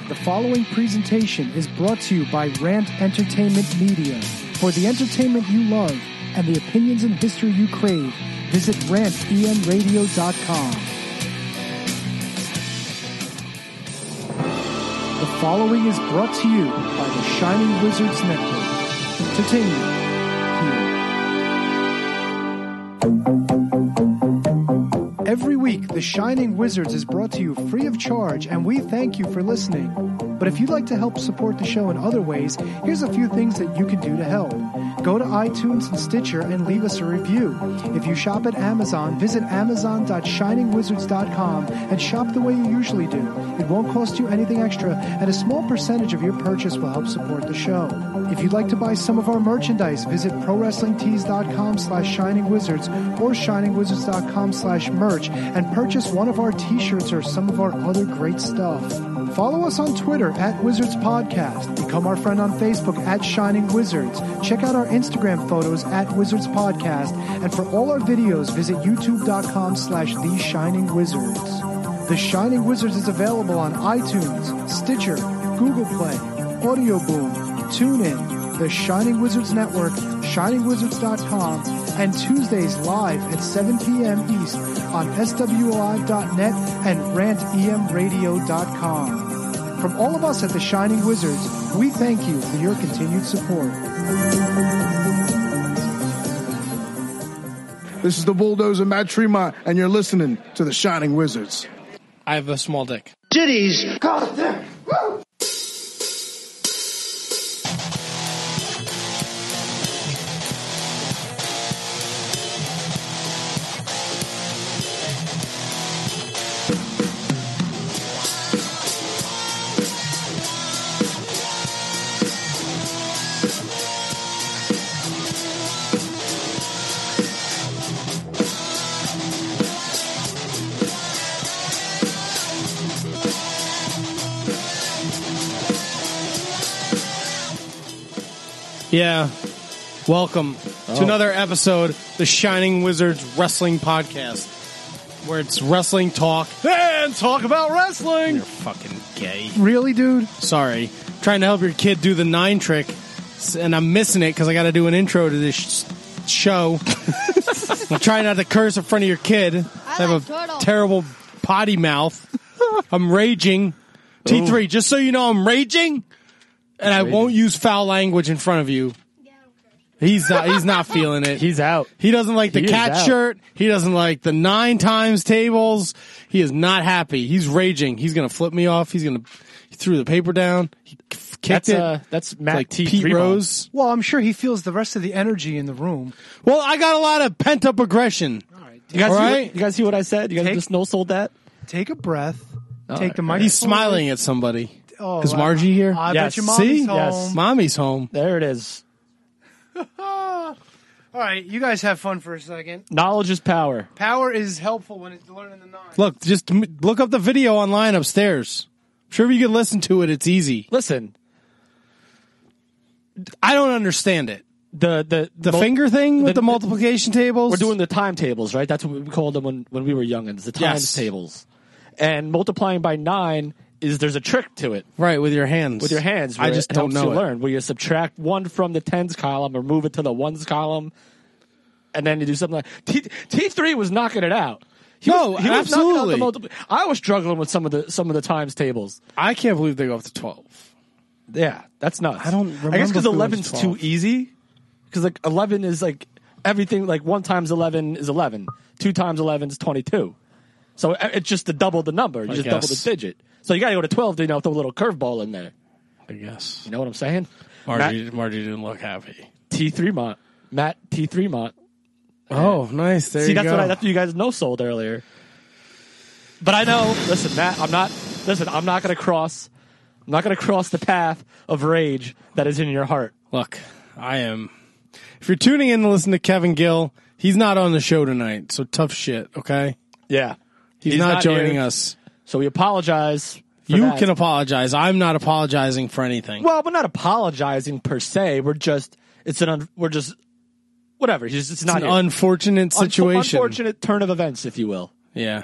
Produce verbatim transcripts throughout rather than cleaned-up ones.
The following presentation is brought to you by Rant Entertainment Media. For the entertainment you love and the opinions and history you crave, visit rant e m radio dot com. The following is brought to you by the Shining Wizards Network. Entertainment here. Every week, The Shining Wizards is brought to you free of charge, and we thank you for listening. But if you'd like to help support the show in other ways, here's a few things that you can do to help. Go to iTunes and Stitcher and leave us a review. If you shop at Amazon, visit amazon dot shining wizards dot com and shop the way you usually do. It won't cost you anything extra, and a small percentage of your purchase will help support the show. If you'd like to buy some of our merchandise, visit pro wrestling tees dot com slash shining wizards or shining wizards dot com slash merch and purchase one of our t-shirts or some of our other great stuff. Follow us on Twitter at Wizards Podcast. Become our friend on Facebook at Shining Wizards. Check out our Instagram photos at Wizards Podcast. And for all our videos, visit youtube dot com slash The Shining Wizards. The Shining Wizards is available on iTunes, Stitcher, Google Play, Audio Boom, TuneIn, The Shining Wizards Network, shining wizards dot com, and Tuesdays live at seven p.m. East on S W live dot net and rant e m radio dot com. From all of us at The Shining Wizards, we thank you for your continued support. This is the Bulldozer Matt Tremont, and you're listening to The Shining Wizards. I have a small dick. Titties! God damn! Woo! Yeah. Welcome oh. to another episode of the Shining Wizards Wrestling Podcast, where it's wrestling talk and talk about wrestling. You're fucking gay. Really, dude? Sorry. Trying to help your kid do the nine trick, and I'm missing it because I got to do an intro to this sh- show. I'm trying not to curse in front of your kid. I, I have like a turtle. Terrible potty mouth. I'm raging. T three, just so you know, I'm raging. And I won't use foul language in front of you. He's not, he's not feeling it. He's out. He doesn't like the he cat shirt. He doesn't like the nine times tables. He is not happy. He's raging. He's going to flip me off. He's going to, he threw the paper down. He kicked that's, it. Uh, that's Matt like T. Pete Rose. Rose. Well, I'm sure he feels the rest of the energy in the room. Well, I got a lot of pent up aggression. All right. You guys, All see right? what, you guys see what I said? You guys Take, just no sold that? Take a breath. All take right. the microphone. He's smiling at somebody. Oh, Is Margie here? I Yes. bet your mommy's See? home. Yes. Mommy's home. There it is. All right, you guys have fun for a second. Knowledge is power. Power is helpful when it's learning the nine. Look, just m- look up the video online upstairs. I'm sure if you can listen to it, it's easy. Listen, I don't understand it. the the The mul- finger thing with the- the multiplication tables? We're doing the timetables, right? That's what we called them when, when we were youngins, the times Yes. tables. And multiplying by nine is there's a trick to it. right with your hands. With your hands. I where just it don't helps know you it. learn, where you subtract one from the tens column or move it to the ones column, and then you do something like T T three was knocking it out. He No, was, he was knocking out absolutely. the multiple. I was struggling with some of the some of the times tables. I can't believe they go up to twelve. Yeah, that's nuts. I don't I guess remember because if it was eleven's too twelve. easy. Because like eleven is like everything. Like one times eleven is eleven. Two times eleven is twenty-two. So it's just to double the number. You I just guess. double the digit. So you got to go to twelve to, you know, throw a little curveball in there. I guess. You know what I'm saying? Margie, Matt, Margie didn't look happy. T three Mont. Matt T three Mont. Oh, nice. There See, you that's go. what I, that's what you guys no sold earlier. But I know, listen, Matt, I'm not, listen, I'm not going to cross, I'm not going to cross the path of rage that is in your heart. Look, I am. If you're tuning in to listen to Kevin Gill, he's not on the show tonight, so tough shit, okay? Yeah. He's, not, not joining here. us. So we apologize. for You that. can apologize. I'm not apologizing for anything. Well, we're not apologizing per se. We're just, it's an, un, we're just, whatever. It's, it's it's not an here. unfortunate Unfo- situation. Unfortunate turn of events, if you will. Yeah.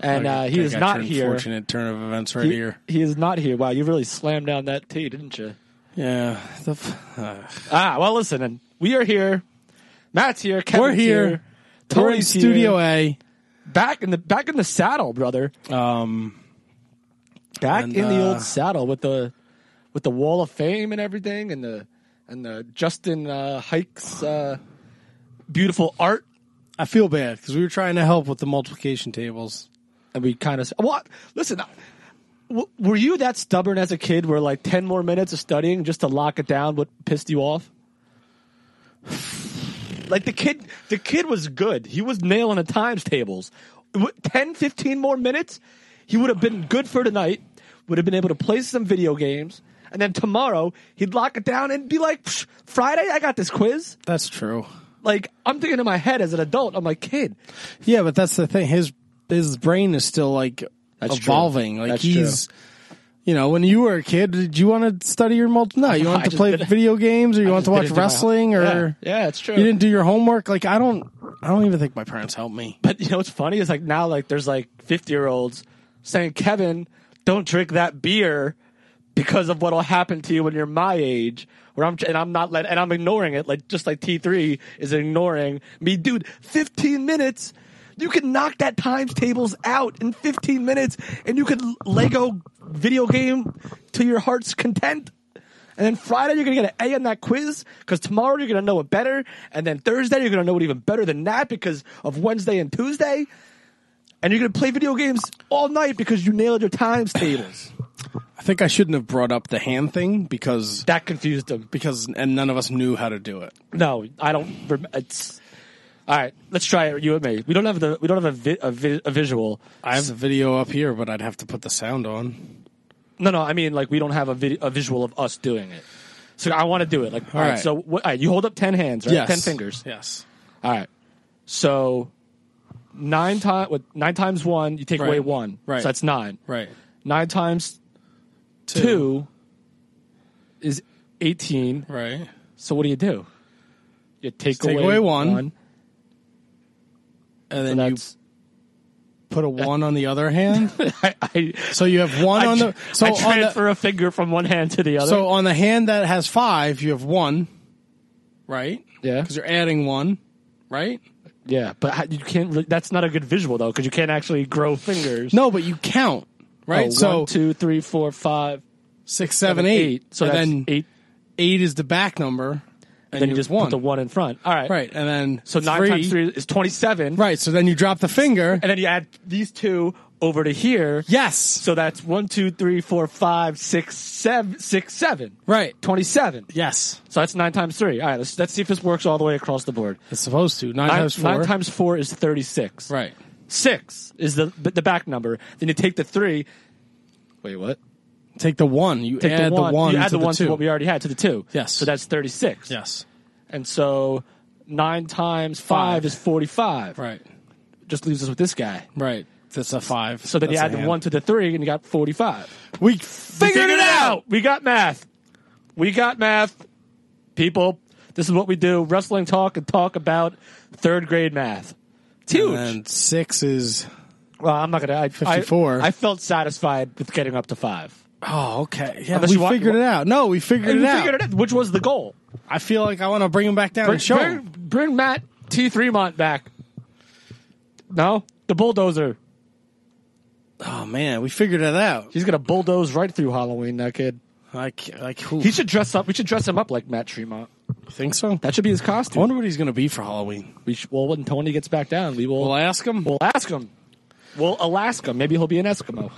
And uh, he I is got not your here. Unfortunate turn of events right He, here. he is not here. Wow, you really slammed down that T, didn't you? Yeah. The f- uh, Ah, well, listen, and we are here. Matt's here. Kevin's We're here. here. We're in Tony's Studio here. A. Back in the back in the saddle, brother. Um, Back and, in the uh, old saddle with the with the Wall of Fame and everything, and the and the Justin uh, Hikes uh, beautiful art. I feel bad because we were trying to help with the multiplication tables. And we kind of what? Listen, w- were you that stubborn as a kid? Where like ten more minutes of studying just to lock it down? What pissed you off? Like the kid, the kid was good. He was nailing the times tables. W- ten, fifteen more minutes, he would have been good for tonight. Would have been able to play some video games, and then tomorrow he'd lock it down and be like, Psh, "Friday, I got this quiz." That's true. Like I'm thinking in my head as an adult, I'm like, "Kid, Yeah, but that's the thing. His his brain is still like That's evolving. true. Like That's he's, you know, when you were a kid, did you want to study your multi? No, you I wanted to just play did it. video games, or you I wanted just to watch didn't do my- wrestling, or yeah, yeah, it's true." you didn't do your homework. Like I don't, I don't even think my parents helped me. But you know what's funny is like now like there's like fifty year olds saying, "Kevin, don't drink that beer because of what'll happen to you when you're my age." Where I'm and I'm not let and I'm ignoring it, like just like T three is ignoring me, dude. fifteen minutes, you can knock that times tables out in fifteen minutes, and you could Lego video game to your heart's content. And then Friday you're gonna get an A on that quiz because tomorrow you're gonna know it better, and then Thursday you're gonna know it even better than that because of Wednesday and Tuesday. And you're gonna play video games all night because you nailed your times tables. I think I shouldn't have brought up the hand thing because That confused him. because and none of us knew how to do it. No, I don't. rem- It's all right. Let's try it. You and me. We don't have the. We don't have a, vi- a, vi- a visual. I have the video up here, but I'd have to put the sound on. No, no. I mean, like we don't have a, vid- a visual of us doing it. So I want to do it. Like, all right. right. So what, all right, you hold up ten hands, right? Yes, Ten fingers. Yes. All right. So nine times. With nine times one, you take Right. away one. Right. So that's nine. Right. Nine times Two. two is eighteen. Right. So what do you do? You take, take away, away one. one. And So then you that's. put a one on the other hand. I, I, So you have one I, on the. So I on the, transfer a finger from one hand to the other. So on the hand that has five, you have one, right? Yeah. Because you're adding one, right? Yeah, but how- you can't. Really, that's not a good visual though, because you can't actually grow fingers. No, but you count, right? Oh, so one, two, three, four, five, six, seven, seven, eight. So and that's then eight. eight is the back number, and Then you have just one. put the one in front. All right. Right, and then So nine three, times three is twenty-seven. Right, so then you drop the finger. And then you add these two over to here. Yes. So that's one, two, three, four, five, six, seven, six, seven. Right. Twenty-seven. Yes. So that's nine times three. All right. Let's let's see if this works all the way across the board. It's supposed to. Nine, Nine times four. Nine times four is thirty-six. Right. Six is the the back number. Then you take the three. Wait, what? Take the one. You Take add the one. you add to the one two. to what we already had to the two. Yes. So that's thirty-six. Yes. And so nine times five, Five. is forty-five. Right. Just leaves us with this guy. Right. That's a five. So then That's you a add the hand. one to the three, and you got forty-five. We We figured it out. We got math. We got math. People, this is what we do. Wrestling talk and talk about third grade math. It's huge. And six is. Well, I'm not going to. I fifty-four. I, I felt satisfied with getting up to five. Oh, okay. Yeah, Unless we you want- figured it out. No, we figured And it we out. figured it out, which was the goal. I feel like I want to bring him back down Bring, and show bring, him. bring Matt T. Fremont back. No? The bulldozer. Oh man, we figured it out. He's going to bulldoze right through Halloween, that kid. Like, like who? He should dress up. We should dress him up like Matt Tremont. You think so? That should be his I costume. wonder what he's going to be for Halloween. We should, well, when Tony gets back down, we will. We'll ask him. We'll ask him. We'll Alaska. Maybe he'll be an Eskimo.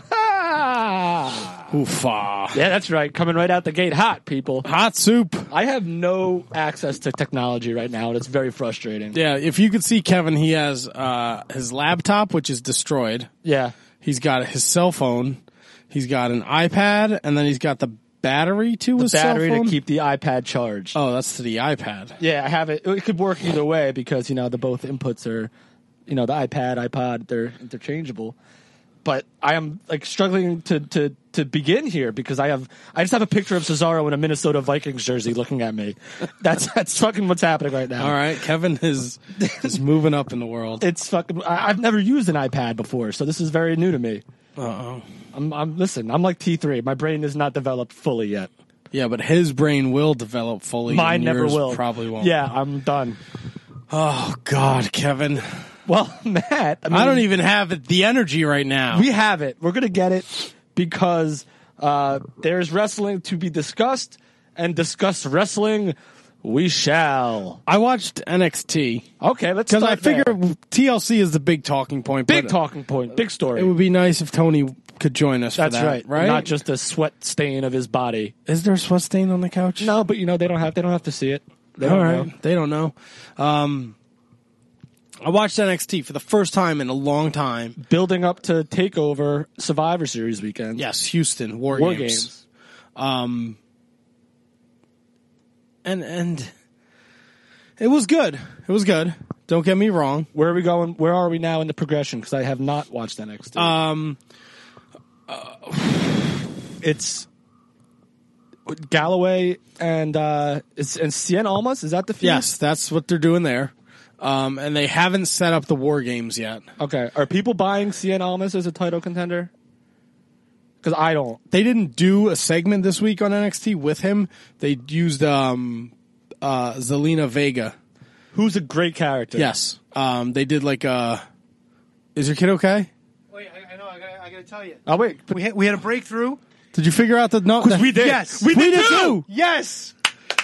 Ah! Oofa. Yeah, that's right. Coming right out the gate hot, people. Hot soup. I have no access to technology right now, and it's very frustrating. Yeah, if you could see Kevin, he has uh, his laptop, which is destroyed. Yeah. He's got his cell phone. He's got an iPad, and then he's got the battery to The his battery cell phone. to keep the iPad charged. Oh, that's to the iPad. Yeah, I have it. It could work either way because, you know, the both inputs are, you know, the iPad, iPod, they're interchangeable. but I am like struggling to, to, to begin here because I have I just have a picture of Cesaro in a Minnesota Vikings jersey looking at me. That's that's fucking what's happening right now. All right, Kevin is is moving up in the world. It's fucking. I, I've never used an iPad before, so this is very new to me. Uh oh. I'm, I'm listen. I'm like T three. My brain is not developed fully yet. Yeah, but his brain will develop fully. Mine and never yours will. Probably won't. Yeah, I'm done. Oh God, Kevin. Well, Matt, I, mean, I don't even have the energy right now. We have it. We're gonna get it because uh, there's wrestling to be discussed, and discuss wrestling we shall. I watched N X T. Okay, let's because start I figure there. T L C is the big talking point. Big but talking point. Big story. It would be nice if Tony could join us. That's for that, right. Right. Not just a sweat stain of his body. Is there a sweat stain on the couch? No, but you know they don't have. They don't have to see it. They All don't right. know. They don't know. Um, I watched N X T for the first time in a long time. Building up to TakeOver Survivor Series weekend. Yes, Houston War, War Games. Games. Um, and and it was good. It was good. Don't get me wrong. Where are we going? Where are we now in the progression? Because I have not watched N X T. Um, uh, it's Galloway and uh, it's, and Cien Almas. Is that the feud? yes, that's what they're doing there. Um, and they haven't set up the War Games yet. Okay. Are people buying Cien Almas as a title contender? Because I don't. They didn't do a segment this week on N X T with him. They used um, uh, Zelina Vega. Who's a great character. Yes. Um, they did like a... Is your kid okay? Wait, I, I know. I gotta, I gotta tell you. Oh, wait. We had, we had a breakthrough. Did you figure out the... No, Because we did. Yes. We We did, did too. too. Yes.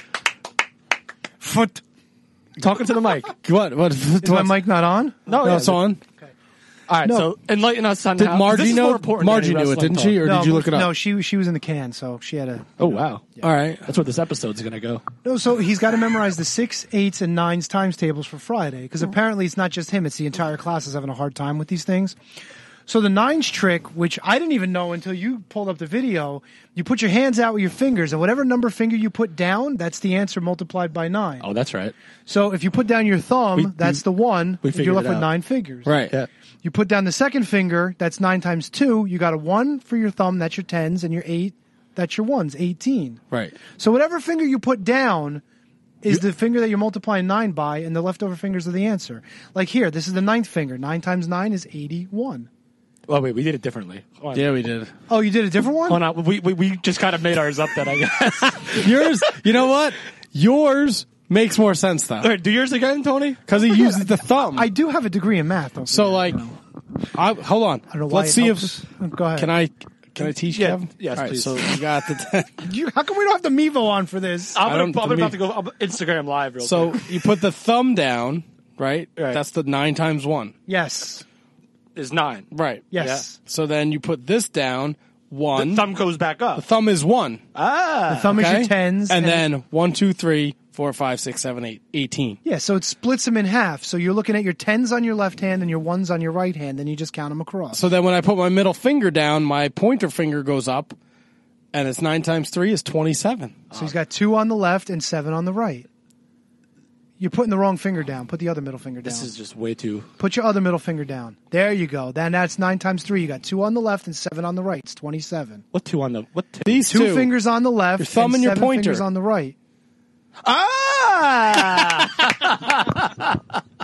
Foot... Talking to the mic. What? What? Is my mic not on? No, No, yeah, it's on. All right, No. so enlighten us on Did how... Margie this is know? more important than Margie any knew it, wrestling didn't she? Or no, did you look it up? No, she she was in the can, so she had a. Oh, wow. All right. That's where this episode's going to go. No, so he's got to memorize the six, eights, and nines times tables for Friday because apparently it's not just him; it's the entire class is having a hard time with these things. So the nines trick, which I didn't even know until you pulled up the video, you put your hands out with your fingers, and whatever number finger you put down, that's the answer multiplied by nine. Oh, that's right. So if you put down your thumb, We- that's we- the one. we You're figured left it with out. nine figures. Right. Yeah. You put down the second finger, that's nine times two. You got a one for your thumb, that's your tens, and your eight, that's your ones, eighteen. Right. So whatever finger you put down is the finger that you're multiplying nine by, and the leftover fingers are the answer. Like here, this is the ninth finger. Nine times nine is eighty-one. Oh, wait, we did it differently. Hold on. Yeah, we did. Oh, you did a different one? Hold on. We, we, we just kind of made ours up then, I guess. Yours, you know what? Yours makes more sense, though. All right, do yours again, Tony? Because he uses the thumb. I do have a degree in math. Don't so, forget. like, I, hold on. I don't know why Let's it see helps. if... Go ahead. Can I... Can I teach Yeah, Kevin? yes, All right, please. so we got the ten. You, how come we don't have the Mevo on for this? I'm, I gonna, don't- I'm to about me- to go up Instagram Live real So quick. you put the thumb down, right? Right. That's the nine times one. Yes. Is nine. Right. Yes. So then you put this down, one. The thumb goes back up. The thumb is one. Ah. The thumb is Okay? your tens. And, then one, two, three, four, five, six, seven, eight, eighteen. Yeah, so it splits them in half. So you're looking at your tens on your left hand and your ones on your right hand, then you just count them across. So then when I put my middle finger down, my pointer finger goes up, and it's nine times three is twenty-seven. So he's got two on the left and seven on the right. You're putting the wrong finger down. Put the other middle finger down. This is just way too... Put your other middle finger down. There you go. Then that's nine times three. You got two on the left and seven on the right. It's twenty-seven. What two on the... What two? These Two two, fingers on the left Your thumb and your seven pointer. fingers on the right. Ah!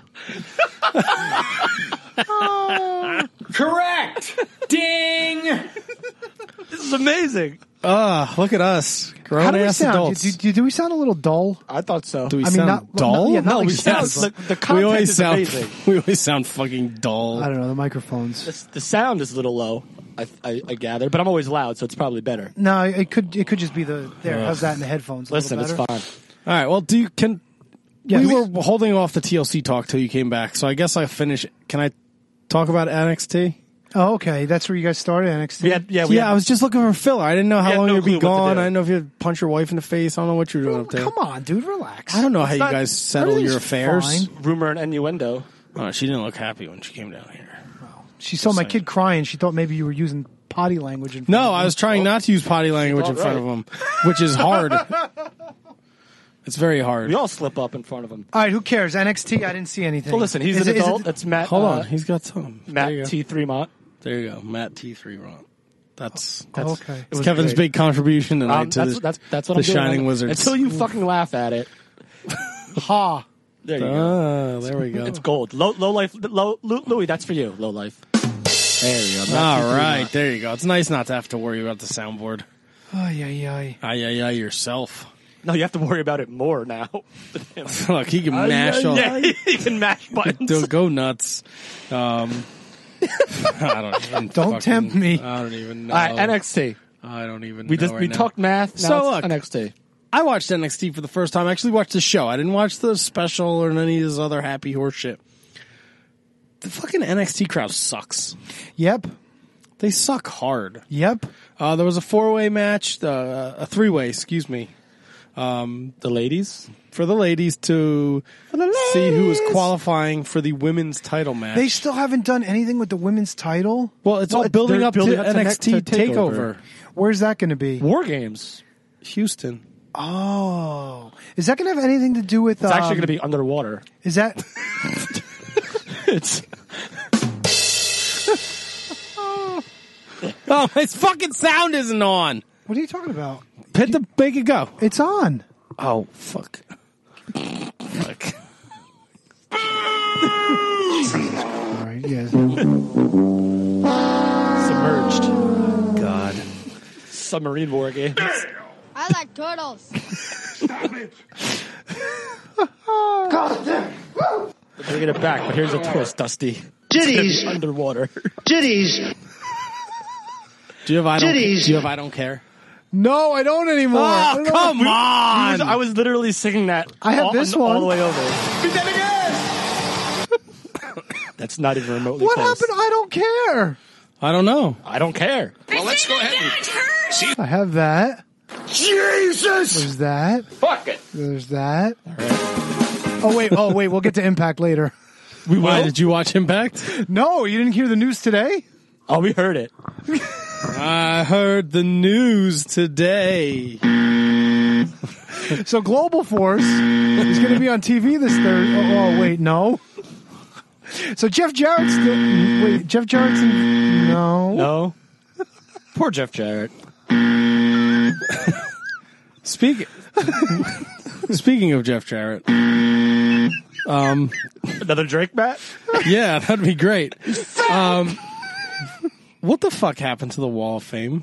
Correct. Ding. This is amazing. Ah, look at us, How grown do we ass sound? adults. Do, do, do we sound a little dull? I thought so. Do we I mean, sound not- dull? not- yeah, not no, like we sound... yes. The, the we content always is sound. amazing. We always sound fucking dull. I don't know. The microphones. The, the sound is a little low, I, I, I gather, but I'm always loud, so it's probably better. No, it could it could just be the there. How's that in the headphones? A Listen, little it's better? fine. All right. Well, do you can? Yeah, we, we- were holding off the T L C talk till you came back, so I guess I finish. Can I talk about N X T? Oh, okay. That's where you guys started N X T. We had, yeah, we Yeah, had, I was just looking for a filler. I didn't know how had long no you'd be clue what to gone. do. I didn't know if you'd punch your wife in the face. I don't know what you were doing up there. Come on, dude. Relax. I don't know how It's you not- guys settle everything's your affairs. fine. rumor and innuendo. Oh, she didn't look happy when she came down here. She saw my saying. kid crying. She thought maybe you were using potty language. In front No, of I him. was trying not to use potty language in all front of him, which is hard. It's very hard. We all slip up in front of him. All right, who cares? N X T. I didn't see anything. So listen, he's Is an it- is adult. it- That's Matt. Hold uh, on, he's got some. There you Matt go. T. Thremont. There you go, Matt T three Ron. That's that's okay. It's Kevin's great. big contribution tonight Um, to that's, the, that's, that's what the I'm doing. Shining Wizards. Until you fucking laugh at it. Ha. There you go. Ah, there we go. It's gold. Low, low life. Low, Louis, that's for you. Low life. There you go. All right, there you go. It's nice not to have to worry about the soundboard. Ay, ay, ay. Ay, ay, ay, yourself. No, you have to worry about it more now. Look, he can mash all. Yeah, you can mash buttons. Don't go nuts. Um, I don't even. Don't fucking- tempt me. I don't even know. All right, N X T. I don't even. We know just right we now. talked math. Now So, it's look. N X T. I watched N X T for the first time. I actually watched the show. I didn't watch the special or any of this other happy horse shit. The fucking N X T crowd sucks. Yep. They suck hard. Yep. Uh, there was a four-way match, uh, a three-way, excuse me, The ladies. for the ladies to the see who was ladies. qualifying for the women's title match. They still haven't done anything with the women's title. well, it's all Well, building they're up building to up to N X T next- to takeover. TakeOver. Where's that going to be? War Games. Houston. Oh, is that going to have anything to do with? It's actually um, going to be underwater. Is that? It's Oh, his fucking sound isn't on. What are you talking about? Hit the make it go. It's on. Oh, fuck. Fuck. All right. Yes. submerged. God. Submarine War Games. I like turtles. God damn. Woo! We're get it back, but here's a twist, Dusty. Titties. Underwater. Titties. Do you have I don't? Titties. Do you have I don't care? No, I don't anymore. I Oh, don't know. come I on! was, I was literally singing that. I have all, this all one. the way over. That's not even remotely What close. happened? I don't care. I don't know. I don't care. Well, let's go ahead and I have that. Jesus. There's that. fuck it. There's that. Oh wait. Oh wait. We'll get to Impact later. We Why did you watch Impact? No, you didn't hear the news today. Oh, we heard it. I heard the news today. So Global Force is going to be on T V this Thursday. Oh, oh wait, no. So Jeff Jarrett's still. Wait, Jeff Jarrett's in, no. No. Poor Jeff Jarrett. Speak, speaking of Jeff Jarrett, um, Another Drake bat? yeah, that'd be great. Um, what the fuck happened to the Wall of Fame?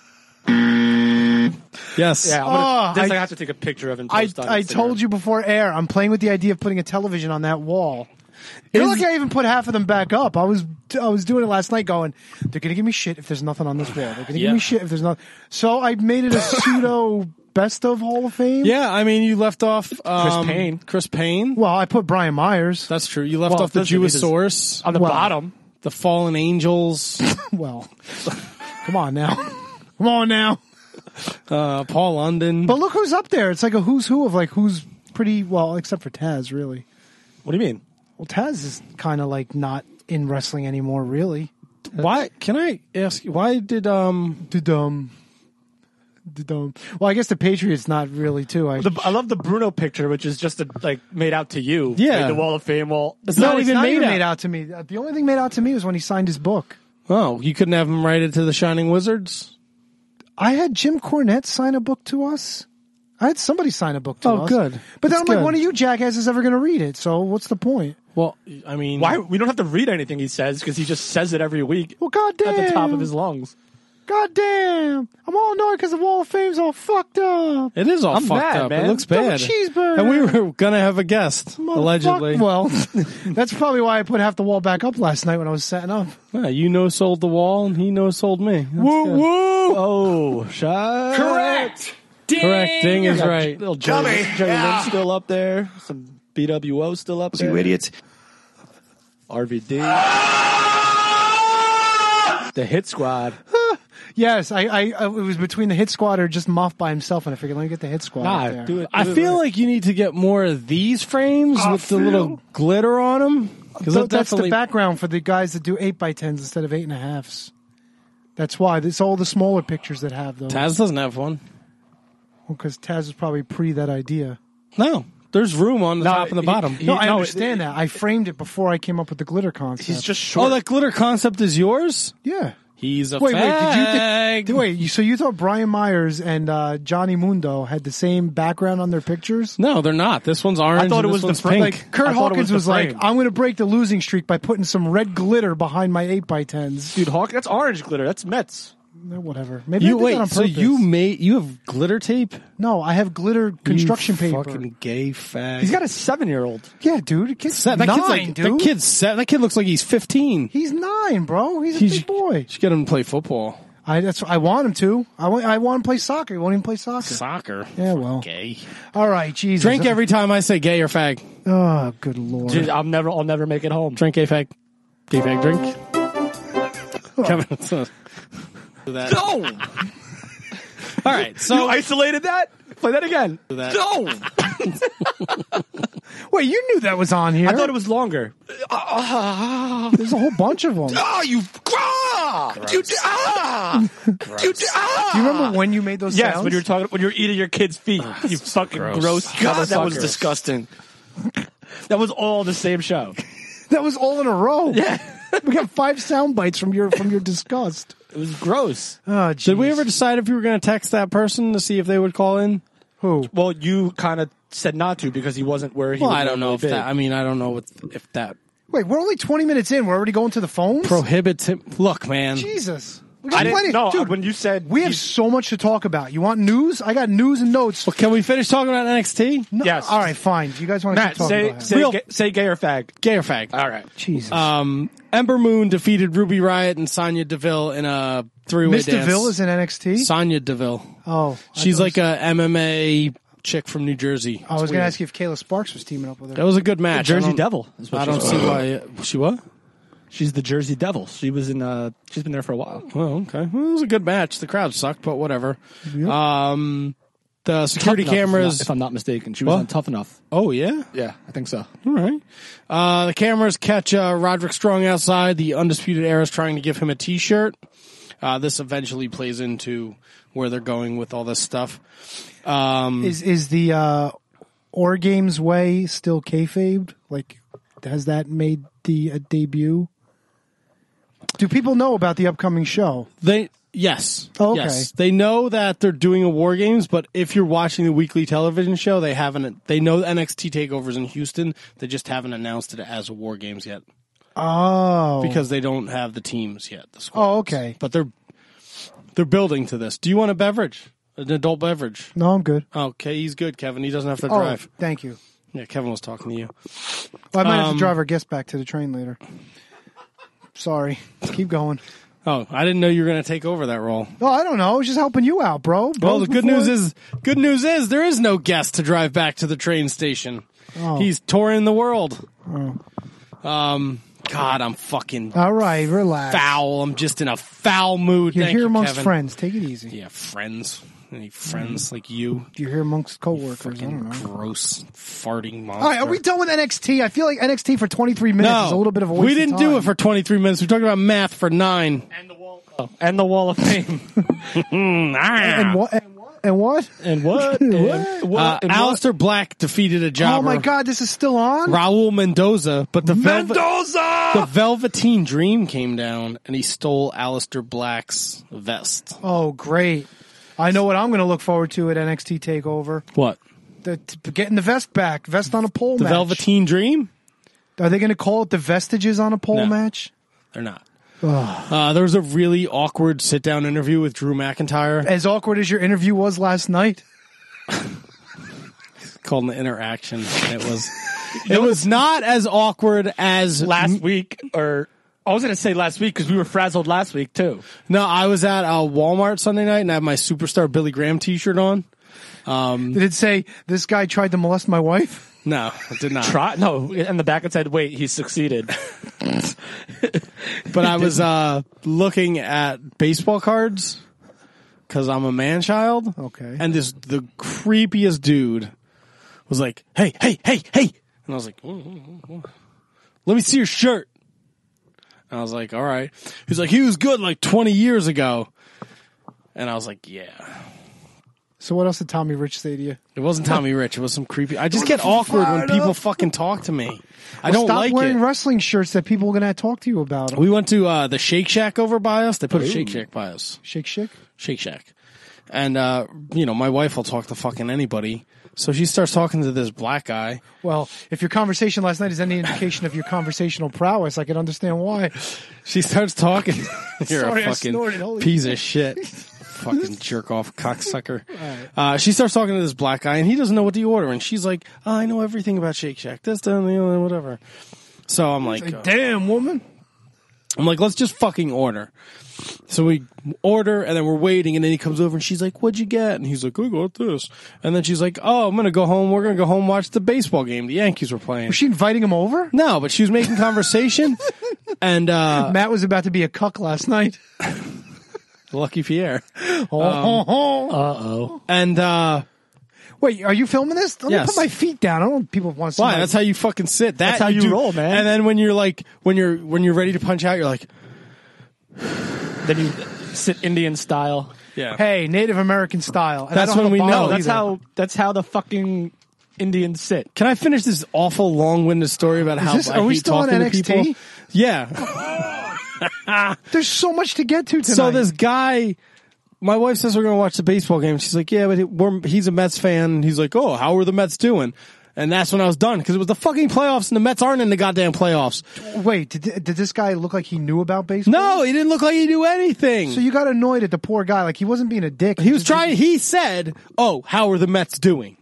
Yes. Yeah, I'm gonna, Oh, this I, I- have to take a picture of and I, post on I Instagram. told you before air, I'm playing with the idea of putting a television on that wall. You're Is- lucky I even put half of them back up. I was I was doing it last night going, they're going to give me shit if there's nothing on this wall. They're going to Yeah. give me shit if there's not. So I made it a pseudo best of Hall of Fame. Yeah, I mean, you left off um, Payne. Chris Payne. Well, I put Brian Myers. That's true. You left Well, off the listen, because- Jewisaurus, On the Well- bottom. the Fallen Angels, Well, come on now. Come on now. uh, Paul London. But look who's up there. It's like a who's who of like who's pretty well, except for Taz, really. What do you mean? Well, Taz is kind of like not in wrestling anymore, really. Why? Can I ask you? Why did um? Did um, did um. Well, I guess the Patriots not really too. I The, I love the Bruno picture, which is just a, like made out to you. Yeah. Like the Wall of Fame wall. It's no, not it's even not made even out. made out to me. Uh, The only thing made out to me was when he signed his book. Oh, you couldn't have him write it to the Shining Wizards. I had Jim Cornette sign a book to us. I had somebody sign a book to Oh, us. good. But then That's I'm like, good. one of you jackasses is ever going to read it. So what's the point? Well, I mean, Why? We don't have to read anything he says because he just says it every week Well, goddamn. at the top of his lungs. Goddamn. I'm all annoyed because the Wall of Fame's all fucked up. It is all I'm fucked mad, up. man. It looks Double bad. cheeseburger. And we were gonna have a guest, allegedly. Fuck- Well, that's probably why I put half the wall back up last night when I was setting up. Yeah, you know, sold the wall, and he no sold me. That's good. woo! Oh, shot. Correct. Correct. Ding is Got right. Little Jerry, Dummy. Jerry Yeah. Lynn still up there. Some B W O still up there. You idiots. R V D. The Hit Squad. Yes, I, I, I it was between the Hit Squad or just Moff by himself, and I figured let me get the Hit Squad. Nah, up there. do it. I do it feel right. like you need to get more of these frames I with the feel- little glitter on them. Because So that that's the definitely. background for the guys that do eight by tens instead of eight and a halves. That's why. It's all the smaller pictures that have those. Taz doesn't have one. Because Taz is probably pre that idea. No, There's room on the No, top and the he- bottom. he- No, I no, understand that. I framed it before I came up with the glitter concept. He's just short. Oh, that glitter concept is yours? yeah. He's a Wait, wait, did you fag. did, wait? You, so you thought Brian Myers and uh, Johnny Mundo had the same background on their pictures? No, they're not. This one's orange. I thought and it this was the one's fr- pink. Like Kurt I thought it Hawkins was was, the like, frame. I'm going to break the losing streak by putting some red glitter behind my eight by tens. Dude, Hawk, that's orange glitter. That's Mets. Eh, Whatever. Maybe I you did that on wait. So purpose. you made you have glitter tape? No, I have glitter construction you paper. Fucking gay fag. He's got a seven-year-old. Yeah, dude. The kid's that, that nine, kid's like, dude. That kid's set. That kid looks like he's fifteen. He's nine, bro. He's a He's- big boy. You should get him to play football. I that's I want him to. I want I want him to play soccer. He won't even play soccer. Soccer. Yeah, well. Gay. All right, Jesus. Drink every time I say gay or fag. Oh, good lord. Dude, I'm never. I'll never make it home. Drink gay fag. Gay fag drink. Kevin. so- do that. No. All right. So You isolated that? Play that again. do that. No. Wait, you knew that was on here. I thought it was longer. There's a whole bunch of them. Oh, you. Ah! You, ah! You, ah! Do you remember when you made those Yes, sounds? when you were talking, when you were eating your kid's feet. you fucking gross. God, that was motherfucker. disgusting. That was all the same show. That was all in a row. Yeah. We got five sound bites from your from your disgust. It was gross. Oh, Did we jeez. ever decide if you were going to text that person to see if they would call in? Who? Well, you kind of said not to because he wasn't where he Well, would I don't know if normally that. be. I mean, I don't know what, if that Wait, we're only twenty minutes in. We're already going to the phones? prohibits him. Look, man. Jesus. We got I plenty. didn't know. Dude, When you said we have you- so much to talk about. You want news? I got news and notes. Well, can we finish talking about N X T? No, Yes. All right, fine. You guys want to Matt, keep talking say about it? say, Real- gay, say gay or fag. Gay or fag? All right. Jesus. Um, Ember Moon defeated Ruby Riott and Sonya Deville in a three-way Miss dance. DeVille is in N X T? Sonya Deville. Oh. I She's thought like it was- a M M A chick from New Jersey. I was It's going to weird. ask you if Kayla Sparks was teaming up with her. That was a good match. Jersey I don't- Devil. is what I don't she's see called. why. She what? She's the Jersey Devil. She was in. Uh, she's been there for a while. Oh, okay. Well, it was a good match. The crowd sucked, but whatever. Um, the security Tough Enough, cameras. if I'm not mistaken. She was What? on Tough Enough. Oh yeah. Yeah, I think so. All right. Uh, the cameras catch uh, Roderick Strong outside. The Undisputed Era is trying to give him a T-shirt. Uh, this eventually plays into where they're going with all this stuff. Um, Is is the uh, Or Games way still kayfabed? Like, has that made the uh, debut? Do people know about the upcoming show? they yes. Oh, okay. Yes. They know that they're doing a War Games, but if you're watching the weekly television show, they haven't. They know N X T Takeover's in Houston. They just haven't announced it as a War Games yet Oh, because they don't have the teams yet. The oh, squads. okay. But they're they're building to this. Do you want a beverage? An adult beverage? No, I'm good. Okay, he's good, Kevin. He doesn't have to Oh, drive. thank you. Yeah, Kevin was talking to you. Well, I might have Um, to drive our guest back to the train later. Sorry. Keep going. Oh, I didn't know you were going to take over that role. Oh, I don't know. I was just helping you out, bro. Well, Bros the good before- news is, good news is there is no guest to drive back to the train station. Oh. He's touring the world. Um, God, I'm fucking All right, relax. foul. I'm just in a foul mood. You're Thank here you, amongst Kevin. friends. Take it easy. Yeah, friends. Any friends like you? You're here amongst coworkers. I Fucking don't know. gross, farting monster. All right, are we done with N X T? I feel like N X T for twenty-three minutes No, is a little bit of a waste we of didn't do time. it for twenty-three minutes. We talked about math for nine. And the wall. Oh, and the Wall of Fame. And what? And what? And what? and what? And what? Uh, and what? Alistair Black defeated a jobber. Oh my God, this is still on. Raul Mendoza, but the Velvet, Mendoza! the Velveteen Dream came down and he stole Alistair Black's vest. Oh, great! I know what I'm going to look forward to at N X T Takeover. What? The, t- getting the vest back, vest on a pole The match. Velveteen Dream? Are they going to call it the vestiges on a pole No. match? They're not. Uh, there was a really awkward sit-down interview with Drew McIntyre As awkward as your interview was last night. called an interaction. It was. It was not as awkward as last week, or I was going to say last week because we were frazzled last week too. No, I was at uh, Walmart Sunday night and I had my Superstar Billy Graham T-shirt on. Did it say this guy tried to molest my wife? No, it did not. Try no, in the back it said, "Wait, he succeeded." But I was uh, looking at baseball cards because I'm a man child. Okay. And this the creepiest dude was like, "Hey, hey, hey, hey!" And I was like, "Oh, oh, oh. Let me see your shirt." And I was like, "All right." He's like, "He was good like twenty years ago." And I was like, "Yeah." So what else did Tommy Rich say to you? It wasn't Tommy Rich. It was some creepy. I just get awkward when people fucking talk to me. I Well, don't stop like wearing it. wrestling shirts that people are going to talk to you about. We went to uh, the Shake Shack over by us. They put a Shake Shack by us. Shake Shack? Shake Shack. And, uh, you know, my wife will talk to fucking anybody. So she starts talking to this black guy. Well, if your conversation last night is any indication of your conversational prowess, I can understand why. She starts talking. You're Sorry, I a fucking snorted. Holy piece of shit. Fucking jerk off cocksucker. Uh, she starts talking to this black guy, and he doesn't know what to order. And she's like, oh, I know everything about Shake Shack. This, that, and the other, whatever. So I'm like, Like, damn, woman. I'm like, let's just fucking order. So we order, and then we're waiting, and then he comes over, and she's like, what'd you get? And he's like, I got this. And then she's like, oh, I'm going to go home. We're going to go home and watch the baseball game the Yankees were playing. Was she inviting him over? No, but she was making conversation. And uh, Matt was about to be a cuck last night. lucky Pierre. Oh, oh, oh. Uh-oh. And uh, Wait, are you filming this? Let Yes. me put my feet down. I don't want people want to see why? my- That's how you fucking sit. That That's how you do. roll, man. And then when you're like, when you're when you're ready to punch out, you're like, Then you sit Indian style. yeah. Hey, Native American style. And I That's don't when have a we bottle know. No, that's either. how that's how the fucking Indians sit. Can I finish this awful long-winded story about how this- I are we hate still on talking N X T? to people? Yeah. There's so much to get to tonight. So this guy, my wife says we're going to watch the baseball game. She's like, yeah, but he- we're, he's a Mets fan. And he's like, oh, how are the Mets doing? And that's when I was done because it was the fucking playoffs and the Mets aren't in the goddamn playoffs. Wait, did, did this guy look like he knew about baseball? No, he didn't look like he knew anything. So you got annoyed at the poor guy. Like, he wasn't being a dick. he was just- trying, he said, oh, how are the Mets doing?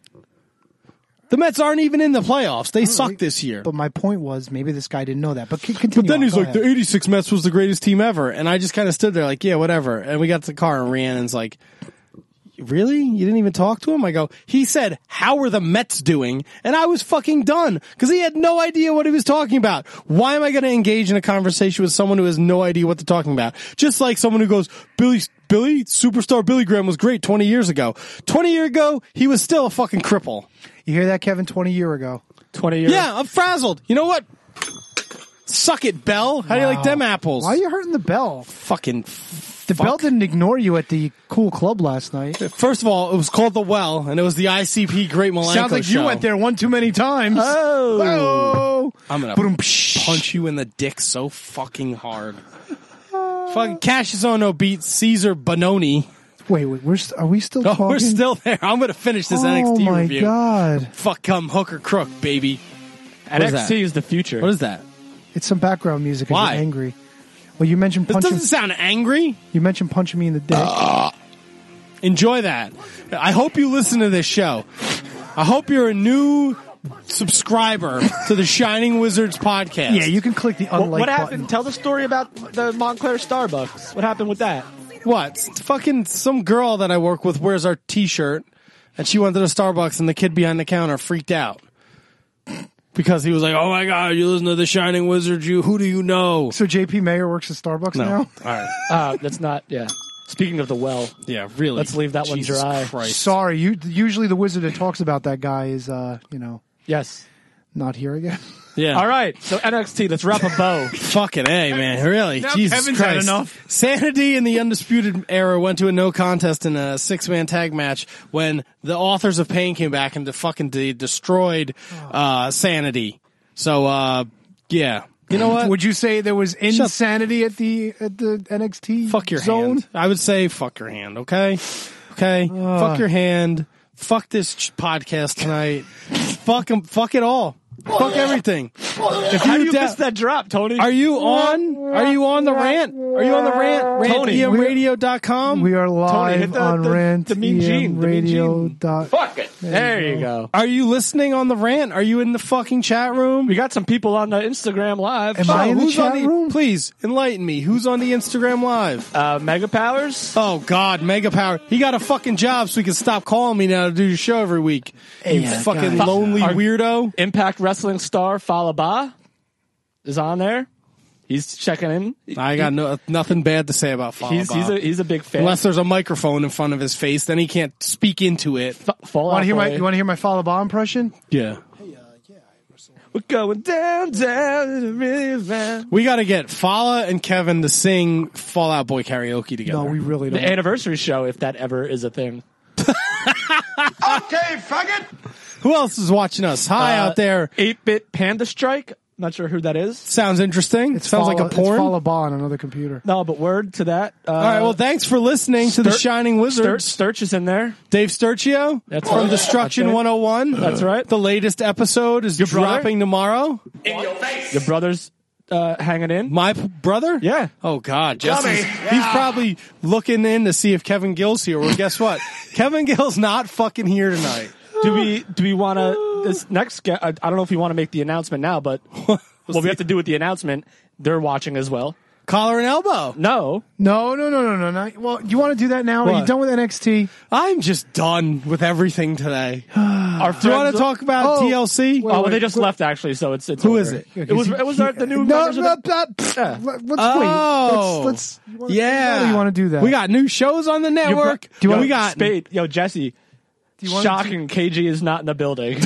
The Mets aren't even in the playoffs. They suck this year. But my point was, maybe this guy didn't know that. But c- continue. But then on. he's Go like, ahead. the eighty-six Mets was the greatest team ever. And I just kind of stood there like, yeah, whatever. And we got to the car and Rhiannon's like, really? You didn't even talk to him? I go, he said, how are the Mets doing? And I was fucking done because he had no idea what he was talking about. Why am I going to engage in a conversation with someone who has no idea what they're talking about? Just like someone who goes, Billy, Billy, superstar Billy Graham was great twenty years ago. twenty years ago, he was still a fucking cripple. You hear that, Kevin? twenty year ago. Twenty years. Yeah, I'm frazzled. You know what? Suck it, Bell. How do you like them apples? Why are you hurting the bell? Fucking The fuck. bell didn't ignore you at the cool club last night. First of all, it was called The Well, and it was the I C P Great Malenko Sounds like show. you went there one too many times. Oh. Oh. I'm gonna Boom. punch you in the dick so fucking hard. Fucking Cassius Ohno beat Caesar Bononi. Wait, wait, we're st- are we still Oh, talking? we're still there. I'm gonna finish this oh N X T my review. god, Fuck, come hook or crook, baby. N X T that? is the future. What is that? it's some background music. 'cause Why? You're angry. Well, you mentioned This punching. doesn't sound angry. You mentioned punching me in the dick. Enjoy that. I hope you listen to this show. I hope you're a new subscriber to the Shining Wizards podcast. yeah, you can click the What, unlike what button. happened? Tell the story about the Montclair Starbucks. What happened with that? What? Fucking some girl that I work with wears our T-shirt, and she went to the Starbucks, and the kid behind the counter freaked out because he was like, "Oh my god, you listen to the Shining Wizards? You who do you know?" So J P Mayer works at Starbucks No, now. all right, Uh, that's not. Yeah. Speaking of the well, yeah, really. Let's leave that one Jesus dry. Christ. Sorry, you usually the wizard that talks about that guy is, uh, you know, yes. not here again. Yeah. All right. So N X T. Let's wrap a bow. Fucking A, man. Really? Now Jesus Kevin's Christ. had enough. Sanity in the Undisputed Era went to a no contest in a six-man tag match when the Authors of Pain came back and de- fucking de- destroyed uh, Sanity. So, uh, yeah. You know what? Would you say there was insanity at the at the N X T Fuck your zone? hand. I would say fuck your hand, okay? Okay? fuck your hand. Fuck this ch- podcast tonight. fuck 'em- Fuck it all. Fuck everything. If How do you da- miss that drop, Tony? Are you on? Are you on the rant? Are you on the rant? Tony, rant e m radio dot com? We are live hit the- on the- Rant the Mean Gene, the Mean Radio. Gene. Dot. Fuck it. there you go. Are you listening on the rant? Are you in the fucking chat room? We got some people on the Instagram live. Am I in the who's chat on the, room? Please enlighten me. Who's on the Instagram live? Uh, Mega Powers. Oh God, Mega Power. He got a fucking job so he can stop calling me now to do your show every week. You Yeah, fucking guys. lonely Our- weirdo. Impact Wrestling star Falaba is on there. He's checking in. I got no, nothing bad to say about Fallout He's he's a he's a big fan. Unless there's a microphone in front of his face, then he can't speak into it. F- Fall Want Out to hear my? Boy. You want to hear my follow bar impression? Yeah. We're going down, down to the river. We got to get Fala and Kevin to sing Fallout Boy karaoke together. No, we really The don't. anniversary show, if that ever is a thing. Okay, faggot. Who else is watching us? Hi Uh, out there. eight-bit Panda Strike. Not sure who that is. Sounds interesting. It's Sounds like a follow- porn. It's follow on another computer. No, but word to that. Uh, All right, well, thanks for listening to the Stur- Shining Wizards. Stur- Sturch is in there. Dave Sturchio That's from right. Destruction That's right. one oh one. That's right. The latest episode is Your brother? dropping tomorrow. Your brother's uh, hanging in. My p- brother? Yeah. Oh, God. Jesse's, he's probably looking in to see if Kevin Gill's here. Well, guess what? Kevin Gill's not fucking here tonight. Do we do we want to this next? Ge- I, I don't know if we want to make the announcement now, but what we have to do with the announcement, they're watching as well. Collar and elbow. No, No, no, no, no, no. Not, well, you want to do that now? Are What? you done with N X T? I'm just done with everything today. our Do you want to talk about Oh, T L C? wait, Oh, well, wait, they just wait. left actually, so it's it's. Who over. is it? It was it was our, the new No, members of no, the- no, pfft. Yeah. Let- Let's Oh. wait. Let's. let's you wanna, Yeah. How do you want to do that? We got new shows on the Your bro- network. Do you Yo, want we got Spade? Yo, Jesse. Do you wanna Shocking. K G is not in the building.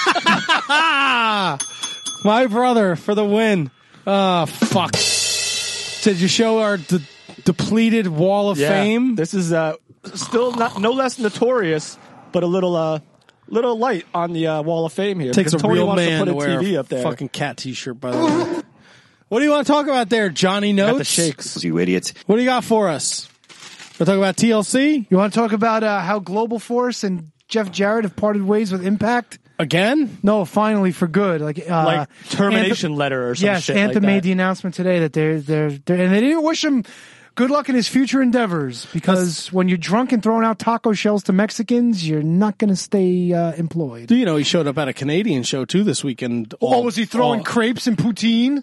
Ah, my brother for the win. Oh, fuck. Did you show our de- depleted wall of Yeah. fame? This is uh, still not no less notorious, but a little uh, little light on the uh, wall of fame here. Takes a because Tony real wants man to to put a wear T V a up there. fucking cat t-shirt, by the way. What do you want to talk about there, Johnny Got Notes? the shakes. You idiots. What do you got for us? We're talking about T L C You want to talk about uh, how Global Force and Jeff Jarrett have parted ways with Impact? again? No, finally for good. Like uh, Like termination Anthem- letter or some yes, shit Anthem like made that. the announcement today that they're, they're they're and they didn't wish him good luck in his future endeavors because when you're drunk and throwing out taco shells to Mexicans, you're not going to stay uh, employed. Do you know he showed up at a Canadian show too this weekend? Oh, all- was he throwing all- crepes and poutine?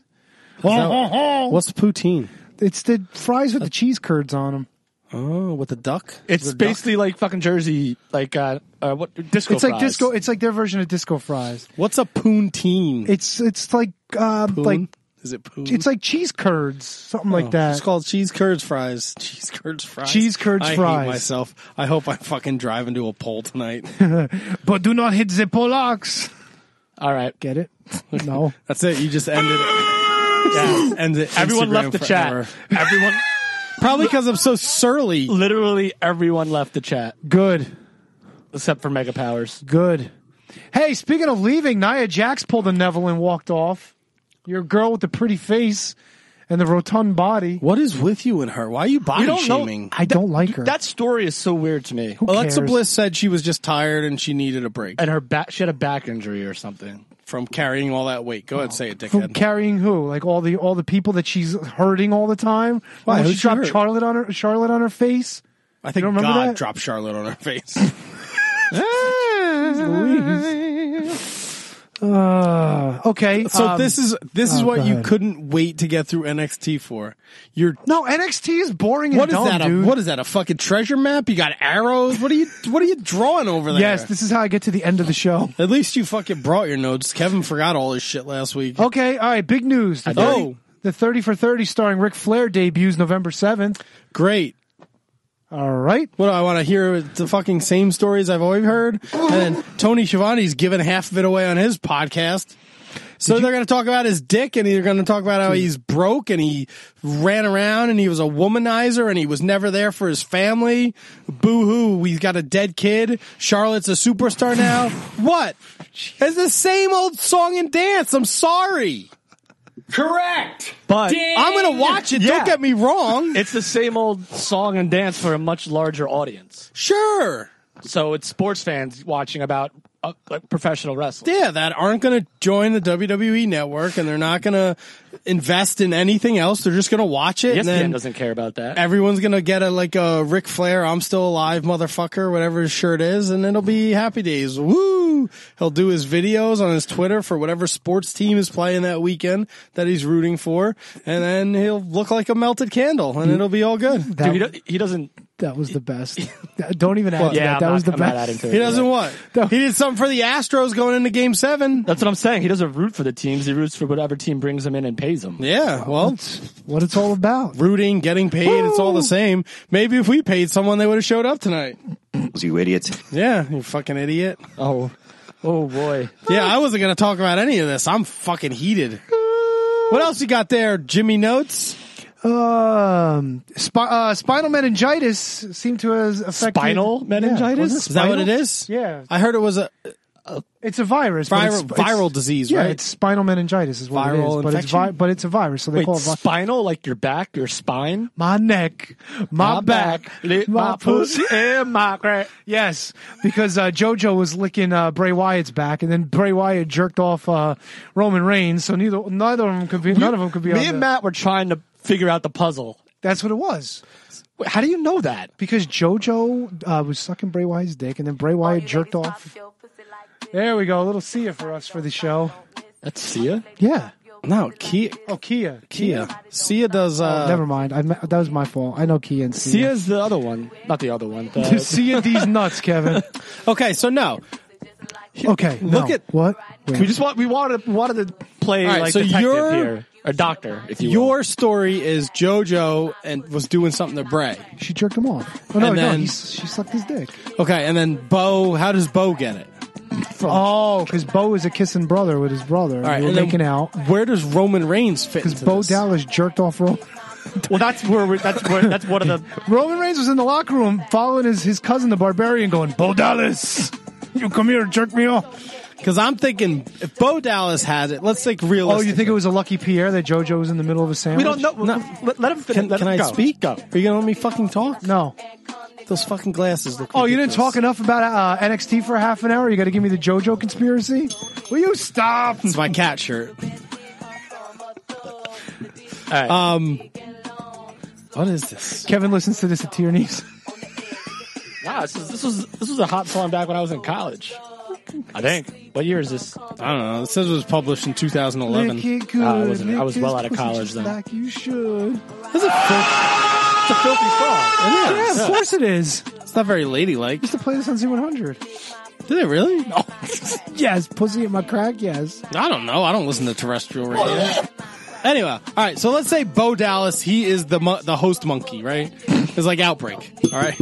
What's poutine? It's the fries with the cheese curds on them. Oh, with the duck? It's The duck? basically like fucking Jersey, like uh, uh what disco. It's like fries. disco. It's like their version of disco fries. What's a poutine? It's it's like uh, Poon? like Is it poon? it's like cheese curds, something like that. It's called cheese curds fries. Cheese curds fries. Cheese curds I fries. hate myself. I hope I fucking drive into a pole tonight. But do not hit the Polacks. All right. Get it? No. That's it. You just ended it. Yeah, end it. Everyone Instagram left the forever. chat. Everyone, Probably because I'm so surly. literally everyone left the chat Good. except for Mega Powers. Good. Hey, speaking of leaving, Nia Jax pulled a Neville and walked off. Your girl with the pretty face and the rotund body. What is with you and her? Why are you body You don't know- shaming? I don't like her. That story is so weird to me. Alexa cares? Bliss said she was just tired and she needed a break And her back, she had a back injury or something. from carrying all that weight. Go ahead, say it, From dickhead. carrying who? Like all the all the people that she's hurting all the time. Why? When Who'd she she dropped hurt? Charlotte on her Charlotte on her face. I think You don't remember God that? dropped Charlotte on her face. Uh, okay. So um, this is this is oh, what go you ahead. couldn't wait to get through N X T for. You're no N X T is boring and what is dumb, that? A, dude. what is that? A fucking treasure map? You got arrows? What are you What are you drawing over there? Yes, this is how I get to the end of the show. At least you fucking brought your notes. Kevin forgot all his shit last week. Okay, all right, big news. The I did. thirty, the thirty for thirty starring Ric Flair debuts November seventh. Great. All right. What do I want to hear? The fucking same stories I've always heard. And then Tony Schiavone's giving half of it away on his podcast. So they're going to talk about his dick, and they're going to talk about how he's broke, and he ran around, and he was a womanizer, and he was never there for his family. Boo-hoo, we've got a dead kid. Charlotte's a superstar now. What? It's the same old song and dance. I'm sorry. Correct. But I'm going to watch it. Yeah. Don't get me wrong. it's the same old song and dance for a much larger audience. Sure. So it's sports fans watching about uh, like professional wrestling. Yeah, that aren't going to join the W W E network, and they're not going to invest in anything else. They're just going to watch it, E S and P N then doesn't care about that. everyone's going to get a like a Ric Flair, I'm still alive, motherfucker, whatever his shirt is, and it'll be happy days. Woo! He'll do his videos on his Twitter for whatever sports team is playing that weekend that he's rooting for, and then he'll look like a melted candle, and it'll be all good. That, Dude, he, do- he doesn't. that was the best. Don't even add to Yeah, that. I'm That not, was the I'm not best. adding to it. He doesn't what? No. He did something for the Astros going into Game Seven. That's what I'm saying. He doesn't root for the teams. He roots for whatever team brings him in and pays him. Yeah, well, What it's all about. rooting, getting paid, it's all the same. Maybe if we paid someone, they would have showed up tonight. You idiots. Yeah, you fucking idiot. Oh, oh boy. Yeah, I wasn't going to talk about any of this. I'm fucking heated. What else you got there, Jimmy Notes? Um, spi- uh, spinal meningitis seemed to have affected... Spinal meningitis? Yeah, Is that what it is? Yeah. I heard it was a It's a virus. but viral, it's, viral it's, disease, yeah, right? it's spinal meningitis is what Viral it is. But it's, vi- infection? but it's a virus, so they Wait, call it... vi- spinal, like your back, your spine? my neck, my, back, lick my my pussy, pussy. and my crack. Yes, because uh, JoJo was licking uh, Bray Wyatt's back, and then Bray Wyatt jerked off uh, Roman Reigns, so neither neither of them could be none of them could be. Me on and the- Matt were trying to figure out the puzzle. That's what it was. Wait, how do you know that? Because JoJo uh, was sucking Bray Wyatt's dick, and then Bray Wyatt jerked off. There we go, a little Sia for us for the show. That's Sia? Yeah. No, Kia. Oh, Kia. Kia. Sia does. Uh, Never mind. I, that was my fault. I know Kia and Sia. Sia's the other one. Not the other one. The, Sia these nuts, Kevin. Okay, so no. Okay. Look no. at- what? Wait. we just want we wanted wanted to play All right, like so detective you're- here. Or doctor, if you will. Your story is JoJo and was doing something to Bray. She jerked him off. Oh no, And no, then- he, she sucked his dick. Okay, and then Bo. How does Bo get it? Oh, because Bo is a kissing brother with his brother. All right, They were and then making out. Where does Roman Reigns fit? Because Into Bo this? Dallas jerked off Roman. Well, that's where we're, that's where that's one of the. Roman Reigns was in the locker room following his, his cousin, the Barbarian, going, Bo Dallas, you come here and jerk me off. Because I'm thinking if Bo Dallas has it, let's think realistic. Oh, you think it was a lucky Pierre that JoJo was in the middle of a sandwich? We don't know. No. Let, let him finish. Can, let can him I go. speak? Go. Are you gonna let me fucking talk? No. Those fucking glasses look. Oh, you didn't ridiculous. talk enough about uh, N X T for half an hour? You got to give me the JoJo conspiracy? Will you stop? It's my cat shirt. All right. Um, what is this? Kevin listens to this at Tierney's. wow, this, is, this was this was a hot song back when I was in college. I think. What year is this? I don't know. It says it was published in two thousand eleven. Lick it good, Uh, I wasn't- I lick was his well out of pussy college just then. Like you should. It's a filthy song. Yeah, of course it is. It's not very ladylike. Used to play this on Z one hundred. Did it really? No. Yes, pussy in my crack, yes. I don't know. I don't listen to terrestrial radio. Anyway, all right. So let's say Bo Dallas. He is the mo- the host monkey, right? It's like Outbreak. All right.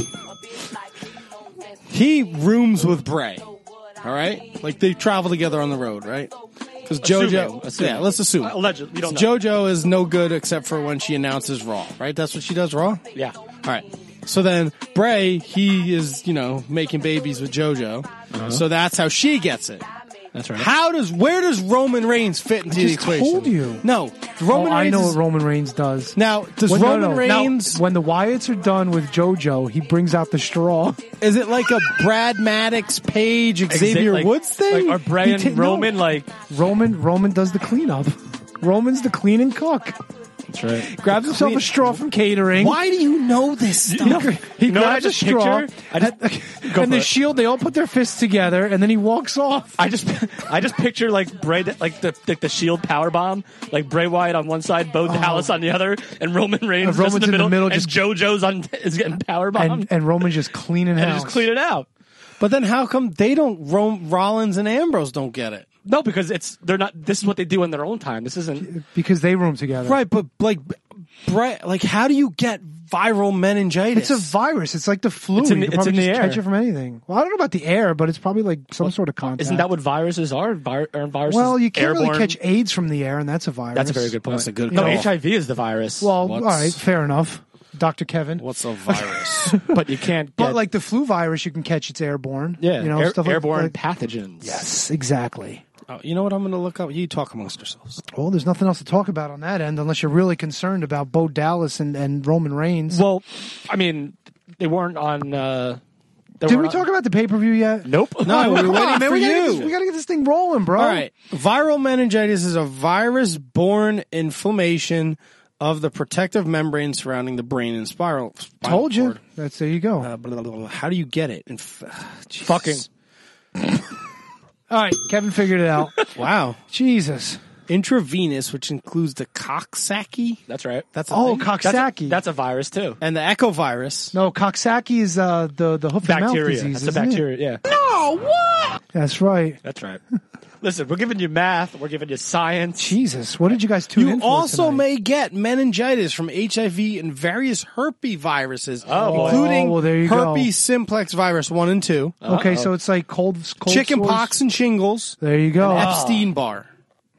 He rooms with Bray. All right. Like they travel together on the road, right? Because JoJo. Assuming. Yeah, let's assume. Allegedly, we don't know. JoJo is no good except for when she announces Raw, right? That's what she does, Raw. Yeah. All right. So then Bray, he is, you know, making babies with JoJo. Uh-huh. So that's how she gets it. That's right. How does where does Roman Reigns fit into I the just equation? told you. No, Roman oh, I Reigns. know is- what Roman Reigns does. now, does When- no, Roman no, no. Now, Reigns? when the Wyatts are done with JoJo, he brings out the straw. is it like a Brad Maddox, Page, Xavier like, Woods thing? Like, or Bray He and ta- no. Roman, like. Roman Roman does the cleanup. Roman's the cleaning cook. That's right. Grabs himself a straw from catering. Why do you know this stuff? He, gra- he You know what I grabs a just straw, picture? I just- and, Go and for the it. Shield. They all put their fists together, and then he walks off. I just, I just picture like Bray, like the like the Shield power bomb, like Bray Wyatt on one side, Bo Dallas on the other, and Roman Reigns Uh, just Roman's in the in the middle, middle, and just- JoJo's on is getting power bombed, and and Roman's just cleaning and house. just clean it out. But then how come they don't? Rom- Rollins and Ambrose don't get it. No, because it's they're not. This is what they do in their own time. This isn't. because they room together. Right, but like, Brett, like, how do you get viral meningitis? It's a virus. It's like the flu. It's in you the- can it's probably in the just air. catch it from anything. Well, I don't know about the air, but it's probably like some sort of contact. Isn't that what viruses are? Vi- are viruses Well, you can't airborne? really catch AIDS from the air, and that's a virus. That's a very good point. That's a good No, call. H I V is the virus. Well, What's- all right, fair enough, Doctor Kevin. What's a virus? but you can't. But get- like the flu virus, you can catch. It's airborne. yeah, you know, air- stuff like- airborne like- pathogens. Yes, exactly. Oh, you know what I'm going to look up? You talk amongst yourselves. Well, there's nothing else to talk about on that end, unless you're really concerned about Bo Dallas and, and Roman Reigns. Well, I mean, they weren't on. Uh, they Did weren't we on- talk about the pay per view yet? Nope. No, we Come were waiting on, man, for we gotta, get you. this, we gotta get this thing rolling, bro. All right. Viral meningitis is a virus-borne inflammation of the protective membrane surrounding the brain and spiral. spinal Told you. cord. That's there you go. Uh, blah, blah, blah. How do you get it? Inf- Jesus. Fucking. All right, Kevin figured it out. Wow. Jesus. Intravenous, which includes the Coxsackie. That's right. That's a Oh, thing? That's Coxsackie. a, that's a virus too. and the echovirus. No, Coxsackie is uh, the the hoof and mouth Bacteria. disease. That's a isn't it? bacteria. Yeah. That's right. That's right. Listen, we're giving you math. We're giving you science. Jesus, what did you guys tune You in for also tonight? may get meningitis from H I V and various herpes viruses, Oh, boy. including Oh, well, there you go. herpes simplex virus one and two, Okay, so it's like cold, cold chicken sores. pox and shingles, There you go. and Epstein Barr.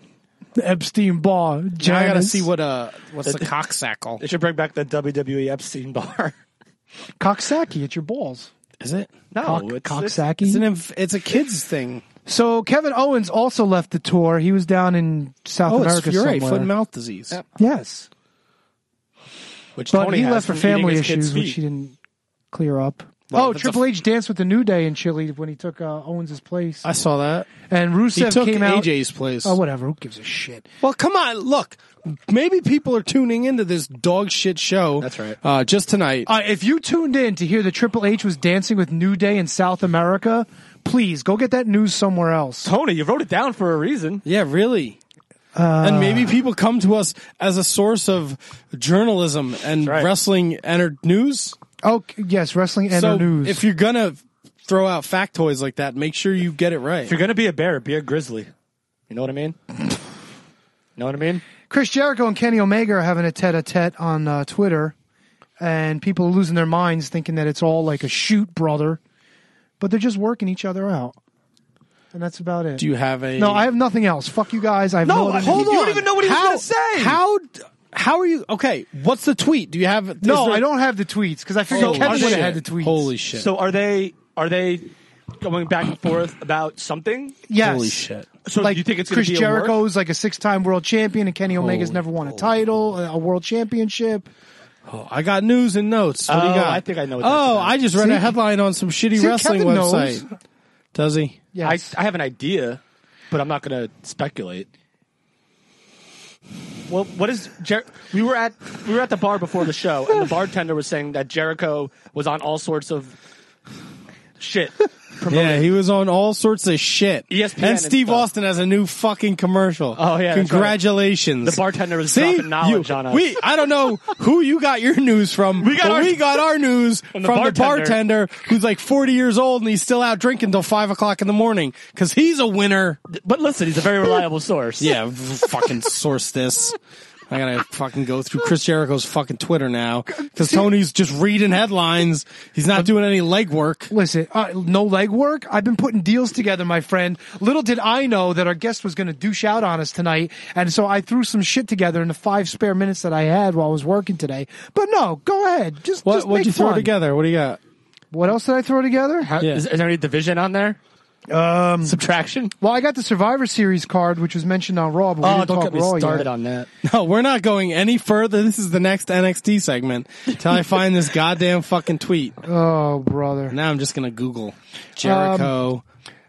The Epstein bar. Now I gotta Janice. see what uh what's the cocksackle? They should bring back the W W E Epstein bar. Coxsackie. It's your balls. Is it? No, Cock, it's, it's, Coxsackie. It's an inf- it's a kids thing. So Kevin Owens also left the tour. He was down in South Oh, America it's you're right, somewhere. foot and mouth disease. Yep. Yes, which but Tony he has left for from eating family his kids' issues, which feet. he didn't clear up. Well, oh, that's Triple a- H danced with the New Day in Chile when he took uh, Owens' place, I saw that. and He Rusev took came out. A J's place. Oh, whatever. Who gives a shit? Well, come on, look. Maybe people are tuning into this dog shit show. That's right. Uh, just tonight. Uh, if you tuned in to hear that Triple H was dancing with New Day in South America, please go get that news somewhere else. Tony, you wrote it down for a reason. Yeah, really. Uh, and maybe people come to us as a source of journalism and right. wrestling and news. Oh, yes, wrestling and so news. if you're gonna throw out factoids like that, make sure you get it right. If you're gonna be a bear, be a grizzly. You know what I mean? You know what I mean? Chris Jericho and Kenny Omega are having a tete-a-tete on uh, Twitter, and people are losing their minds thinking that it's all like a shoot, brother. But they're just working each other out. And that's about it. Do you have a No, I have nothing else. Fuck you guys. I have no, No, other hold news. on. You don't even know what he was how, gonna say. How how are you? Okay, what's the tweet? Do you have? is No, there- I don't have the tweets because I figured Holy Kevin would have shit. had the tweets. Holy shit! So are they are they going back and forth about something? Yes. Holy shit! So Like do you think it's going Chris to be a Jericho's like a six-time world champion, and Kenny Omega's Holy, never won a holy, title, a world championship. Oh, I got news and notes. What do you Oh, got? I think I know what that's Oh, about. I just read See? a headline on some shitty See, wrestling Kevin knows. website. Does he? Yes. I I have an idea, but I'm not going to speculate. Well, what is Jer- we were at we were at the bar before the show, and the bartender was saying that Jericho was on all sorts of shit. Promoting. Yeah, he was on all sorts of shit. E S P N and and Steve stuff. Austin has a new fucking commercial. Oh, yeah, that's right. Congratulations. The bartender was See? dropping knowledge You- on us. We, I don't know who you got your news from. We got but our- we got our news from, the the bartender. bartender who's like forty years old and he's still out drinking till five o'clock in the morning because he's a winner. But listen, he's a very reliable source. Yeah, fucking source this. I gotta fucking go through Chris Jericho's fucking Twitter now because Tony's just reading headlines. He's not doing any legwork. Listen, uh, no legwork. I've been putting deals together, my friend. Little did I know that our guest was going to douche out on us tonight, and so I threw some shit together in the five spare minutes that I had while I was working today. But no, go ahead. Just What just what'd make you throw fun. together? What do you got? What else did I throw together? How- Yeah. Is, is there any division on there? Um, Subtraction? well, I got the Survivor Series card, which was mentioned on Raw, but we Oh, didn't don't talk get me Raw started yet. on that. No, we're not going any further. This is the next N X T segment till I find this goddamn fucking tweet. Oh, brother. Now I'm just gonna Google Jericho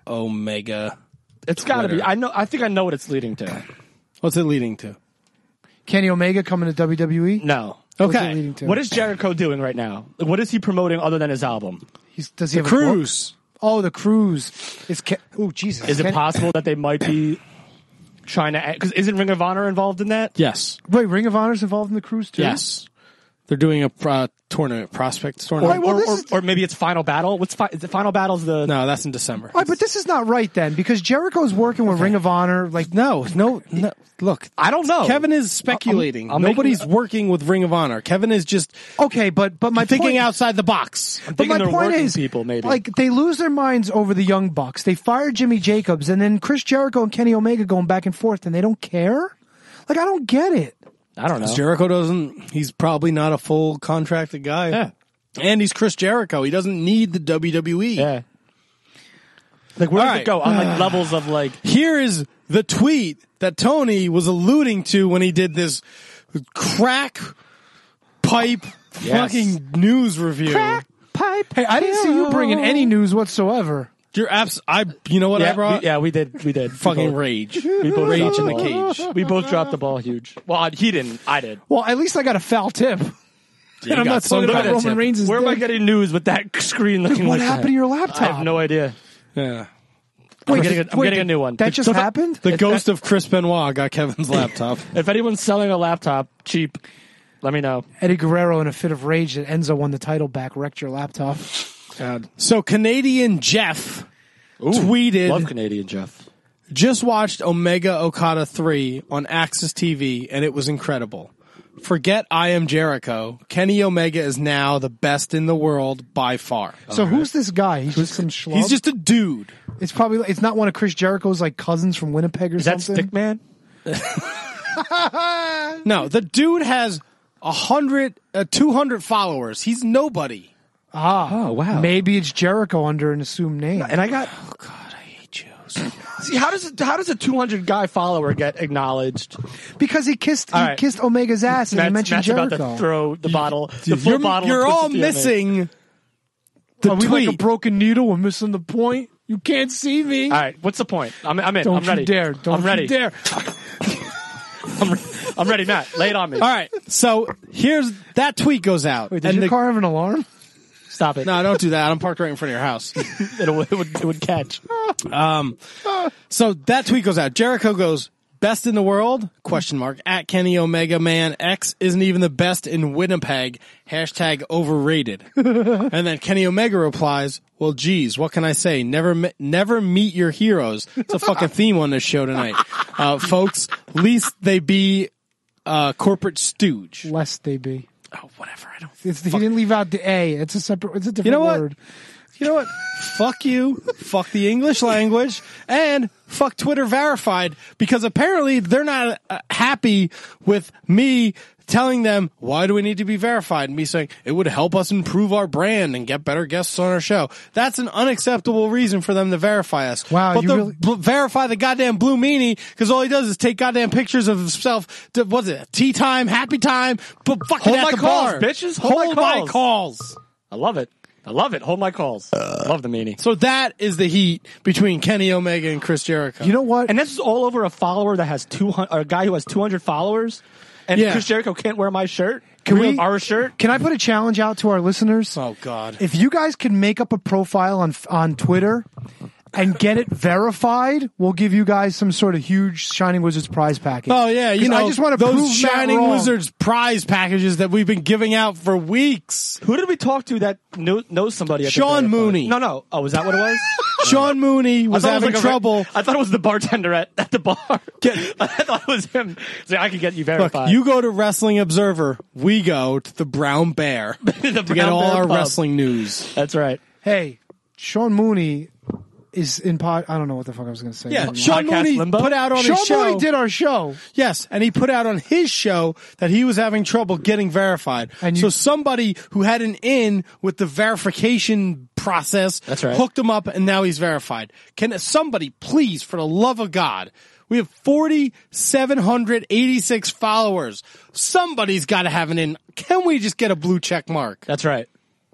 Omega. It's got to be. Twitter. I know. I think I know what it's leading to. What's it leading to? Kenny Omega coming to W W E? No. What's it Okay, leading to? What is Jericho doing right now? Like, what is he promoting other than his album? He's, does he the have a book? cruise. Oh, the cruise. Is Ke- oh, Jesus. Is it Ken- possible that they might be trying to? Because isn't Ring of Honor involved in that? Yes, Wait, Ring of Honor's involved in the cruise too? yes. They're doing a uh, tournament, prospect Or, tournament. well, or, this or, is- or maybe it's Final Battle. What's fi- is it Final Battle's the? no, that's in December. All right, but this is not right then, because Jericho's working with Ring of Honor. Like, No, no, no. Look, I don't know. Kevin is speculating. I'm- I'm Nobody's making- working with Ring of Honor. Kevin is just okay, but but my thinking point, outside the box. I'm But thinking my they're point working is, people. Maybe like, they lose their minds over the Young Bucks. They fire Jimmy Jacobs, and then Chris Jericho and Kenny Omega going back and forth, and they don't care. Like, I don't get it. I don't know. Jericho doesn't. He's probably not a full contracted guy. Yeah. And he's Chris Jericho. He doesn't need the W W E. Yeah. Like where All does right. it go on like levels of like? Here is the tweet that Tony was alluding to when he did this crack pipe Yes. fucking news review. Pipe. Hey, I didn't see you bringing any news whatsoever. You're abs- I. You know what yeah, I brought? we, yeah, we did. We did. Fucking we both, rage. We both Rage dropped in the ball. cage. We both dropped the ball huge. Well, I- he didn't. I did. Well, at least I got a foul tip. You And I'm got not some talking about kind of Roman tip. Reigns' Where am I dick. getting news with that screen looking What like happened that? to your laptop? I have no idea. Yeah. I'm Wait, getting, a, I'm wait, getting a did- new one. That just So if- happened? The ghost of Chris Benoit got Kevin's laptop. If anyone's selling a laptop cheap, let me know. Eddie Guerrero, in a fit of rage that Enzo won the title back, wrecked your laptop. God. So Canadian Jeff tweeted, Love Canadian Jeff. just watched Omega Okada three on Axis T V and it was incredible. Forget I Am Jericho. Kenny Omega is now the best in the world by far. So who's this guy? He's just some schlub? He's just a dude. It's probably it's not one of Chris Jericho's like cousins from Winnipeg or Is that something. Stickman? No, the dude has a hundred, uh, two hundred followers. He's nobody. Ah, Oh, wow. Maybe it's Jericho under an assumed name. And I got. Oh God, I hate you. See, how does it, how does a two hundred guy follower get acknowledged? Because he kissed All he right. kissed Omega's ass and he Matt's, mentioned Matt's Jericho. about to throw the bottle, the full You're, bottle. you're of all Twisted Tea at me. missing the Are we tweet. like a broken needle? We're missing the point. You can't see me. All right, what's the point? I'm, I'm in. Don't I'm ready. you dare! Don't I'm ready. you dare! I'm, re- I'm ready, Matt. Lay it on me. All right, so here's that tweet goes out. Wait, does and your the- car have an alarm? Stop it. No, don't do that. I'm parked right in front of your house. It'll, it would it would catch. Um, so that tweet goes out. Jericho goes, best in the world? Question mark. At Kenny Omega Man X isn't even the best in Winnipeg. Hashtag overrated. And then Kenny Omega replies, well, geez, what can I say? Never, me- never meet your heroes. It's a fucking theme on this show tonight. Uh, folks, least they be, uh, corporate stooge. Lest they be. Oh, whatever. I don't. It's, he didn't leave out the A. It's a separate. It's a different You know what? word. You know what? Fuck you. Fuck the English language. And fuck Twitter verified, because apparently they're not uh, happy with me telling them, why do we need to be verified? And me saying, it would help us improve our brand and get better guests on our show. That's an unacceptable reason for them to verify us. Wow, But you they'll really- bl- verify the goddamn Blue Meanie, because all he does is take goddamn pictures of himself. To, what's it? Tea time, happy time, but fucking Hold at my the calls, bar. bitches. Hold my Hold my calls. calls. I love it. I love it. Hold my calls. Love the meanie. So that is the heat between Kenny Omega and Chris Jericho. You know what? And this is all over a follower that has two hundred, or a guy who has two hundred followers. And Yeah. Chris Jericho can't wear my shirt. Can Real- we- our shirt? Can I put a challenge out to our listeners? Oh God. If you guys could make up a profile on on Twitter and get it verified, we'll give you guys some sort of huge Shining Wizards prize package. Oh yeah, you 'Cause know, I just want to those prove Matt Shining wrong. Wizards prize packages that we've been giving out for weeks. Who did we talk to that knew, knows somebody? at the Sean Verify? Mooney. No, no. Oh, was that what it was? Sean Mooney was I thought it having like a ver- trouble. I thought it was the bartender at, at the bar. Get- I thought it was him. So I could get you Look, verified. you go to Wrestling Observer, we go to the Brown Bear The to get Brown all Bear our Pub. wrestling news. That's right. Hey, Sean Mooney is in pod. I don't know what the fuck I was going to say. Yeah, Never mind. Sean Podcast Mooney Limbo? put out on Sean his show. Mooney did our show. Yes, and he put out on his show that he was having trouble getting verified. And you- so somebody who had an in with the verification process That's right. hooked him up, and now he's verified. Can somebody please, for the love of God, we have four thousand seven hundred eighty-six followers. Somebody's got to have an in. Can we just get a blue check mark? That's right.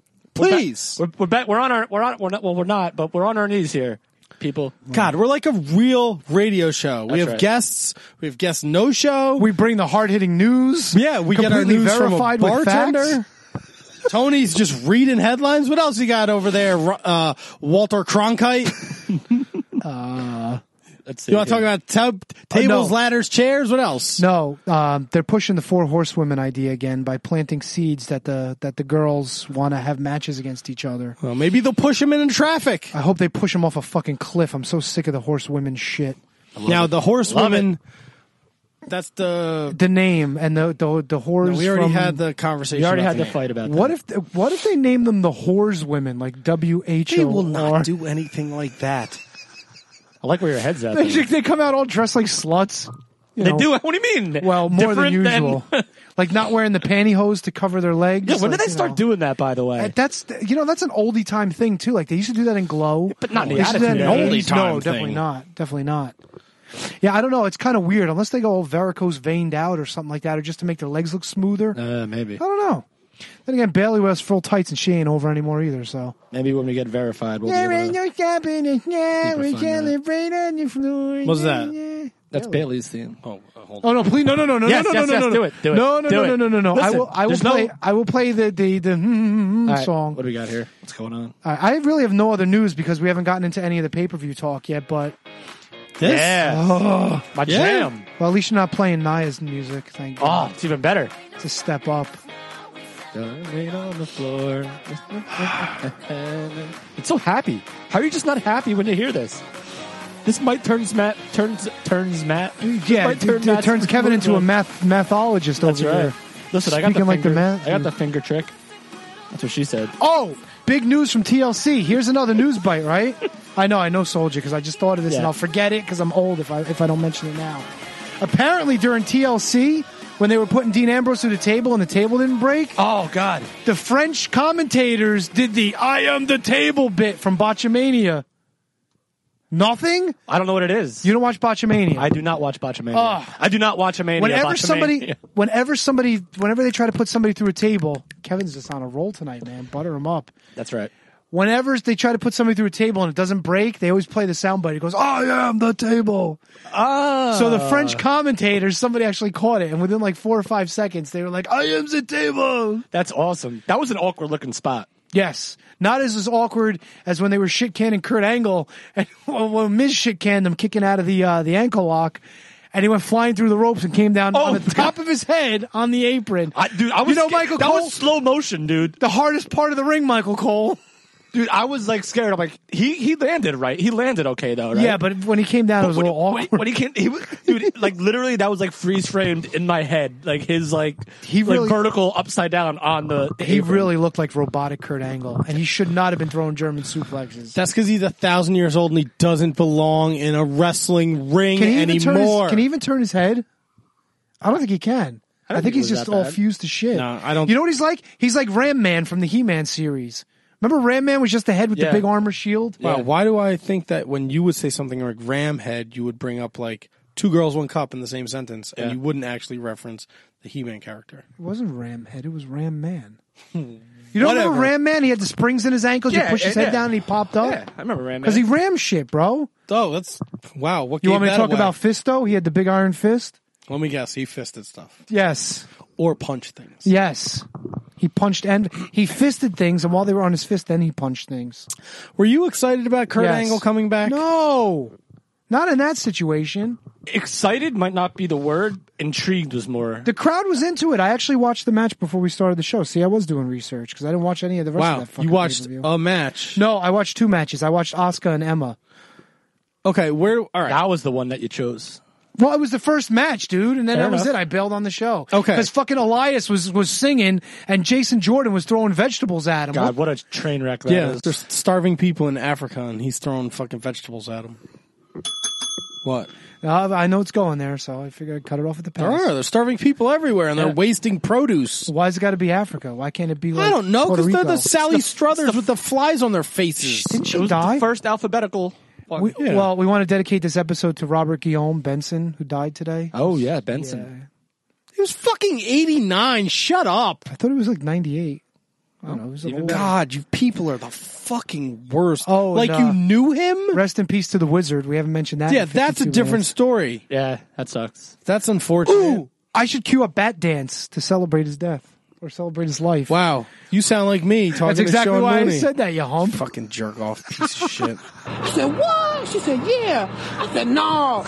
Please. We're we're, back, we're on our we're on we're not well we're not but we're on our knees here, people. God, we're like a real radio show. we That's have right. guests. We have guests no show. We bring the hard hitting news. Yeah, we get our completely news from a verified with bartender. facts. Tony's just reading headlines. What else you got over there, uh, Walter Cronkite? Let's see. You want to talk about tub, tables, no. ladders, chairs? What else? No, um, they're pushing the four horsewomen idea again by planting seeds that the that the girls want to have matches against each other. Well, maybe they'll push him into traffic. I hope they push them off a fucking cliff. I'm so sick of the horsewomen shit. Now the horsewomen. That's the. The name and the the the whores. We already from- had the conversation. We already about had the name. fight about What that. if what if they name them the whores women, like W H O? They will not do anything like that. I like where your head's at. They, though. they come out all dressed like sluts. You They know. do. What do you mean? Well, more than Different usual. like not wearing the pantyhose to cover their legs. Yeah. When like, did they you start know. doing that? By the way. Uh, That's you know that's an oldie time thing too. Like they used to do that in Glow, But not in the They used to do that Attitude in the Era. eighties. Oldie time No, definitely thing. not. Definitely not. Yeah, I don't know. It's kind of weird unless they go all varicose veined out or something like that, or just to make their legs look smoother. uh, maybe. I don't know. Then again, Bailey wears full tights and she ain't over anymore either. So Maybe when we get verified, we'll there be ain't able to. no stopping us now. We People find celebrate on the floor. What's that? Yeah. That's Bailey's theme. Oh, uh, hold on. Oh no! Please, no, no, no, no, Yes, no, no, yes, no, yes, no, do it, do it, no, no, do no, it. no, no, no, no. I Listen, will, I will there's no- play, I will play the the the mm, All right, song. What do we got here? What's going on? I, I really have no other news because we haven't gotten into any of the pay per view talk yet. But This? Yeah. My Yeah. jam. well, at least you're not playing Naya's music. Thank you. Oh, it's even better. It's a step up. Rain on the floor. It's so happy. How are you just not happy when you hear this? This might turns Matt turns turns Matt. This Yeah, might it, turn it Matt's turns Kevin into a math mathologist That's over right. here. Listen, I got the Speaking like the finger, math- I got the finger trick. That's what she said. Oh, big news from T L C. Here's another news bite, right? I know, I know, Soldier, because I just thought of this Yeah. and I'll forget it because I'm old if I if I don't mention it now. Apparently, during T L C, when they were putting Dean Ambrose through the table and the table didn't break, Oh God. the French commentators did the "I am the table" bit from Botchamania. Nothing? I don't know what it is. You don't watch Botchamania? I do not watch Botchamania. Oh. I do not watch a mania. Whenever Botchamania. somebody, whenever somebody, whenever they try to put somebody through a table, Kevin's just on a roll tonight, man. Butter him up. That's right. Whenever they try to put somebody through a table and it doesn't break, they always play the soundbite. It goes, "I am the table." Ah. So the French commentators, somebody actually caught it, and within like four or five seconds, they were like, "I am the table." That's awesome. That was an awkward looking spot. Yes, not as, as awkward as when they were shit canning Kurt Angle, and when Miz shit canned him kicking out of the uh, the ankle lock, and he went flying through the ropes and came down Oh, on the top of his head on the apron. I, dude, I was you know, scared. Michael that Cole, was slow motion, dude. the hardest part of the ring, Michael Cole. Dude, I was like scared. I'm like, he he landed right. He landed okay though, right? Yeah, but when he came down, it was when, a little when, awkward. when he came, he, was- dude, like literally, that was like freeze framed in my head, like his like He like really- vertical upside down on the. the He apron. really looked like robotic Kurt Angle, and he should not have been throwing German suplexes. That's because he's a thousand years old and he doesn't belong in a wrestling ring Can he even turn anymore. his, Can he even turn his head? I don't think he can. I, don't think think he's it was just that all bad. fused to shit. No, I don't- You know what he's like? He's like Ram Man from the He-Man series. Remember Ram Man was just the head with Yeah. the big armor shield? Wow, Yeah. why do I think that when you would say something like ram head, you would bring up like two girls, one cup in the same sentence, and Yeah. you wouldn't actually reference the He-Man character? It wasn't Ram Head. It was Ram Man. You don't Whatever. remember Ram Man? He had the springs in his ankles. Yeah, you push his yeah, head yeah. down and he popped up. Yeah, I remember Ram. Because he ram shit, bro. Oh, that's wow. What You gave want me to that talk away? about Fisto? He had the big iron fist. Let me guess. He fisted stuff Yes. or punched things. Yes. He punched and he fisted things, and while they were on his fist, then he punched things. Were you excited about Kurt Yes. Angle coming back? No. Not in that situation. Excited might not be the word. Intrigued was more. The crowd was into it. I actually watched the match before we started the show. See, I was doing research because I didn't watch any of the rest Wow, of that fucking you watched pay-per-view. a match. No, I watched two matches. I watched Asuka and Emma. Okay, where? All right. That was the one that you chose. Well, it was the first match, dude, and then Fair that was enough. it. I bailed on the show. Okay. Because fucking Elias was, was singing, and Jason Jordan was throwing vegetables at him. God, what a train wreck that Yeah, is. there's starving people in Africa, and he's throwing fucking vegetables at them. What? Uh, I know it's going there, so I figured I'd cut it off at the There pass. are. There's starving people everywhere, and they're Yeah. wasting produce. Why's it got to be Africa? Why can't it be like I don't know, Puerto because they're Rico? the Sally Struthers with the flies on their faces. Didn't she It was die? the first alphabetical one. We, Yeah. Well, we want to dedicate this episode to Robert Guillaume Benson, who died today. Oh yeah, Benson. He was fucking eighty-nine. Shut up. I thought he was like ninety-eight. I don't know. He was an even old- better. God, you people are the fucking worst. Oh, like and, uh, you knew him? Rest in peace to the Wizard. We haven't mentioned that. Yeah, in that's a fifty-two different minutes. story. Yeah, that sucks. That's unfortunate. Ooh, I should cue up Bat Dance to celebrate his death or celebrate his life. Wow, you sound like me talking That's to exactly Sean why Mooney. I said that, you hump. Fucking jerk off piece of shit. I said, what? She said, yeah. I said, no.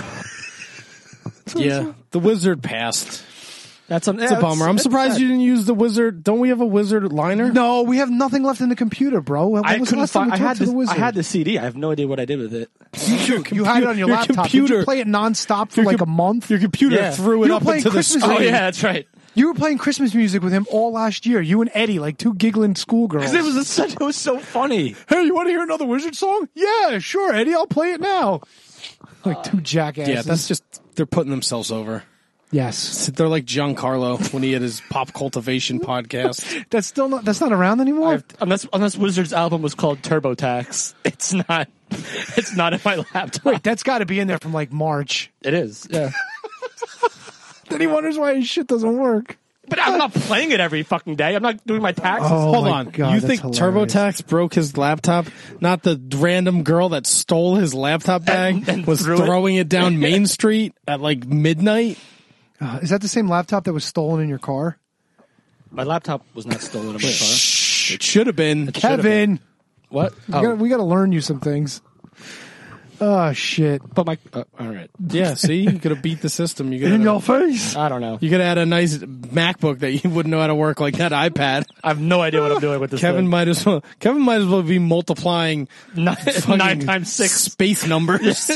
Yeah, the wizard passed. That's a, It's a bummer. I'm surprised you didn't use the wizard. Don't we have a wizard liner? No, we have nothing left in the computer, bro. When I was the couldn't last time find. we I talked had to the the. I Wizard? had the C D. I have no idea what I did with it. You, you had it on your, your laptop. Did computer- you play it nonstop for your like com- a month? Your computer Yeah. threw it You were up playing into the Christmas screen. Oh yeah, that's right. You were playing Christmas music with him all last year. You and Eddie, like two giggling schoolgirls. Because it was such. It was so funny. Hey, you want to hear another Wizard song? Yeah, sure, Eddie. I'll play it now. Like two jackasses. Yeah, that's just they're putting themselves over. yes. They're like Giancarlo when he had his pop cultivation podcast. That's still not. That's not around anymore. I've, unless unless Wizard's album was called TurboTax, it's not. It's not in my laptop. Wait, that's got to be in there from like March. It is. Yeah. Then he wonders why his shit doesn't work. But I'm not playing it every fucking day. I'm not doing my taxes. Oh, Hold my on. God, you that's think hilarious. TurboTax broke his laptop? Not the random girl that stole his laptop bag And- and was threw it? throwing it down Main Street at like midnight? Uh, is that the same laptop that was stolen in your car? My laptop was not stolen in my car. It should have been. Kevin, What? we Oh, gotta- we got to learn you some things. Oh shit! but my. Uh, all right. Yeah, see? You could have beat the system. You could In have your face. I don't know. you could have had a nice MacBook that you wouldn't know how to work like that iPad. I have no idea what I'm doing with this. Kevin thing. might as well Kevin might as well be multiplying nine, fucking nine times six. space numbers.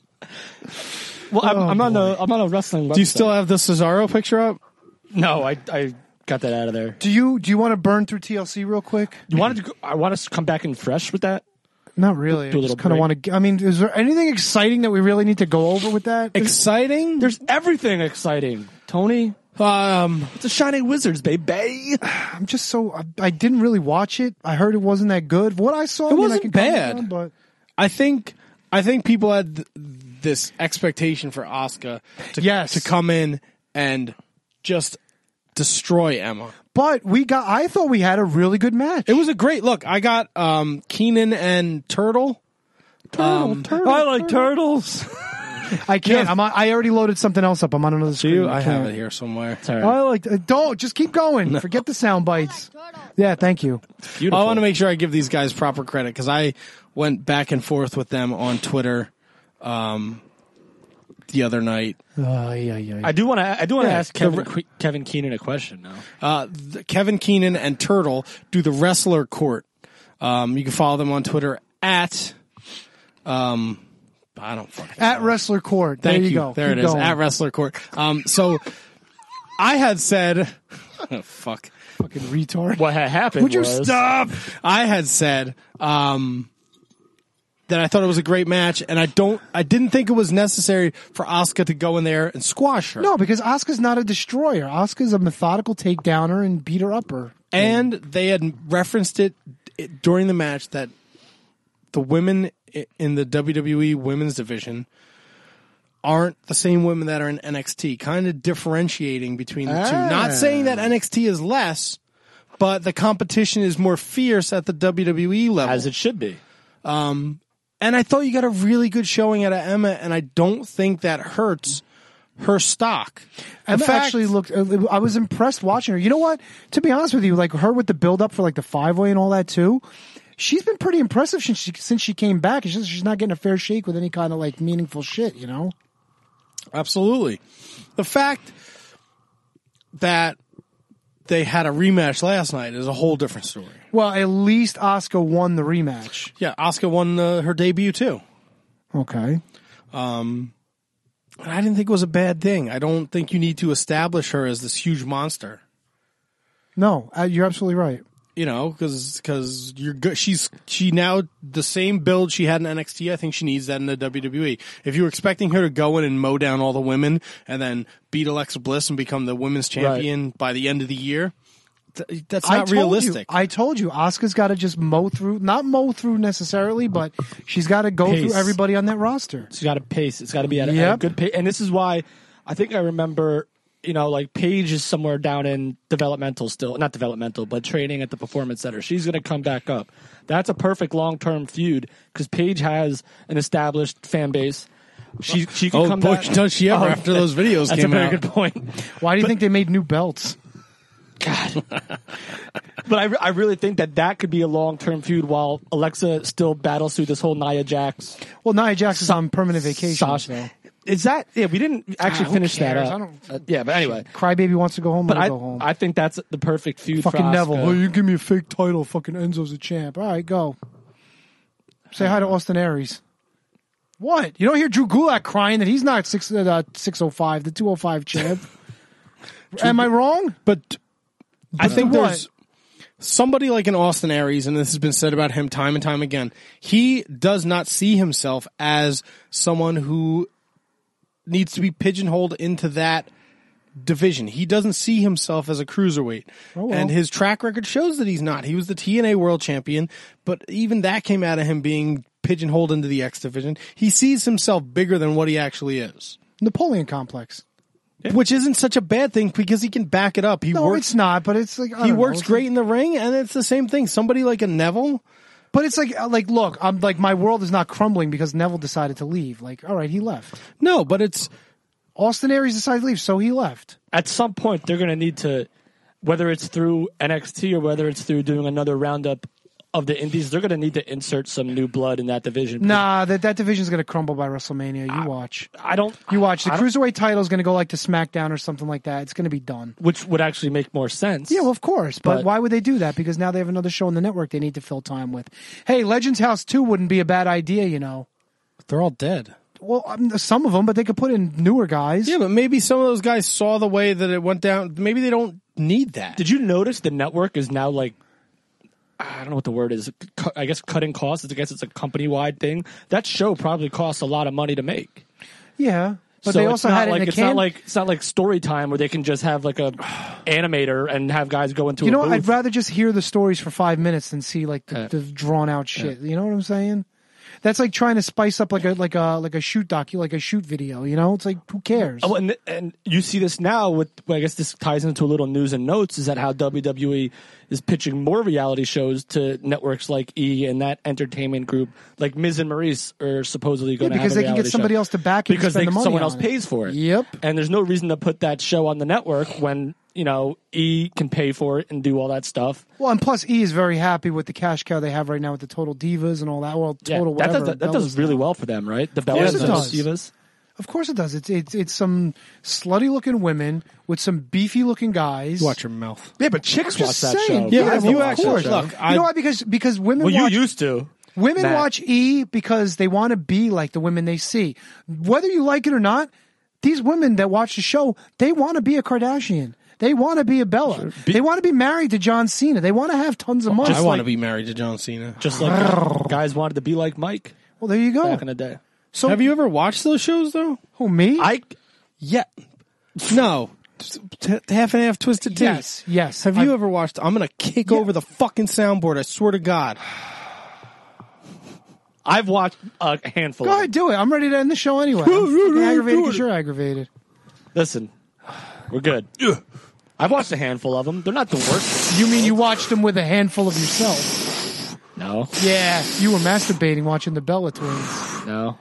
Well, I'm, Oh, I'm on a I'm on a wrestling. Do you website. still have the Cesaro picture up? No, I I got that out of there. Do you do you want to burn through T L C real quick? You wanted to? Go, I want us to come back in fresh with that. Not really. Do a I little just kind of break. want to. I mean, is there anything exciting that we really need to go over with that? Exciting? There's everything exciting, Tony. Um, It's the Shining Wizards, baby. I'm just so. I, I didn't really watch it. I heard it wasn't that good. What I saw, It I mean, I wasn't can comment bad. on, but I think I think people had th- this expectation for Asuka to Yes. to come in and just destroy Emma. but we got. I thought we had a really good match. It was a great look. I got um, Keenan and Turtle. turtle, um, turtle. I like turtles. I can't. I'm. On, I already loaded something else up. I'm on another Do screen. you? I can't. have it here somewhere. Sorry. I like. Uh, don't just keep going. Forget the sound bites. Turtles. Yeah, thank you. Beautiful. I want to make sure I give these guys proper credit because I went back and forth with them on Twitter um, the other night. Uh, yeah, yeah. I do want to. I do want to Yeah, ask Kevin the- Que- Kevin Keenan a question now. Uh, th- Kevin Keenan and Turtle do the Wrestler Court. Um, you can follow them on Twitter at. Um, I don't fucking At know. Wrestler Court. Thank there you, you. go. There Keep it is. going. At Wrestler Court. Um, so I had said, oh, fuck. Fucking retard. What had happened? Would you was, stop? I had said um, that I thought it was a great match, and I don't. I didn't think it was necessary for Asuka to go in there and squash her. No, because Asuka's not a destroyer. Asuka's a methodical takedowner and beat her upper. And they had referenced it, it during the match that the women i- in the W W E women's division aren't the same women that are in N X T, kind of differentiating between the two. Not saying that N X T is less, but the competition is more fierce at the W W E level. as it should be. And I thought you got a really good showing out of Emma, and I don't think that hurts her stock. In Emma fact- actually looked. uh, I was impressed watching her. You know what? To be honest with you, like her with the build up for like the five way and all that too. She's been pretty impressive since she since she came back. It's just she's not getting a fair shake with any kind of like meaningful shit. You know. Absolutely. The fact that they had a rematch last night is a whole different story. Well, at least Asuka won the rematch. Yeah, Asuka won uh, her debut too. Okay. And I didn't think it was a bad thing. I don't think you need to establish her as this huge monster. No, uh, you're absolutely right. You know, because because you're good. She's she now the same build she had in N X T. I think she needs that in the W W E. If you were expecting her to go in and mow down all the women and then beat Alexa Bliss and become the women's champion by the end of the year, th- that's I not told realistic. You, I told you, Asuka's got to just mow through, not mow through necessarily, but she's got to go Pace. through everybody on that roster. It's got to pace. It's got to be at a, at a Yep. good pace. And this is why I think I remember, you know, like Paige is somewhere down in developmental still, not developmental, but training at the Performance Center. She's going to come back up. That's a perfect long term feud because Paige has an established fan base. She she can Oh, come boy, back. does she ever after those videos That's came a very out. good point. Why do you think they made new belts? God. But I, re- I really think that that could be a long term feud while Alexa still battles through this whole Nia Jax. Well, Nia Jax is on permanent vacation. Sasha. So. Is that? Yeah, we didn't actually Ah, who finish that cares? up. I don't- Uh, yeah, but anyway. Crybaby wants to go home. But Let I, her go home. I think that's the perfect feud Fucking for Asuka. Neville. Oh, you give me a fake title. Fucking Enzo's a champ. All right, go. Say hi to Austin Aries. What? You don't hear Drew Gulak crying that he's not six uh, six oh five, the two oh five champ. Am I wrong? But I think what? there's somebody like an Austin Aries, and this has been said about him time and time again. He does not see himself as someone who needs to be pigeonholed into that division. He doesn't see himself as a cruiserweight. Oh, well. And his track record shows that he's not. He was the T N A world champion, but even that came out of him being pigeonholed into the X division. He sees himself bigger than what he actually is. Napoleon complex. Which isn't such a bad thing because he can back it up. He No, works it's not, but it's like I he don't know. works It's great like- in the ring, and it's the same thing. Somebody like a Neville, but it's like, uh, like, look, I'm like, my world is not crumbling because Neville decided to leave. Like, all right, he left. no, but it's Austin Aries decided to leave, so he left. At some point, they're going to need to, whether it's through N X T or whether it's through doing another roundup of the Indies, they're going to need to insert some new blood in that division. Nah, that that division's going to crumble by WrestleMania. You watch. I don't. You watch. The I don't- Cruiserweight title is going to go like to SmackDown or something like that. It's going to be done. Which would actually make more sense. Yeah, well, of course. But, But- why would they do that? Because now they have another show on the network they need to fill time with. Hey, Legends House two wouldn't be a bad idea, you know. they're all dead. Well, um, some of them, but they could put in newer guys. Yeah, but maybe some of those guys saw the way that it went down. Maybe they don't need that. Did you notice the network is now like I don't know what the word is. Cu- I guess cutting costs. I guess it's a company wide thing. That show probably costs a lot of money to make. Yeah. But so they also it's not had it like in a it's can. not like it's not like story time where they can just have like a animator and have guys go into. You know a what? booth. I'd rather just hear the stories for five minutes than see like the, Yeah. the drawn out shit. You know what I'm saying? That's like trying to spice up like a like a like a shoot docu like a shoot video. You know, it's like who cares? Oh, and, and you see this now with, well, I guess this ties into a little news and notes, is that how W W E is pitching more reality shows to networks like E and that entertainment group, like Miz and Maurice are supposedly going Yeah, to have because a they can get reality somebody show. else to back it and because spend they, the money someone on else it. pays for it. Yep. And there's no reason to put that show on the network when, you know, E can pay for it and do all that stuff. Well, and plus E is very happy with the cash cow they have right now with the Total Divas and all that. Well, Yeah, Total that whatever. does, that does Bellas really now. well for them, right? The course Bellas it and does. the Divas. Of course it does. It's it's it's some slutty looking women with some beefy looking guys. Watch your mouth. Yeah, but chicks watch Just that saying. show. Yeah, Yeah, if you of actually- course. look, you I- know why? Because because women Well, you watch used to. women Matt. watch E because they want to be like the women they see. Whether you like it or not, these women that watch the show, they want to be a Kardashian. They want to be a Bella. Be- they want to be married to John Cena. They want to have tons of money. I want to be married to John Cena. Just like uh, guys wanted to be like Mike Well, there you go. back in the day. So Have you ever watched those shows though? Who, me? I Yeah. No. T- half and half twisted tea. yes, yes. Have I've- you ever watched? I'm gonna kick Yeah. over the fucking soundboard. I swear to God. I've watched a handful. Go of ahead, them. do it. I'm ready to end the show anyway. I'm fucking aggravated because you're aggravated. Listen, we're good. I've watched a handful of them. They're not the worst. You mean you watched them with a handful of yourself? No, Yeah, you were masturbating watching the Bella Twins. no.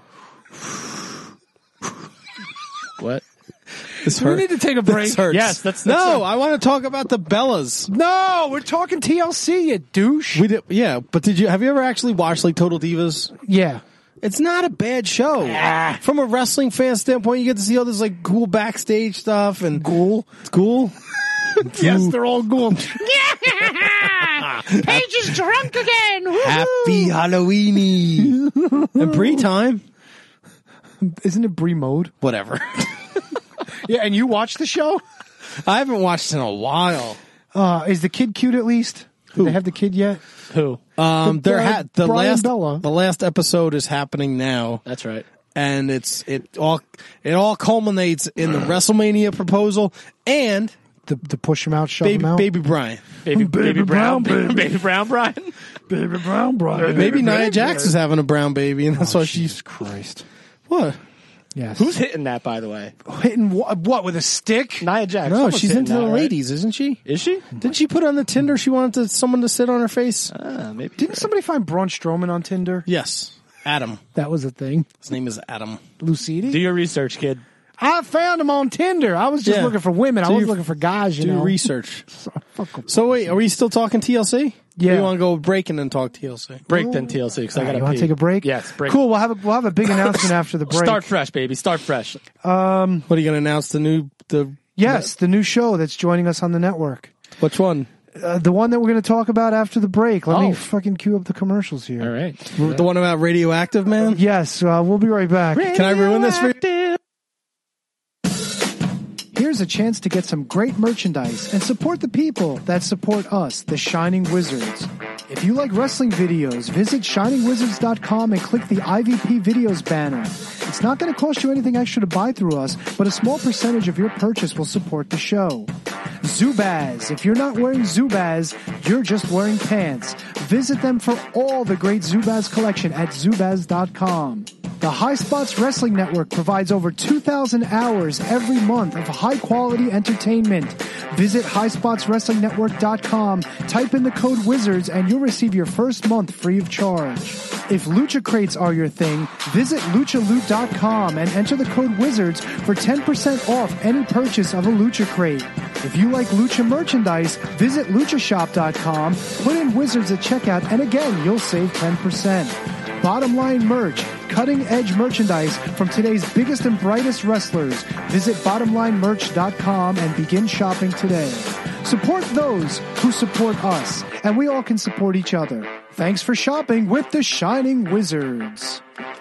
What? This Do we need to take a break? This hurts. Yes, that's- that's no. a- I want to talk about the Bellas. No, we're talking T L C, you douche. We did, yeah. But did you have you ever actually watched like Total Divas? yeah. It's not a bad show. Ah. From a wrestling fan standpoint, you get to see all this like cool backstage stuff and cool. It's cool. Yes, they're all cool. Paige is drunk again. Woo-hoo. Happy Halloweeny and Brie time. Isn't it Brie mode? Whatever. Yeah, and you watch the show? I haven't watched in a while. Uh, is the kid cute at least? Do they have the kid yet? Who? Um, The- there the had the Brian last Bella. the last episode is happening now, That's right. and it's it all it all culminates in the WrestleMania proposal and The the push him out, shove baby him out. baby Brian. Baby, Baby baby brown, Brown, baby, baby brown, Brian. baby brown, Brian. Maybe Nia Jax is having a brown baby, and that's why she's Jesus Christ. what? Yes. Who's hitting that, by the way? hitting what, what with a stick? Nia Jax. No, Someone's she's hitting into that, the right? ladies, isn't she? Is she? Didn't she put on the Tinder she wanted to, someone to sit on her face? Ah, maybe. Didn't somebody find Braun Strowman on Tinder? Yes, Adam. That was a thing. His name is Adam. Lucidi? Do your research, kid. I found him on Tinder. I was just Yeah. looking for women. I Do was your- looking for guys, you Do know. research. Fuck 'em. So wait, are we still talking T L C? Yeah. Or you want to go break and then talk T L C? Break then T L C because I All right, got you want to to take a break? Yes, break. Cool. We'll have a, we'll have a big announcement after the break. Start fresh, baby. Start fresh. What are you going to announce? The new the Yes, the new show that's joining us on the network. which one? Uh, the one that we're going to talk about after the break. Let Oh. me fucking cue up the commercials here. All right. The one about Radioactive Man? Yes, uh, we'll be right back. Can I ruin this for you? Here's a chance to get some great merchandise and support the people that support us, the Shining Wizards. If you like wrestling videos, visit shining wizards dot com and click the I V P Videos banner. It's not going to cost you anything extra to buy through us, but a small percentage of your purchase will support the show. Zubaz. If you're not wearing Zubaz, you're just wearing pants. Visit them for all the great Zubaz collection at zubaz dot com. The High Spots Wrestling Network provides over two thousand hours every month of high-quality entertainment. Visit high spots wrestling network dot com, type in the code WIZARDS, and you'll receive your first month free of charge. If Lucha Crates are your thing, visit lucha loot dot com and enter the code WIZARDS for ten percent off any purchase of a Lucha Crate. If you like Lucha merchandise, visit lucha shop dot com, put in WIZARDS at checkout, and again, you'll save ten percent. Bottom Line Merch, cutting-edge merchandise from today's biggest and brightest wrestlers. Visit bottom line merch dot com and begin shopping today. Support those who support us, and we all can support each other. Thanks for shopping with the Shining Wizards.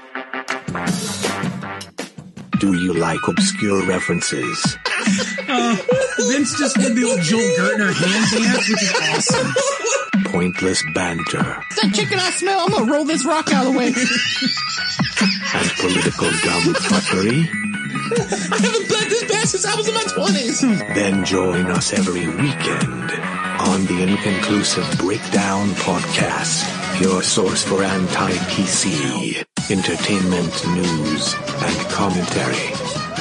Do you like obscure references? Uh, Vince just did the old Joel Gertner hand dance, which is awesome. pointless banter. That chicken I smell, I'm gonna roll this rock out of the way. And political dumb fuckery. I haven't bled this bad since I was in my twenties. Then join us every weekend on the Inconclusive Breakdown Podcast, your source for anti-P C entertainment, news, and commentary.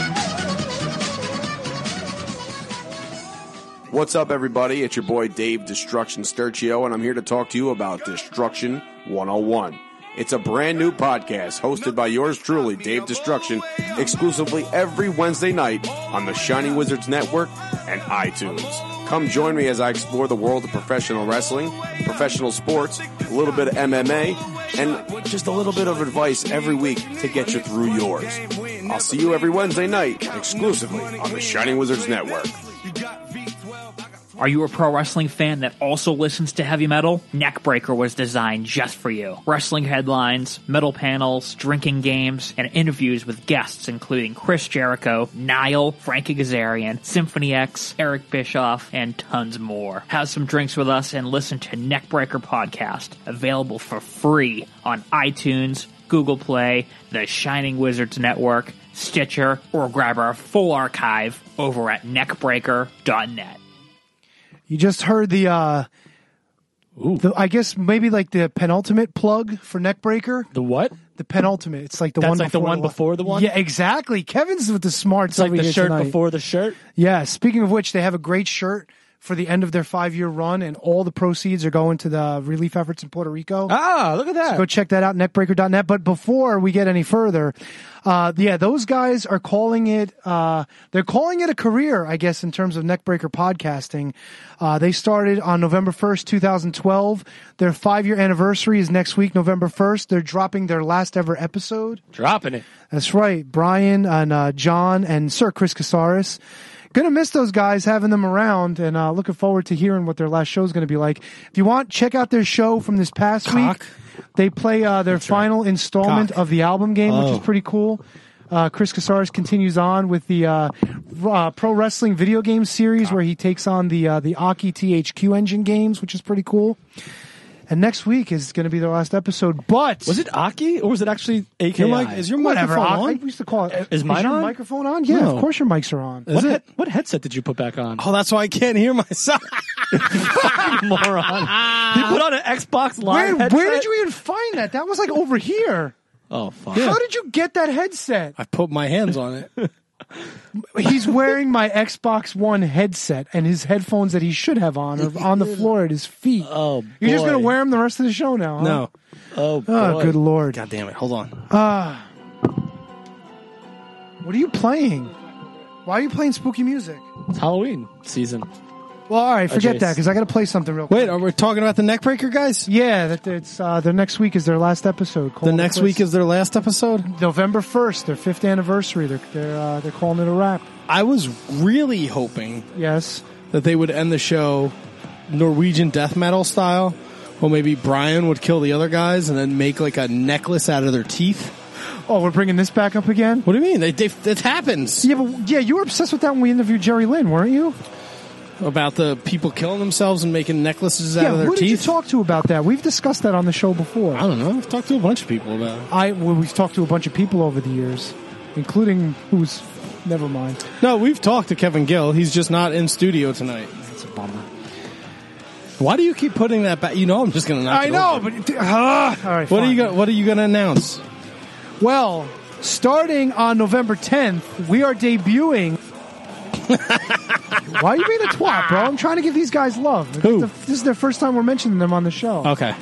What's up, everybody? It's your boy Dave Destruction Sturcio, and I'm here to talk to you about Destruction one oh one. It's a brand new podcast hosted by yours truly, Dave Destruction, exclusively every Wednesday night on the Shining Wizards Network and iTunes. Come join me as I explore the world of professional wrestling, professional sports, a little bit of M M A, and just a little bit of advice every week to get you through yours. I'll see you every Wednesday night, exclusively on the Shining Wizards Network. Are you a pro wrestling fan that also listens to heavy metal? Neckbreaker was designed just for you. Wrestling headlines, metal panels, drinking games, and interviews with guests including Chris Jericho, Nile, Frankie Kazarian, Symphony X, Eric Bischoff, and tons more. Have some drinks with us and listen to Neckbreaker Podcast, available for free on iTunes, Google Play, the Shining Wizards Network, Stitcher, or grab our full archive over at neckbreaker dot net. You just heard the, uh, the, I guess maybe like the penultimate plug for Neckbreaker. The what? The penultimate. It's like the That's one like before the one the before the one? Yeah, exactly. Kevin's with the smarts. It's like over the here shirt tonight. before the shirt? Yeah. Speaking of which, they have a great shirt for the end of their five-year run, and all the proceeds are going to the relief efforts in Puerto Rico. Ah, look at that. So go check that out, neckbreaker dot net. But before we get any further, uh, yeah, those guys are calling it, uh, they're calling it a career, I guess, in terms of Neckbreaker podcasting. Uh, they started on November first, twenty twelve. Their five-year anniversary is next week, November first. They're dropping their last ever episode. Dropping it. That's right. Brian and uh, John and Sir Chris Casares. Gonna miss those guys, having them around, and uh, looking forward to hearing what their last show is going to be like. If you want, check out their show from this past Cock. week. They play uh, their That's final right. installment Cock. of the album game, Oh. which is pretty cool. Uh, Chris Casares continues on with the uh, uh, pro wrestling video game series, Cock. where he takes on the uh, the Aki T H Q engine games, which is pretty cool. And next week is going to be their last episode. But was it Aki or was it actually A K I? Your mic, is your Whatever. microphone I, on? I used to call it. Is mine your on? microphone on? Yeah, No. of course your mics are on. Is what, it? he- what headset did you put back on? Oh, that's why I can't hear myself. Moron. He put on an Xbox Live Where, headset? where did you even find that? That was like over here. Oh, fuck. How did you get that headset? I put my hands on it. He's wearing my Xbox One headset, and his headphones that he should have on are on the floor at his feet. Oh, You're just boy. going to wear them the rest of the show now, huh? No. Oh, boy. Oh, good Lord. God damn it. Hold on. Ah. What are you playing? Why are you playing spooky music? It's Halloween season. Well, all right, forget Jace. that, because I got to play something real quick. Wait, are we talking about the Neckbreaker guys? Yeah, that it's uh, their next week is their last episode. The Calling it next quits. week is their last episode? November first, their fifth anniversary. They're they're uh, they're calling it a wrap. I was really hoping Yes. that they would end the show Norwegian death metal style. Or maybe Brian would kill the other guys and then make like a necklace out of their teeth. Oh, we're bringing this back up again? What do you mean? They, they, it happens. Yeah, but yeah, you were obsessed with that when we interviewed Jerry Lynn, weren't you? About the people killing themselves and making necklaces out yeah, of their who did you teeth. talk to about that? We've discussed that on the show before. I don't know. I've talked to a bunch of people about it. I well, we've talked to a bunch of people over the years, including who's never mind. No, we've talked to Kevin Gill. He's just not in studio tonight. That's a bummer. Why do you keep putting that back? You know I'm just going to knock I it know, over. but uh, all right. What fine. are you going? What are you going to announce? Well, starting on November tenth, we are debuting. Why are you being a twat, bro? I'm trying to give these guys love. Who? This is their first time we're mentioning them on the show. Okay.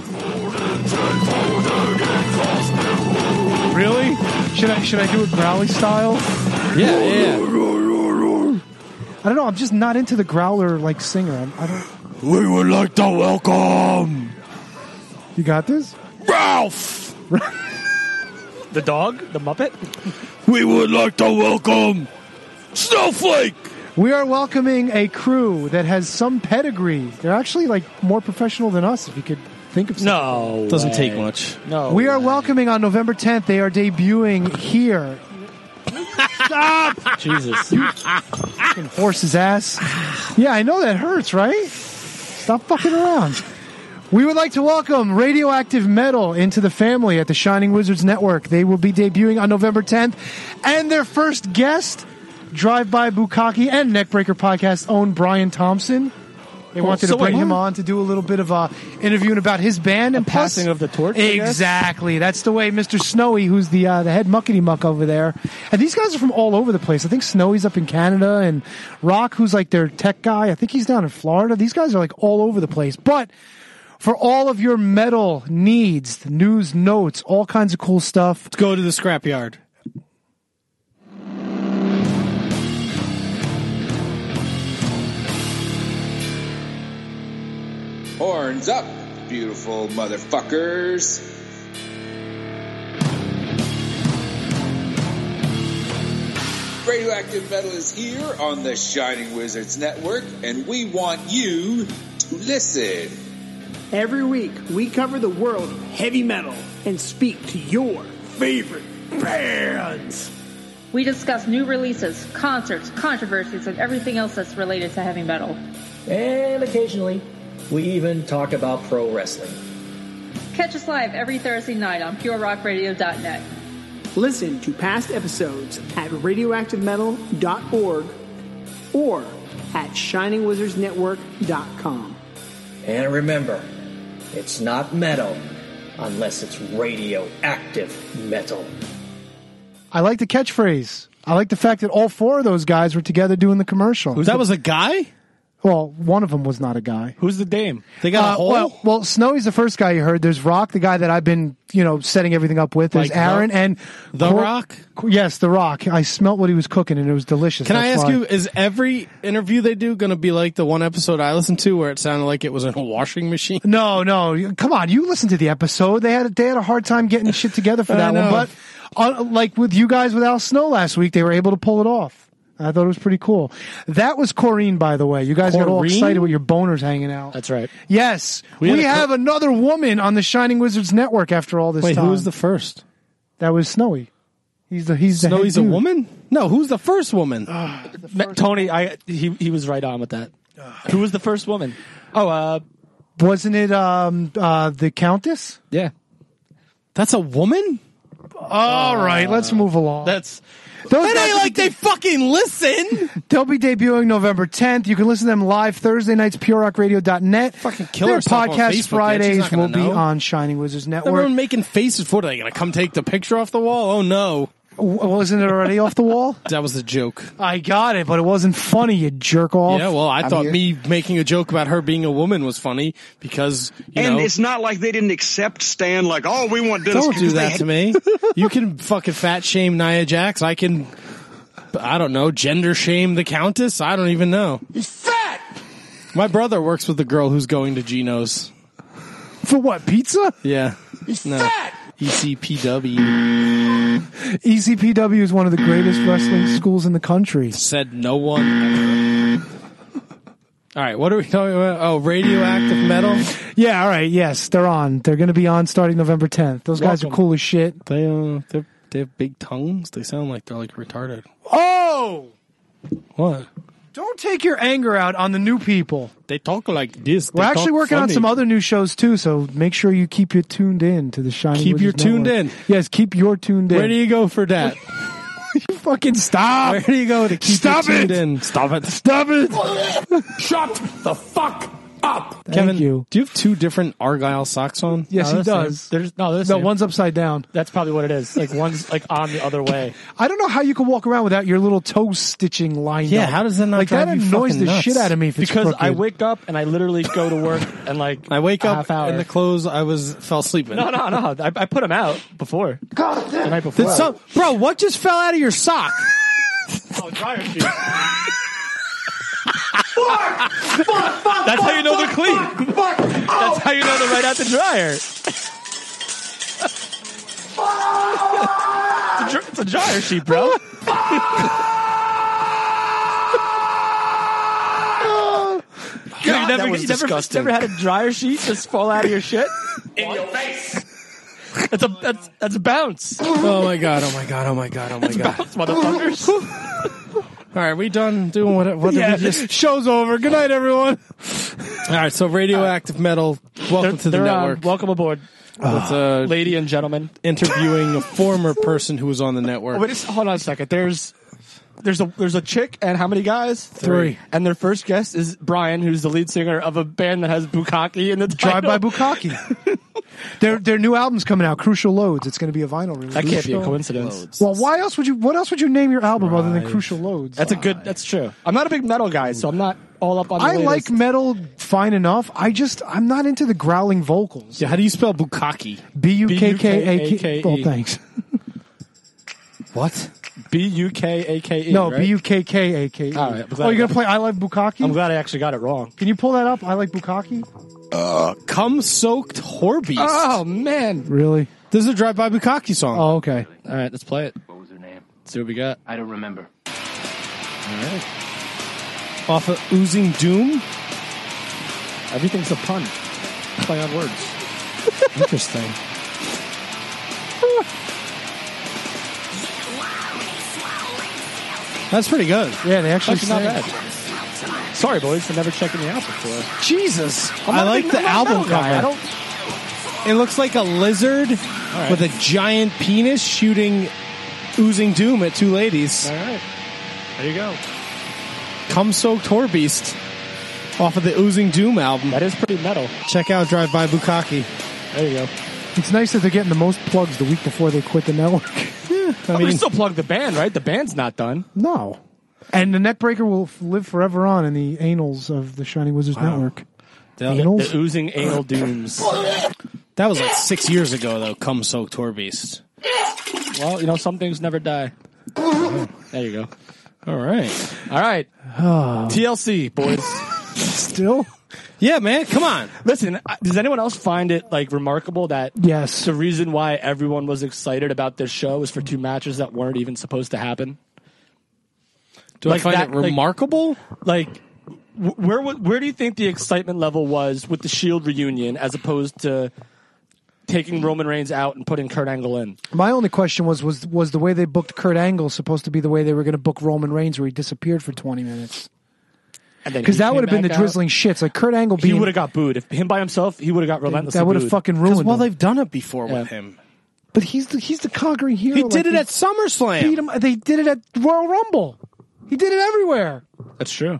Really? Should I should I do it growly style? Yeah, yeah. I don't know. I'm just not into the growler like singer. I'm, I don't. We would like to welcome You got this? Ralph. The dog? The Muppet? We would like to welcome Snowflake. We are welcoming a crew that has some pedigree. They're actually like more professional than us, if you could think of something. No. Doesn't way. take much. No. We are way. welcoming on November tenth. They are debuting here. Stop! Jesus. Fucking horse's ass. Yeah, I know that hurts, right? Stop fucking around. We would like to welcome Radioactive Metal into the family at the Shining Wizards Network. They will be debuting on November tenth. And their first guest, Drive By Bukkake and Neckbreaker podcast own Brian Thompson. They wanted so to bring wait, him on to do a little bit of a interviewing about his band and plus, passing of the torch. I guess? Exactly. That's the way Mister Snowy, who's the uh, the head muckety muck over there. And these guys are from all over the place. I think Snowy's up in Canada, and Rock, who's like their tech guy, I think he's down in Florida. These guys are like all over the place. But for all of your metal needs, news, notes, all kinds of cool stuff, let's go to the scrapyard. Horns up, beautiful motherfuckers. Radioactive Metal is here on the Shining Wizards Network, and we want you to listen. Every week, we cover the world of heavy metal and speak to your favorite bands. We discuss new releases, concerts, controversies, and everything else that's related to heavy metal. And occasionally, we even talk about pro wrestling. Catch us live every Thursday night on pure rock radio dot net. Listen to past episodes at radioactive metal dot org or at shining wizards network dot com. And remember, it's not metal unless it's radioactive metal. I like the catchphrase. I like the fact that all four of those guys were together doing the commercial. That was a guy? Well, one of them was not a guy. Who's the dame? They got uh, a hole? Well, well, Snowy's the first guy you heard. There's Rock, the guy that I've been, you know, setting everything up with. There's Like Aaron the- and The Cor- Rock? Yes, The Rock. I smelt what he was cooking and it was delicious. Can I That's ask why. you, is every interview they do going to be like the one episode I listened to where it sounded like it was in a washing machine? No, no. Come on, you listened to the episode. They had they had a hard time getting shit together for I that one, know. but uh, like with you guys with Al Snow last week, they were able to pull it off. I thought it was pretty cool. That was Corrine, by the way. You guys got all Corrine? excited with your boners hanging out. That's right. Yes, we, We had a co- have another woman on the Shining Wizards Network after all this Wait, time. who was the first? That was Snowy. He's the he's the head Snowy's a dude. woman? No, who's the first woman? Ma- Tony, I he he was right on with that. Who was the first woman? Oh, uh, Wasn't it um uh the Countess? yeah. That's a woman? All right, let's move along. That's Those That guys ain't will like be they fucking listen. They'll be debuting November tenth. You can listen to them live Thursday nights, pure rock radio dot net. Fucking kill Their herself on podcast Facebook, yet. She's Fridays not gonna will be know. on Shining Wizards Network. Everyone making faces for it. Are they going to come take the picture off the wall? Oh, no. W- Wasn't it already off the wall? That was a joke. I got it, but it wasn't funny, you jerk off. Yeah, well, I I'm thought here. me making a joke about her being a woman was funny because, you And know. it's not like they didn't accept Stan, like, oh, we want Dennis. Don't do because they that had- to me. You can fucking fat shame Nia Jax. I can, I don't know, gender shame the Countess. I don't even know. He's fat! My brother works with the girl who's going to Gino's. For what, pizza? Yeah. He's No. fat! E C P W E C P W is one of the greatest wrestling schools in the country. said no one ever. All right, what are we talking about? Oh, radioactive metal. Yeah, all right, yes, they're on. They're going to be on starting November tenth. Those guys are Welcome. cool as shit. They uh, they they have big tongues. They sound like they're like retarded. Oh! What? Don't take your anger out on the new people. They talk like this. We're They actually talk working on funny. some other new shows too, so make sure you keep you tuned in to the Shining Keep your Wizards tuned Network. in. Yes, keep your tuned in. Where do you go for that? you fucking stop? Where do you go to keep Stop you tuned it! in? Stop it. Stop it! Shut the fuck up! Thank Kevin, you. do you have two different Argyle socks on? Yes, No, he they're the does. same. There's no, there's No, one's upside down. That's probably what it is. Like one's like on the other way. I don't know how you can walk around without your little toe stitching lined Yeah, up. how does that not like drive that you annoys fucking the nuts? shit out of me if it's Because I crooked. wake up and I literally go to work and like I wake a up half hour. and the clothes I was fell asleep in. no, no, no. I, I put them out before God the damn! night before. Did some, bro, what just fell out of your sock? oh, dryer sheet. Fuck! Fuck! Fuck! That's how you know they're fuck, clean. Fuck! fuck. That's Oh, how you know they're right out the dryer. it's, a, dr- it's a dryer sheet, bro. God, you never, that was you never, disgusting. never had a dryer sheet just fall out of your shit? In your face! That's a that's that's a bounce. Oh my god, oh my god, oh my god, oh my god. Bounce, motherfuckers. All right, we done doing what, what Yeah, did we just... show's over. Good night, everyone. All right, so Radioactive Metal, welcome to the They're, um, network. welcome aboard, It's, uh, lady and gentlemen. interviewing a former person who was on the network. Oh, wait, just, hold on a second. There's there's a there's a chick and how many guys? Three. And their first guest is Brian, who's the lead singer of a band that has Bukkake in the title. Drive by Bukkake. their their new album's coming out, Crucial Loads. It's going to be a vinyl release. That can't be a coincidence. Well, why else would you? What else would you name your album other than Crucial Loads? That's a good. That's true. I'm not a big metal guy, so I'm not all up on. The I latest. like metal fine enough. I just I'm not into the growling vocals. Yeah, how do you spell Bukkake? B U K K A K. Oh, E. thanks. What? B U K A K E. No, right? B U K K A K E. All right, I'm glad Oh, I you're gonna got- play I Like Bukkake? I'm glad I actually got it wrong. Can you pull that up? I Like Bukkake. Uh, cum-soaked Horbeast. Oh man, Really? This is a Drive by Bukkake song. Oh, okay. all right, let's play it. What was her name? See what we got. I don't remember. All right, Off of Oozing Doom. everything's a pun. Play on words. Interesting. That's pretty good. Yeah, they actually Actually, not sang. bad. Sorry, boys, for never checking me out before. Jesus. I'm I not a like big- the I'm not a album metal guy. cover. I don't. It looks like a lizard right. with a giant penis shooting Oozing Doom at two ladies. All right, there you go. Cum-soaked Horbeast off of the Oozing Doom album. That is pretty metal. Check out Drive by Bukkake. There you go. It's nice that they're getting the most plugs the week before they quit the network. I I mean, mean, still plug the band, right? The band's not done. No. And the Neckbreaker will f- live forever on in the annals of the Shining Wizards Network. the- Anals? The oozing anal dooms. that was like six years ago, though. Cum-soaked Horbeast. Well, you know, some things never die. There you go. All right. All right. Oh. T L C, boys. Still? Yeah, man. Come on. Listen, uh, does anyone else find it like remarkable that Yes. the reason why everyone was excited about this show was for two matches that weren't even supposed to happen? Do Like I find that- it like- remarkable? Like, wh- where w- where do you think the excitement level was with the Shield reunion as opposed to taking Roman Reigns out and putting Kurt Angle in? My only question was, was was the way they booked Kurt Angle supposed to be the way they were going to book Roman Reigns where he disappeared for twenty minutes? Because that would have been the drizzling shits. Like Kurt Angle He being... would have got booed. If him by himself, he would have got relentlessly That would have booed. fucking Because, ruined well, him. they've done it before Yeah. with him. But he's the, he's the conquering hero. He Like, did it they at SummerSlam. beat him. They did it at Royal Rumble. He did it everywhere. That's true.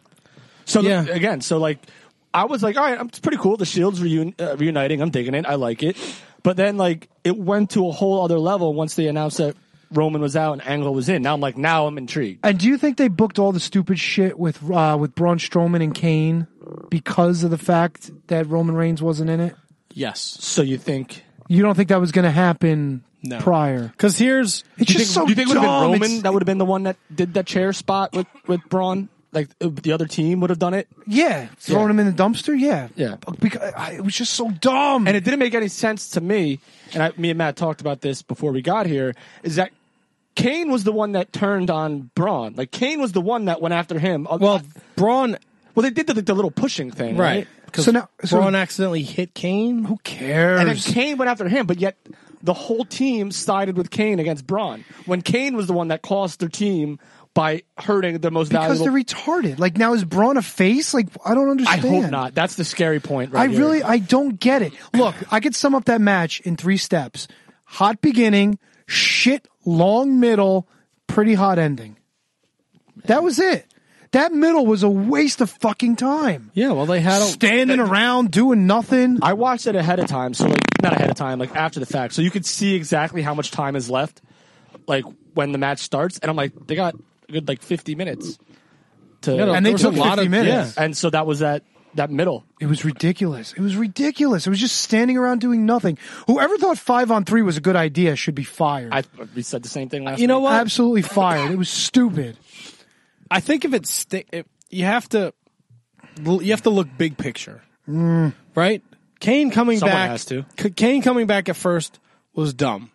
So Yeah. the- again, so like I was like, all right, it's pretty cool. The Shield's reun- uh, reuniting. I'm digging it. I like it. But then like it went to a whole other level once they announced that Roman was out and Angle was in. Now I'm like, now I'm intrigued. And do you think they booked all the stupid shit with uh, with Braun Strowman and Kane because of the fact that Roman Reigns wasn't in it? Yes. So you think? You don't think that was going to happen No. prior? Because here's... It's Do you just think, so do you think it would have dumb. been Roman It's- that would have been the one that did that chair spot with with Braun? Like uh, the other team would have done it. Yeah, throwing Yeah. him in the dumpster. Yeah, Yeah. Because I, it was just so dumb. And it didn't make any sense to me. And I, me and Matt talked about this before we got here. Is that Kane was the one that turned on Braun? Like Kane was the one that went after him. Well, Braun... Well, they did the, the little pushing thing, right? Right. Because So now- so- Braun accidentally hit Kane. Who cares? And then Kane went after him, but yet the whole team sided with Kane against Braun. When Kane was the one that cost their team by hurting the most because valuable. they're retarded. Like now, is Braun a face? Like I don't I understand. hope not. That's the scary point. Right I here. really, I don't get it. Look, I could sum up that match in three steps: hot beginning, shit, long middle, pretty hot ending. That was it. That middle was a waste of fucking time. Yeah, well, they had a... Standing around doing nothing. I watched it ahead of time, so like not ahead of time, like after the fact, so you could see exactly how much time is left, like when the match starts. And I'm like, they got a good like fifty minutes to, Yeah, And they there was took a lot fifty of- minutes. yeah. and so that was that that middle. It was ridiculous. It was ridiculous. It was just standing around doing nothing. Whoever thought five on three was a good idea should be fired. I we said the same thing last. You know week. what? Absolutely fired. It was stupid. I think if it's... Sti- if you have to... You have to look big picture. Mm. Right? Kane coming Someone back... has to. K- Kane coming back at first was dumb.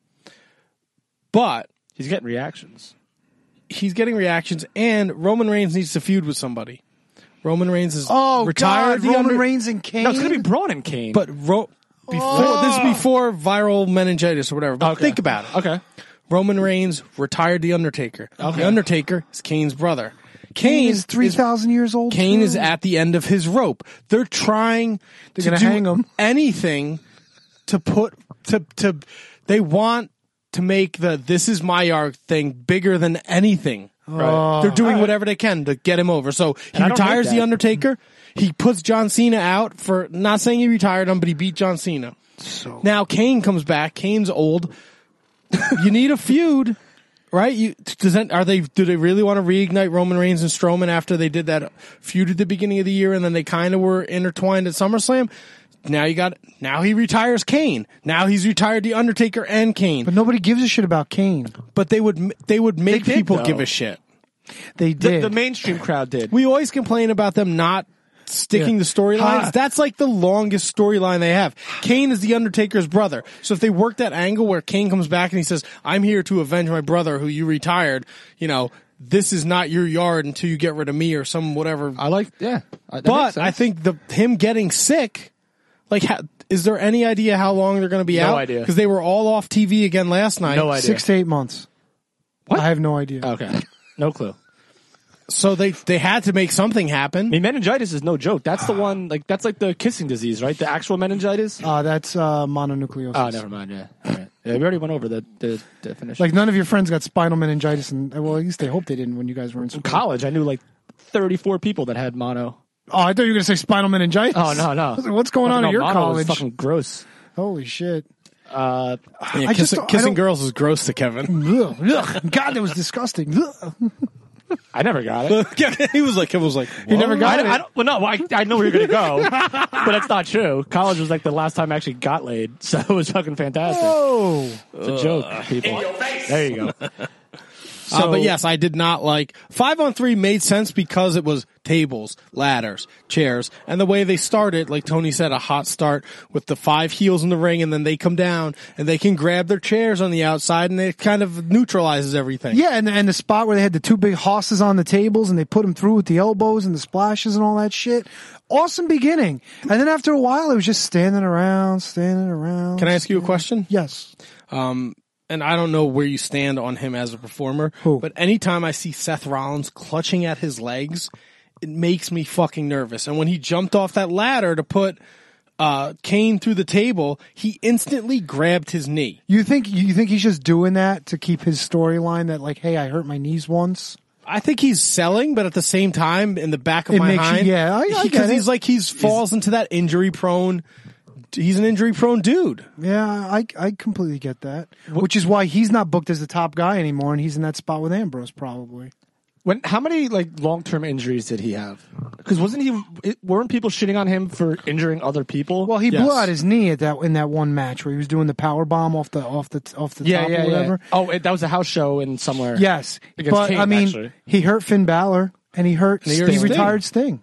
But... He's getting reactions. He's getting reactions, and Roman Reigns needs to feud with somebody. Roman Reigns is Oh, retired. God. the Roman under- Reigns and Kane. No, it's gonna be Braun and Kane. But Ro- before this is before viral meningitis or whatever. But Okay. think about it. Okay. Roman Reigns retired the Undertaker. Okay. The Undertaker is Kane's brother. Kane is three thousand years old. Kane too. is at the end of his rope. They're trying They're to gonna do hang him. anything to put to to. They want to make the "this is my arc" thing bigger than anything. Right. They're doing All right. whatever they can to get him over. So he And I don't hate retires that. the Undertaker. He puts John Cena out for not saying he retired him, but he beat John Cena. So Now Kane comes back. Kane's old. You need a feud. Right? You does that, are they? Do they really want to reignite Roman Reigns and Strowman after they did that feud at the beginning of the year, and then they kind of were intertwined at SummerSlam? Now you got. Now he retires Kane. Now he's retired the Undertaker and Kane. But nobody gives a shit about Kane. But they would. They would make They did, people though. give a shit. They The, did. the mainstream crowd did. We always complain about them not sticking Yeah. to storylines. Ha. That's like the longest storyline they have. Kane is the Undertaker's brother. So if they work that angle where Kane comes back and he says, "I'm here to avenge my brother who you retired," you know, this is not your yard until you get rid of me or some whatever. I like, yeah. Uh, that makes But sense. I think the him getting sick, like, ha, is there any idea how long they're going to be No out? idea. Because they were all off T V again last night. No idea. Six to eight months. What? I have no idea. Okay. No clue. So they they had to make something happen. I mean, meningitis is no joke. That's the one, like, that's like the kissing disease, right? The actual meningitis? Uh, that's uh, mononucleosis. Oh, never mind, yeah. All right. Yeah, we already went over the, the definition. Like none of your friends got spinal meningitis, and well, at least they hope they didn't when you guys were in in school. college, I knew like thirty-four people that had mono. Oh, I thought you were going to say spinal meningitis. Oh, no, no. I was like, what's going on no, at your mono college? was fucking gross. Holy shit. Uh, Yeah, I kiss- just don't- I kissing don't- girls is gross to Kevin. Ugh, ugh. God, that was disgusting. Ugh. I never got it. he was like, Kevin was like, He never "What?" got I, it. I don't, well, no, I, I know where you're going to go, but that's not true. College was like the last time I actually got laid, so it was fucking fantastic. Oh, It's a joke, people. There you go. Uh, but yes, I did not like five on three made sense because it was tables, ladders, chairs, and the way they started, like Tony said, a hot start with the five heels in the ring, and then they come down and they can grab their chairs on the outside, and it kind of neutralizes everything. yeah, and and the spot where they had the two big hosses on the tables, and they put them through with the elbows and the splashes and all that shit. Awesome beginning, and then after a while, it was just standing around, standing around. Can I ask you a question? Yes. Um, and I don't know where you stand on him as a performer, Who? but anytime I see Seth Rollins clutching at his legs, it makes me fucking nervous. And when he jumped off that ladder to put uh, Kane through the table, he instantly grabbed his knee. You think you think he's just doing that to keep his storyline that like, hey, I hurt my knees once? I think he's selling, but at the same time, in the back of It my makes you- mind, yeah, I- I because get it. he's like he's falls into that injury prone. He's an injury prone dude. Yeah, I I completely get that. Which is why he's not booked as the top guy anymore, and he's in that spot with Ambrose probably. When how many like long term injuries did he have? Because wasn't he? It, weren't people shitting on him for injuring other people? Well, he Yes. blew out his knee at that in that one match where he was doing the power bomb off the off the off the yeah, top yeah, or whatever. yeah. Oh, it, that was a house show in somewhere. Yes, Against but Kane, I mean, actually. he hurt Finn Balor and he hurt And he, he hurt Sting. retired Sting.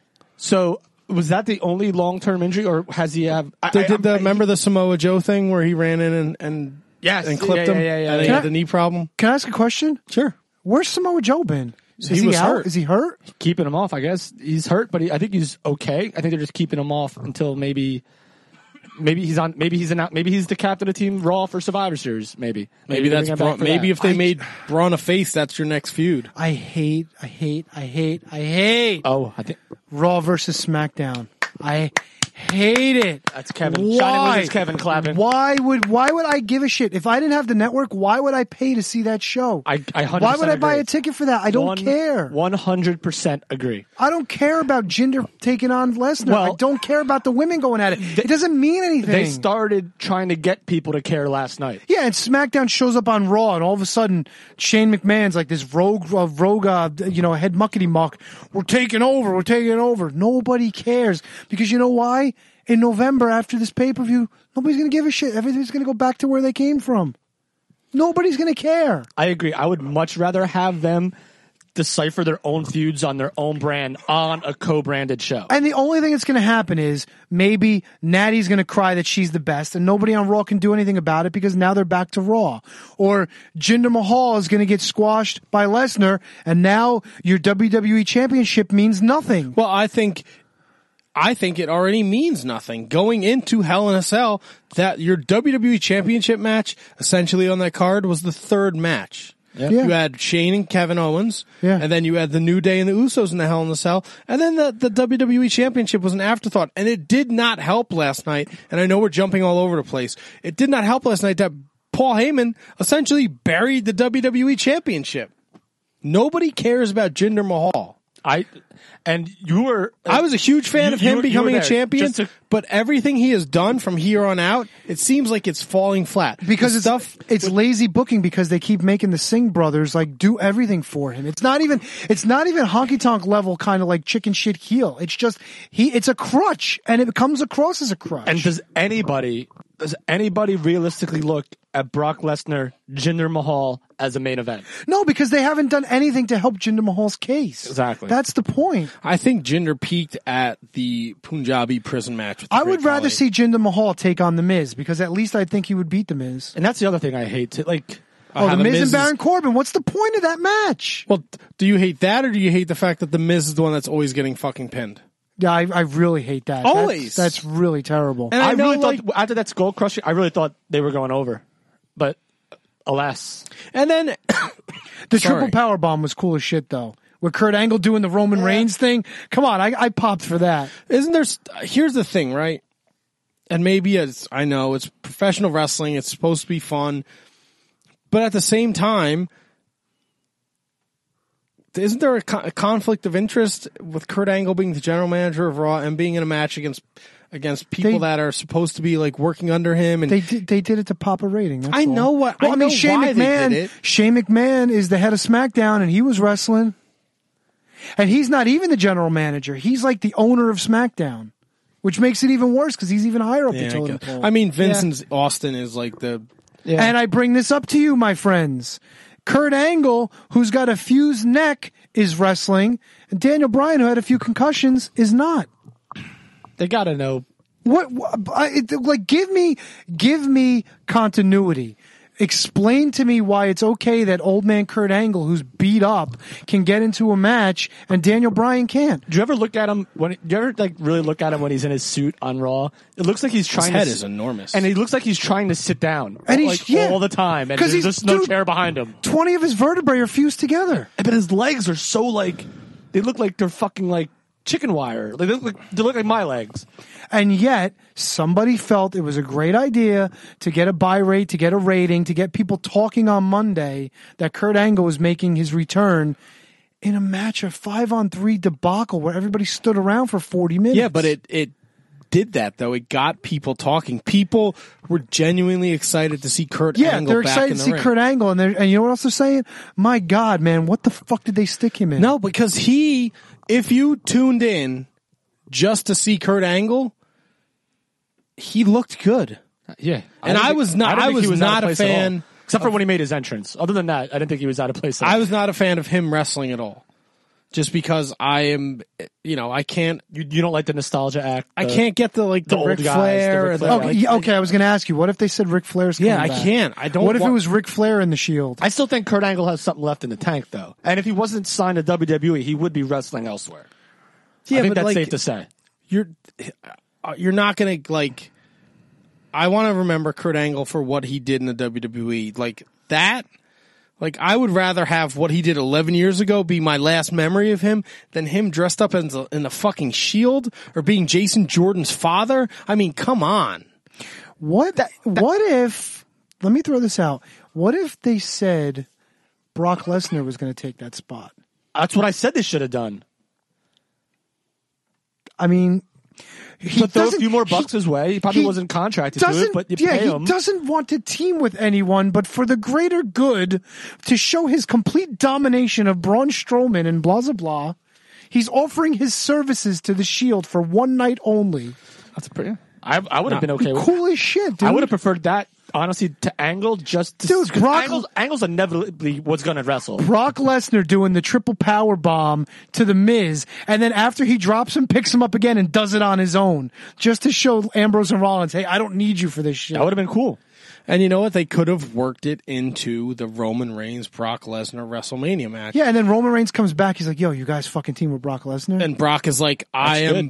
So was that the only long term injury, or has he have? I, They I- did the I- remember the Samoa Joe thing where he ran in and and, Yes, and clipped yeah, him, yeah, yeah, yeah, and he yeah. had the knee problem. Can I ask a question? Sure. Where's Samoa Joe been? Is He he, was out? hurt. Is he hurt? keeping him off? I guess he's hurt, but he, I think he's okay. I think they're just keeping him off until maybe. Maybe he's on. Maybe he's an. Maybe he's the captain of Team Raw for Survivor Series. Maybe. Maybe they're that's gonna Braun, back for maybe that. if they I- made Braun a face, that's your next feud. I hate, I hate, I hate, I hate Oh, I think Raw versus SmackDown. I hate it. that's Kevin. Why? Shining Wizards Kevin clapping. Why would why would I give a shit if I didn't have the network? Why would I pay to see that show? I, I one hundred percent why would I buy agree. a ticket for that? I don't One- care. One hundred percent agree. I don't care about Jinder taking on Lesnar. Well- I don't care about the women going at it. It doesn't mean anything. They started trying to get people to care last night. Yeah, and SmackDown shows up on Raw, and all of a sudden Shane McMahon's like this rogue, uh, rogue, uh, you know, head muckety muck. We're taking over. We're taking over. Nobody cares because you know why? In November after this pay per view, nobody's gonna give a shit. Everything's gonna go back to where they came from. Nobody's gonna care. I agree. I would much rather have them decipher their own feuds on their own brand on a co-branded show. And the only thing that's going to happen is maybe Natty's going to cry that she's the best and nobody on Raw can do anything about it because now they're back to Raw. Or Jinder Mahal is going to get squashed by Lesnar and now your W W E Championship means nothing. Well, I think, I think it already means nothing. Going into Hell in a Cell, that your W W E Championship match, essentially on that card, was the third match. Yeah. You had Shane and Kevin Owens. Yeah. And then you had the New Day and the Usos in the Hell in the Cell. And then the, the W W E Championship was an afterthought. And it did not help last night. And I know we're jumping all over the place. It did not help last night that Paul Heyman essentially buried the W W E Championship. Nobody cares about Jinder Mahal. I and you were. Uh, I was a huge fan you, of him you, becoming you a champion, to, but everything he has done from here on out, it seems like it's falling flat. Because the it's stuff, it's with, lazy booking because they keep making the Singh brothers like do everything for him. It's not even it's not even honky tonk level kind of like chicken shit heel. It's just he it's a crutch and it comes across as a crutch. And does anybody does anybody realistically look at Brock Lesnar, Jinder Mahal as a main event? No, because they haven't done anything to help Jinder Mahal's case. Exactly. That's the point. I think Jinder peaked at the Punjabi prison match. With the I would Great rather Khali. see Jinder Mahal take on The Miz because at least I think he would beat The Miz. And that's the other thing I hate. To, like, oh, Uh, The the Miz, Miz and Baron is- Corbin. What's the point of that match? Well, do you hate that or do you hate the fact that the Miz is the one that's always getting fucking pinned? Yeah, I, I really hate that. Always. That's, that's really terrible. And I, I know, really like- thought after that skull crushing, I really thought they were going over, but alas. And then The Sorry. triple power bomb was cool as shit, though. With Kurt Angle doing the Roman Reigns thing. Come on, I, I popped for that. Isn't there? St- here's the thing, right? And maybe it's, I know it's professional wrestling. It's supposed to be fun, but at the same time, isn't there a, co- a conflict of interest with Kurt Angle being the general manager of Raw and being in a match against against people They- that are supposed to be like working under him? And They did, they did it to pop a rating. That's I all. know what- Well, I I, mean, know Shane why they McMahon. did it. Shane McMahon is the head of SmackDown, and he was wrestling. And he's not even the general manager. He's like the owner of SmackDown, which makes it even worse because he's even higher up Yeah, the I, totem guess. pole. I mean, Vince Yeah. and Austin is like the And I bring this up to you, my friends. Kurt Angle, who's got a fused neck, is wrestling, and Daniel Bryan, who had a few concussions, is not. They gotta know. What, what I, it, like? Give me, give me continuity. Explain to me why it's okay that old man Kurt Angle, who's beat up, can get into a match and Daniel Bryan can't. Do you ever look at him when? Do you ever like really look at him when he's in his suit on Raw? It looks like he's trying. head to, is enormous. and he looks like he's trying to sit down, And he's- like yeah. all the time, and 'Cause there's he's- just no dude- chair behind him. Twenty of his vertebrae are fused together. But his legs are so like they look like they're fucking like chicken wire. Like, they look like they look like my legs. And yet, somebody felt it was a great idea to get a buy rate, to get a rating, to get people talking on Monday that Kurt Angle was making his return in a match of five on three debacle where everybody stood around for forty minutes. Yeah, but it it did that though. It got people talking. People were genuinely excited to see Kurt yeah, Angle they're back excited in to the see ring. Kurt Angle, and, they're, and you know what else they're saying? My God, man, what the fuck did they stick him in? No, because he, if you tuned in just to see Kurt Angle, he looked good. Yeah, And didn't I think- was not- didn't I think was he was out of not a place at all. fan except for when he made his entrance. Other than that, I didn't think he was out of place. At all. I was not a fan of him wrestling at all. Just because I am, you know, I can't, You, you don't like the nostalgia act. I the- can't get the like the, the old Ric guys, Flair. the Ric or the- Flair. Okay, like- yeah, okay, I was going to ask you, what if they said Ric Flair's coming Yeah, I back? can't. I don't What if want- it was Ric Flair in the Shield? I still think Kurt Angle has something left in the tank, though. And if he wasn't signed to W W E, he would be wrestling elsewhere. Yeah, I think but that's like, safe to say. You're, uh, you're not gonna like. I want to remember Kurt Angle for what he did in the W W E, like that. Like, I would rather have what he did eleven years ago be my last memory of him than him dressed up in the, in the fucking Shield or being Jason Jordan's father. I mean, come on. What what if, let me throw this out. What if they said Brock Lesnar was going to take that spot? That's what I said they should have done. I mean, he But throw a doesn't- few more bucks he- his way. He probably he wasn't contracted to it, doesn't- but you yeah, pay he him. doesn't want to team with anyone, but for the greater good, to show his complete domination of Braun Strowman and blah, blah, blah, he's offering his services to the Shield for one night only. That's pretty. I I would have been okay with. Cool as shit, dude. I would have preferred that, honestly, to Angle just to. Dude, 'cause Brock- Angle's, Angle's inevitably was going to wrestle. Brock Lesnar doing the triple power bomb to the Miz, and then after he drops him, picks him up again and does it on his own, just to show Ambrose and Rollins, hey, I don't need you for this shit. That would have been cool. And you know what? They could have worked it into the Roman Reigns Brock Lesnar WrestleMania match. Yeah, and then Roman Reigns comes back. He's like, yo, you guys fucking team with Brock Lesnar? And Brock is like, I That's am,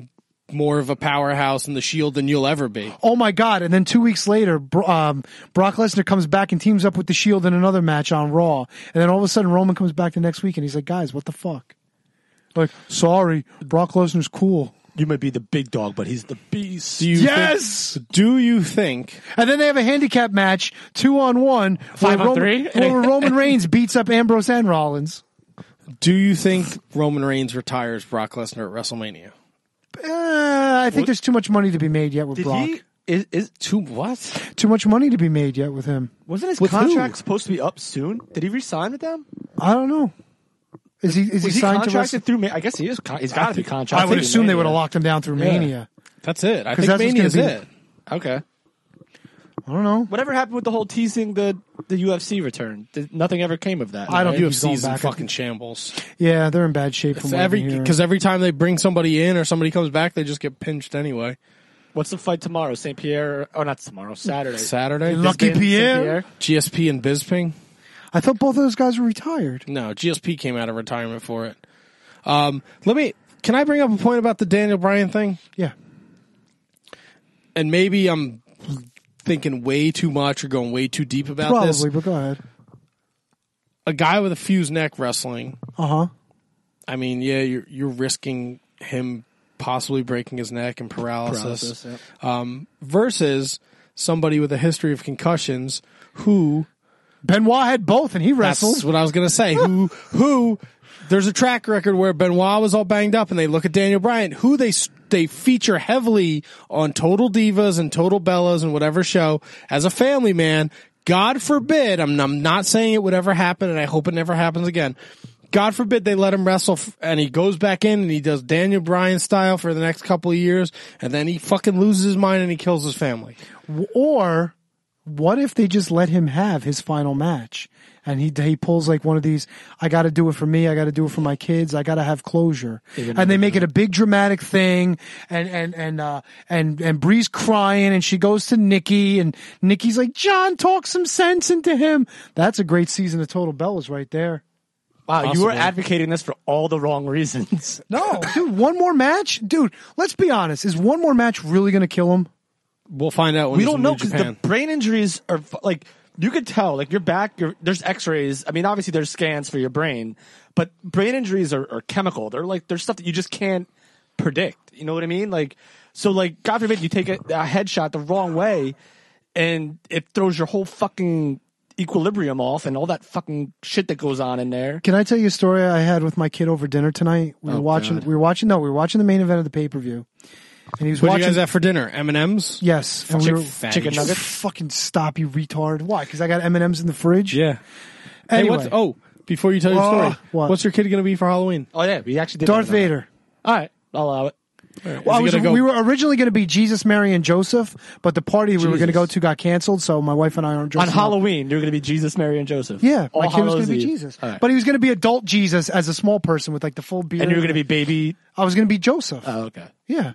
more of a powerhouse in the Shield than you'll ever be. Oh my God! And then two weeks later, Bro- um, Brock Lesnar comes back and teams up with the Shield in another match on Raw. And then all of a sudden, Roman comes back the next week and he's like, "Guys, what the fuck?" Like, sorry, Brock Lesnar's cool. You might be the big dog, but he's the beast. Do you Yes! Think, do you think? And then they have a handicap match, two on one, Five where on Roman, three? where Roman Reigns beats up Ambrose and Rollins. Do you think Roman Reigns retires Brock Lesnar at WrestleMania? Uh, I think there's too much money to be made yet with Did Brock. he? Is, is Too what? Too much money to be made yet with him. wasn't his With contract who? supposed to be up soon? Did he resign with them? I don't know. Is he is Was he he signed to contracted wrestle? through? Ma- I guess he is. Con- he's got to be contracted. I would through assume they Mania. would have locked him down through Yeah. Mania. That's it. I 'Cause think that's what's Mania is gonna be- it. Okay. I don't know. Whatever happened with the whole teasing the the U F C return? Did, nothing ever came of that. I don't right? think he's going U F C's in back. fucking shambles. Yeah, they're in bad shape from what Every I'm hearing. because every time they bring somebody in or somebody comes back, they just get pinched anyway. What's the fight tomorrow? Saint Pierre? Oh, not tomorrow. Saturday. Saturday, Lucky Bisping, Saint Pierre. G S P and Bisping. I thought both of those guys were retired. No, G S P came out of retirement for it. Um, let me. Can I bring up a point about the Daniel Bryan thing? Yeah. And maybe I'm thinking way too much or going way too deep about Probably, this. but go ahead. A guy with a fused neck wrestling. Uh huh. I mean, yeah, you're you're risking him possibly breaking his neck and paralysis. Paralysis, um, versus somebody with a history of concussions who Benoit had both, and he wrestled. That's what I was going to say. who, who, there's a track record where Benoit was all banged up and they look at Daniel Bryan, who they, they feature heavily on Total Divas and Total Bellas and whatever show as a family man. God forbid, I'm, I'm not saying it would ever happen and I hope it never happens again. God forbid they let him wrestle f- and he goes back in and he does Daniel Bryan style for the next couple of years and then he fucking loses his mind and he kills his family. Or what if they just let him have his final match and he he pulls like one of these, I got to do it for me, I got to do it for my kids, I got to have closure. And they make it a big dramatic thing and and and uh and and Bree's crying and she goes to Nikki and Nikki's like, "John, talk some sense into him." That's a great season of Total Bellas right there. Wow, Possibly. you were advocating this for all the wrong reasons. No, dude, one more match? Dude, let's be honest. Is one more match really going to kill him? We'll find out when We he's don't in know New because the Japan. brain injuries are fu- like you could tell. Like your back, your, there's X-rays. I mean, obviously there's scans for your brain, but brain injuries are, are chemical. They're like there's stuff that you just can't predict. You know what I mean? Like so, like God forbid you take a, a headshot the wrong way, and it throws your whole fucking equilibrium off and all that fucking shit that goes on in there. Can I tell you a story I had with my kid over dinner tonight? We were Oh, watching. God. We were watching. No, we were watching the main event of the pay per view, and he was What did watching. you guys have for dinner? M and M's? Yes, and we Chick- were fatties. chicken nuggets? Fucking stop, you retard! Why? Because I got M and M's in the fridge. Yeah. Anyway, Hey, what's, oh, before you tell your Oh, story, what? what's your kid going to be for Halloween? Oh yeah, we actually did Darth that on that. Vader. All right, I'll allow it. Well, I he was, gonna go- we were originally going to be Jesus, Mary, and Joseph, but the party we were going to Jesus. go to got canceled, so my wife and I aren't On dressing up. Halloween, you're going to be Jesus, Mary, and Joseph. Yeah, All my kid was going Hallows to be Eve. Jesus, All right. but he was going to be adult Jesus as a small person with like the full beard. And you're going to be baby. I was going to be Joseph. Oh, okay. Yeah.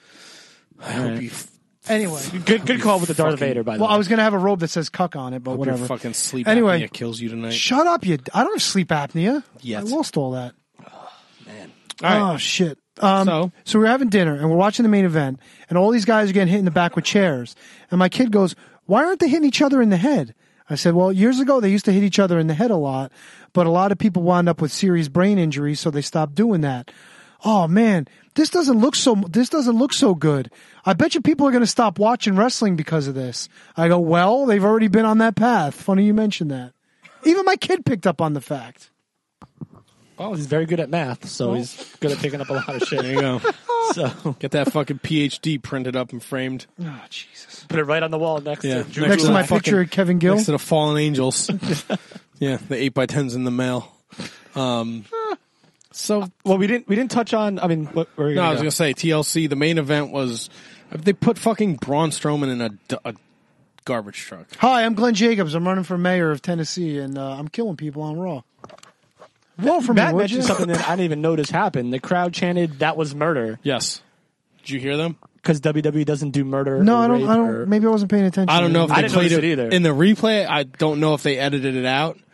I hope you f- Anyway, Good, good call with the Darth fucking- Vader. By the well, way, I was going to have a robe that says "cuck" on it, but hope your whatever. fucking sleep Anyway, apnea kills you tonight. Shut up, you! I don't have sleep apnea. Yet. I lost all that. All right. Oh shit! Um, So? so we're having dinner and we're watching the main event, and all these guys are getting hit in the back with chairs. And my kid goes, "Why aren't they hitting each other in the head?" I said, "Well, years ago they used to hit each other in the head a lot, but a lot of people wound up with serious brain injuries, so they stopped doing that." Oh man, this doesn't look so. This doesn't look so good. I bet you people are going to stop watching wrestling because of this. I go, well, they've already been on that path. Funny you mentioned that. Even my kid picked up on the fact. well, he's very good at math, so he's good at picking up a lot of shit. There you go. So Get that fucking P H D printed up and framed. Oh Jesus! put it right on the wall next Yeah. to Drew Next to my Gulak. picture of Kevin Gill. Next to the fallen angels. Yeah, the eight by tens in the mail. Um, so Well, we didn't we didn't touch on. I mean, what were we no, I gonna was go? gonna say T L C. The main event was they put fucking Braun Strowman in a, d- a garbage truck. Hi, I'm Glenn Jacobs. I'm running for mayor of Tennessee, and uh, I'm killing people on Raw. Vote for me, Matt would mentioned you? something that I didn't even notice happened. The crowd chanted, "That was murder," Yes. Did you hear them? because W W E doesn't do murder. No, or I don't. rape I don't. or- Maybe I wasn't paying attention. I don't know if I they didn't played notice it, it either. in the replay. I don't know if they edited it out,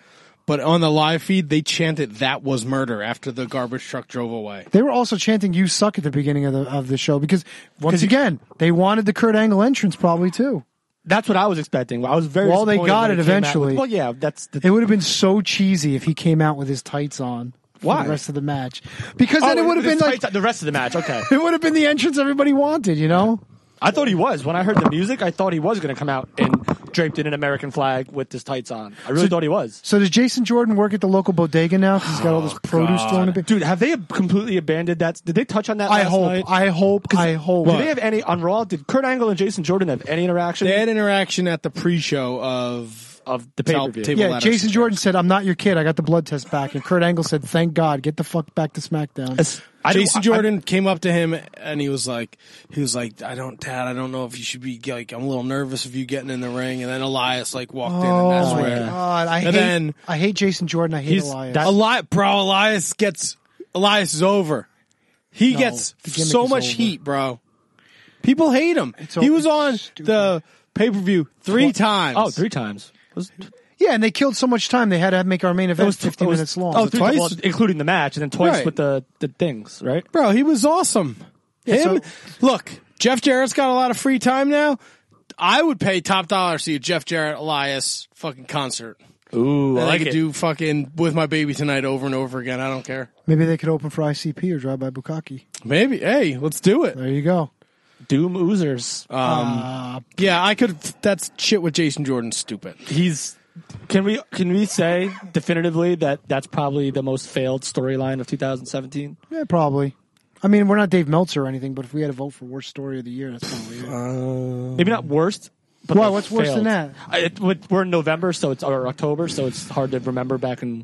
But on the live feed, they chanted that was murder after the garbage truck drove away. They were also chanting "You suck" at the beginning of the of the show because once again they wanted the Kurt Angle entrance probably too. That's what I was expecting. I was very well. They got it it eventually. With, well, yeah, that's. The, it would have been so cheesy if he came out with his tights on. For Why? The rest of the match because oh, then it would have been like the rest of the match. Okay, it would have been the entrance everybody wanted. You know. I thought he was. When I heard the music, I thought he was going to come out and draped in an American flag with his tights on. I really so, thought he was. So does Jason Jordan work at the local bodega now? Because he's got all this produce God. thrown a bit. Dude, have they completely abandoned that? Did they touch on that I last hope, night? I hope. I hope. Did they have any on Raw? Did Kurt Angle and Jason Jordan have any interaction? They had interaction at the pre-show of of the pay-per-view. Yeah, Jason Jordan said, "I'm not your kid. I got the blood test back." And Kurt Angle said, "Thank God. Get the fuck back to SmackDown." I Jason Jordan I, came up to him and he was like, he was like, I don't, Dad, I don't know if you should be like, I'm a little nervous of you getting in the ring. And then Elias like walked oh, in and that's my where. God, I and hate, then I hate Jason Jordan. I hate Elias. Elias, bro, Elias gets, Elias is over. He no, gets so much over. heat, bro. People hate him. It's he o- was on stupid. the pay-per-view three times. Oh, three times. Was, yeah, and they killed so much time. They had to make our main event was, fifty was, minutes long. Oh, three, twice? well, including the match, and then twice Right. with the, the things, right? Bro, he was awesome. Yeah, Him, so- look, Jeff Jarrett's got a lot of free time now. I would pay top dollar to see a Jeff Jarrett Elias fucking concert. Ooh, I and like I could it. do fucking With My Baby Tonight over and over again. I don't care. Maybe they could open for I C P or Drive by Bukkake. Maybe. Hey, let's do it. There you go. Doom Oozers. Um, Uh, yeah, I could. That's shit with Jason Jordan. Stupid. He's. Can we can we say definitively that that's probably the most failed storyline of two thousand seventeen? yeah, probably. I mean, we're not Dave Meltzer or anything, but if we had to vote for worst story of the year, that's probably it. Uh, Maybe not worst. But Well, like what's worse than failed. that? I, it, we're in November, so it's or October, so it's hard to remember back in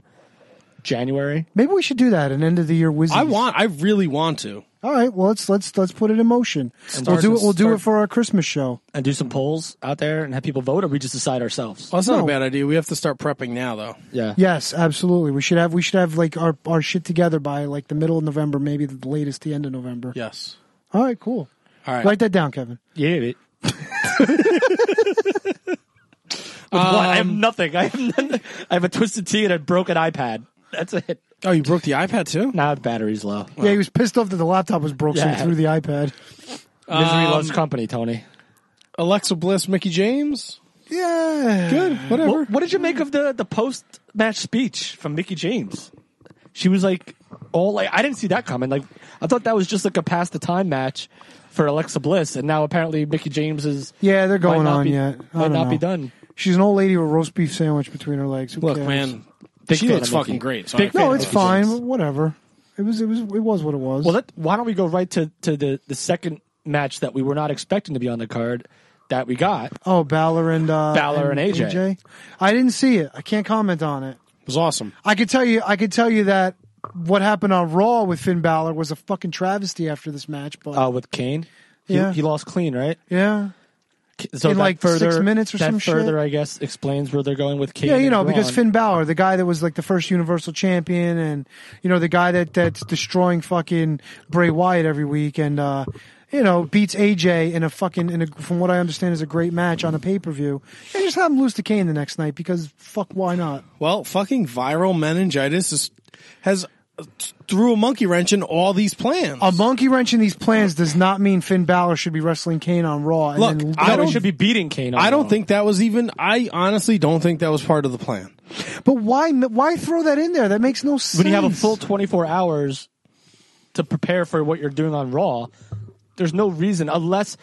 January. Maybe we should do that. An end of the year Wizards. I want. I really want to. All right. Well, let's let's let's put it in motion. We'll do it. We'll do it for our Christmas show. And do some polls out there and have people vote, or we just decide ourselves. Well, that's not No. a bad idea. We have to start prepping now, though. Yeah. Yes, absolutely. We should have we should have like our our shit together by like the middle of November, maybe the latest the end of November. Yes. All right. Cool. All right. Write that down, Kevin. Yeah. It, With what? I have nothing. I have none, I have a Twisted Tea and a broken iPad. That's it. Oh, you broke the iPad too? Now the battery's low. Yeah, he was pissed off that the laptop was broke, so Yeah. he threw the iPad. Misery Um, loves company, Tony. Alexa Bliss, Mickey James. Yeah. Good. Whatever. What, what did you make of the, the post match speech from Mickey James? She was like, all like, I didn't see that coming. Like, I thought that was just like a pass the time match for Alexa Bliss, and now apparently Mickey James is Yeah, they're going might not on be- yet. I might don't not know. be done. She's an old lady with a roast beef sandwich between her legs. Who Look, cares? man, Big she fan looks of Mickey. fucking great. So Big I- fan No, of it's Mickey fine. James. But whatever. It was. It was. It was what it was. Well, let, why don't we go right to, to the, the second match that we were not expecting to be on the card that we got? oh, Balor and uh, Balor and A J. I didn't see it. I can't comment on it. It was awesome. I could tell you. I could tell you that what happened on Raw with Finn Balor was a fucking travesty after this match. But Uh, with Kane. He, Yeah. he lost clean, right? yeah, So In that like further, six minutes or that some shit? further, I guess, explains where they're going with Kane. yeah, you and know, because Braun. Finn Balor, the guy that was like the first Universal Champion, and you know the guy that that's destroying fucking Bray Wyatt every week, and uh, you know beats A J in a fucking, in a, from what I understand, is a great match on a pay per view. And just have him lose to Kane the next night because fuck, why not? Well, fucking viral meningitis is, has uh, threw a monkey wrench in all these plans. A monkey wrench in these plans does not mean Finn Balor should be wrestling Kane on Raw. And Look, then, I No, don't- he should be beating Kane. On I don't Raw. think that was even. I honestly don't think that was part of the plan. but why? Why throw that in there? That makes no sense. when you have a full twenty-four hours to prepare for what you're doing on Raw, there's no reason unless.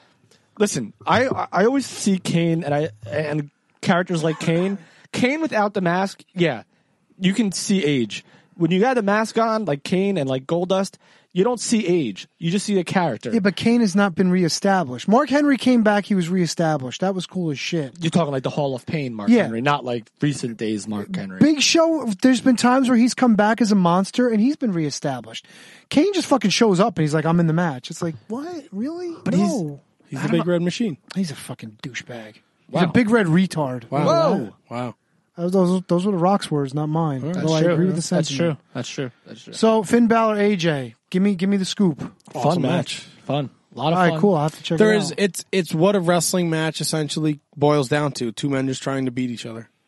Listen, I I always see Kane and I and characters like Kane. Kane without the mask, yeah, you can see age. When you got the mask on, like Kane and like Goldust, you don't see age. You just see the character. Yeah, but Kane has not been reestablished. Mark Henry came back; he was reestablished. That was cool as shit. You're talking like the Hall of Pain, Mark Yeah. Henry, not like recent days, Mark Henry. Big Show, there's been times where he's come back as a monster and he's been reestablished. Kane just fucking shows up and he's like, I'm in the match. It's like, what? Really? But no. He's the big red machine. He's a fucking douchebag. He's Wow. a big red retard. Wow. Whoa. Wow. Those, those, those were the Rock's words, not mine. That's Although I true. agree with the That's sentiment. true. That's true. That's true. So, Finn Balor, A J. Give me, give me the scoop. Fun Awesome match. Fun. A lot of All right, fun. cool. I'll have to check There it is. out. It's it's what a wrestling match essentially boils down to: two men just trying to beat each other.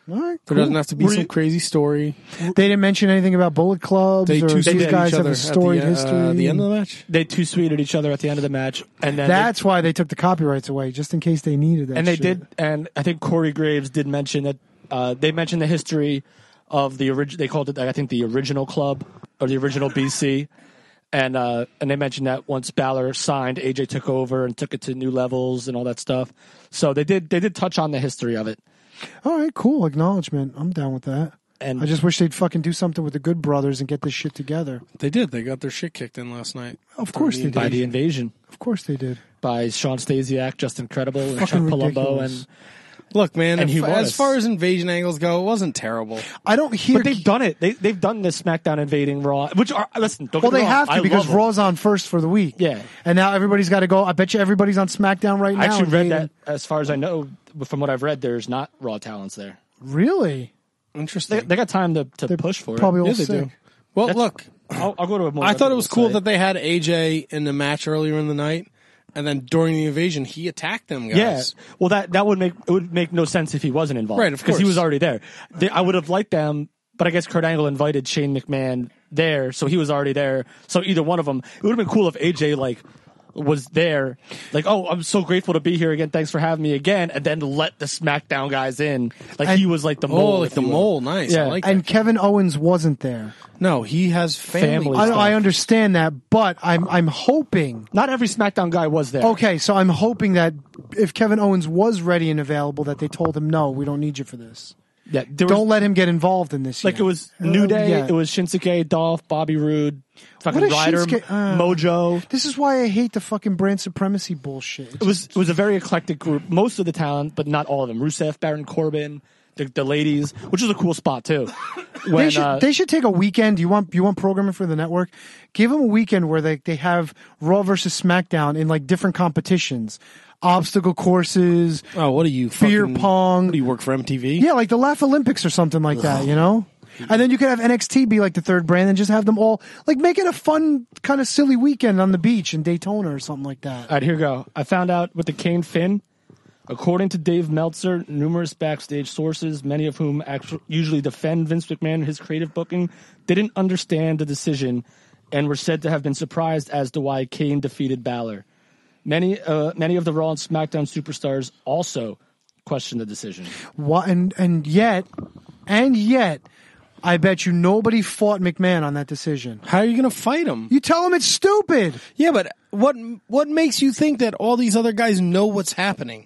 All right, There doesn't have to be some crazy story. They didn't mention anything about Bullet Clubs They or two these sweeted guys each have other a at storied the, uh, history. the end of the match. They two sweeted each other at the end of the match, and then That's why they took the copyrights away, just in case they needed that. and they shit. did, and I think Corey Graves did mention that uh, they mentioned the history of the original. They called it, I think, the original club or the original B C, and uh, and they mentioned that once Balor signed, A J took over and took it to new levels and all that stuff. So they did they did touch on the history of it. All right, cool acknowledgement. I'm down with that. And I just wish they'd fucking do something with the Good Brothers and get this shit together. They did. They got their shit kicked in last night. Of course they did. By the Invasion. Of course they did. By Sean Stasiak, Just Incredible, and Chuck Fucking Palumbo, ridiculous. and Look, man, And if- Hugh as Morris. far as invasion angles go, it wasn't terrible. I don't hear. but they've done it. They they've done this SmackDown invading Raw, which are listen. Don't well, get me they wrong, have to I because love them. Raw's on first for the week. Yeah. And now everybody's got to go. I bet you everybody's on SmackDown right now. I actually and read hating- that. As far as I know, from what I've read, there's not Raw talents there. Really? Interesting. They, they got time to, to push for probably it. all Yeah, they sick. do. Well, That's- look, I'll, I'll go to a more. I thought it was cool say. that they had A J in the match earlier in the night, and then during the invasion, he attacked them guys. Yeah, well, that that would make it would make no sense if he wasn't involved, Right, of because he course. was already there. They, I would have liked them, but I guess Kurt Angle invited Shane McMahon there, so he was already there. So either one of them, it would have been cool if A J like was there, like, oh, I'm so grateful to be here again. Thanks for having me again, and then let the SmackDown guys in, like And- he was like the Oh, mole, like if the you will. mole. Nice. I Yeah. like And that. Kevin Owens wasn't there. No, he has family. Family. I, stuff. I understand that, but I'm I'm hoping. Not every SmackDown guy was there. Okay, so I'm hoping that if Kevin Owens was ready and available, that they told him, no, we don't need you for this. Yeah, there Don't was, let him get involved in this. like yet. it was New Uh, Day, yeah. it was Shinsuke, Dolph, Bobby Roode, fucking What a Ryder, Shinsuke- uh, Mojo. This is why I hate the fucking brand supremacy bullshit. It was it was a very eclectic group. Most of the talent, but not all of them. Rusev, Baron Corbin, the, the ladies, which was a cool spot too. When they should uh, they should take a weekend. You want you want programming for the network? Give them a weekend where they they have Raw versus SmackDown in like different competitions, obstacle courses. Oh, what are you? Beer fucking- pong. What do you work for M T V? Yeah, like the Laugh Olympics or something like that. You know. And then you could have N X T be like the third brand and just have them all like make it a fun kind of silly weekend on the beach in Daytona or something like that. all right, here we go. I found out with the Kane Finn. According to Dave Meltzer, numerous backstage sources, many of whom actually usually defend Vince McMahon and his creative booking, didn't understand the decision and were said to have been surprised as to why Kane defeated Balor. Many, uh, many of the Raw and SmackDown superstars also questioned the decision. What and and yet, and yet, I bet you nobody fought McMahon on that decision. How are you going to fight him? You tell him it's stupid. Yeah, but what what makes you think that all these other guys know what's happening?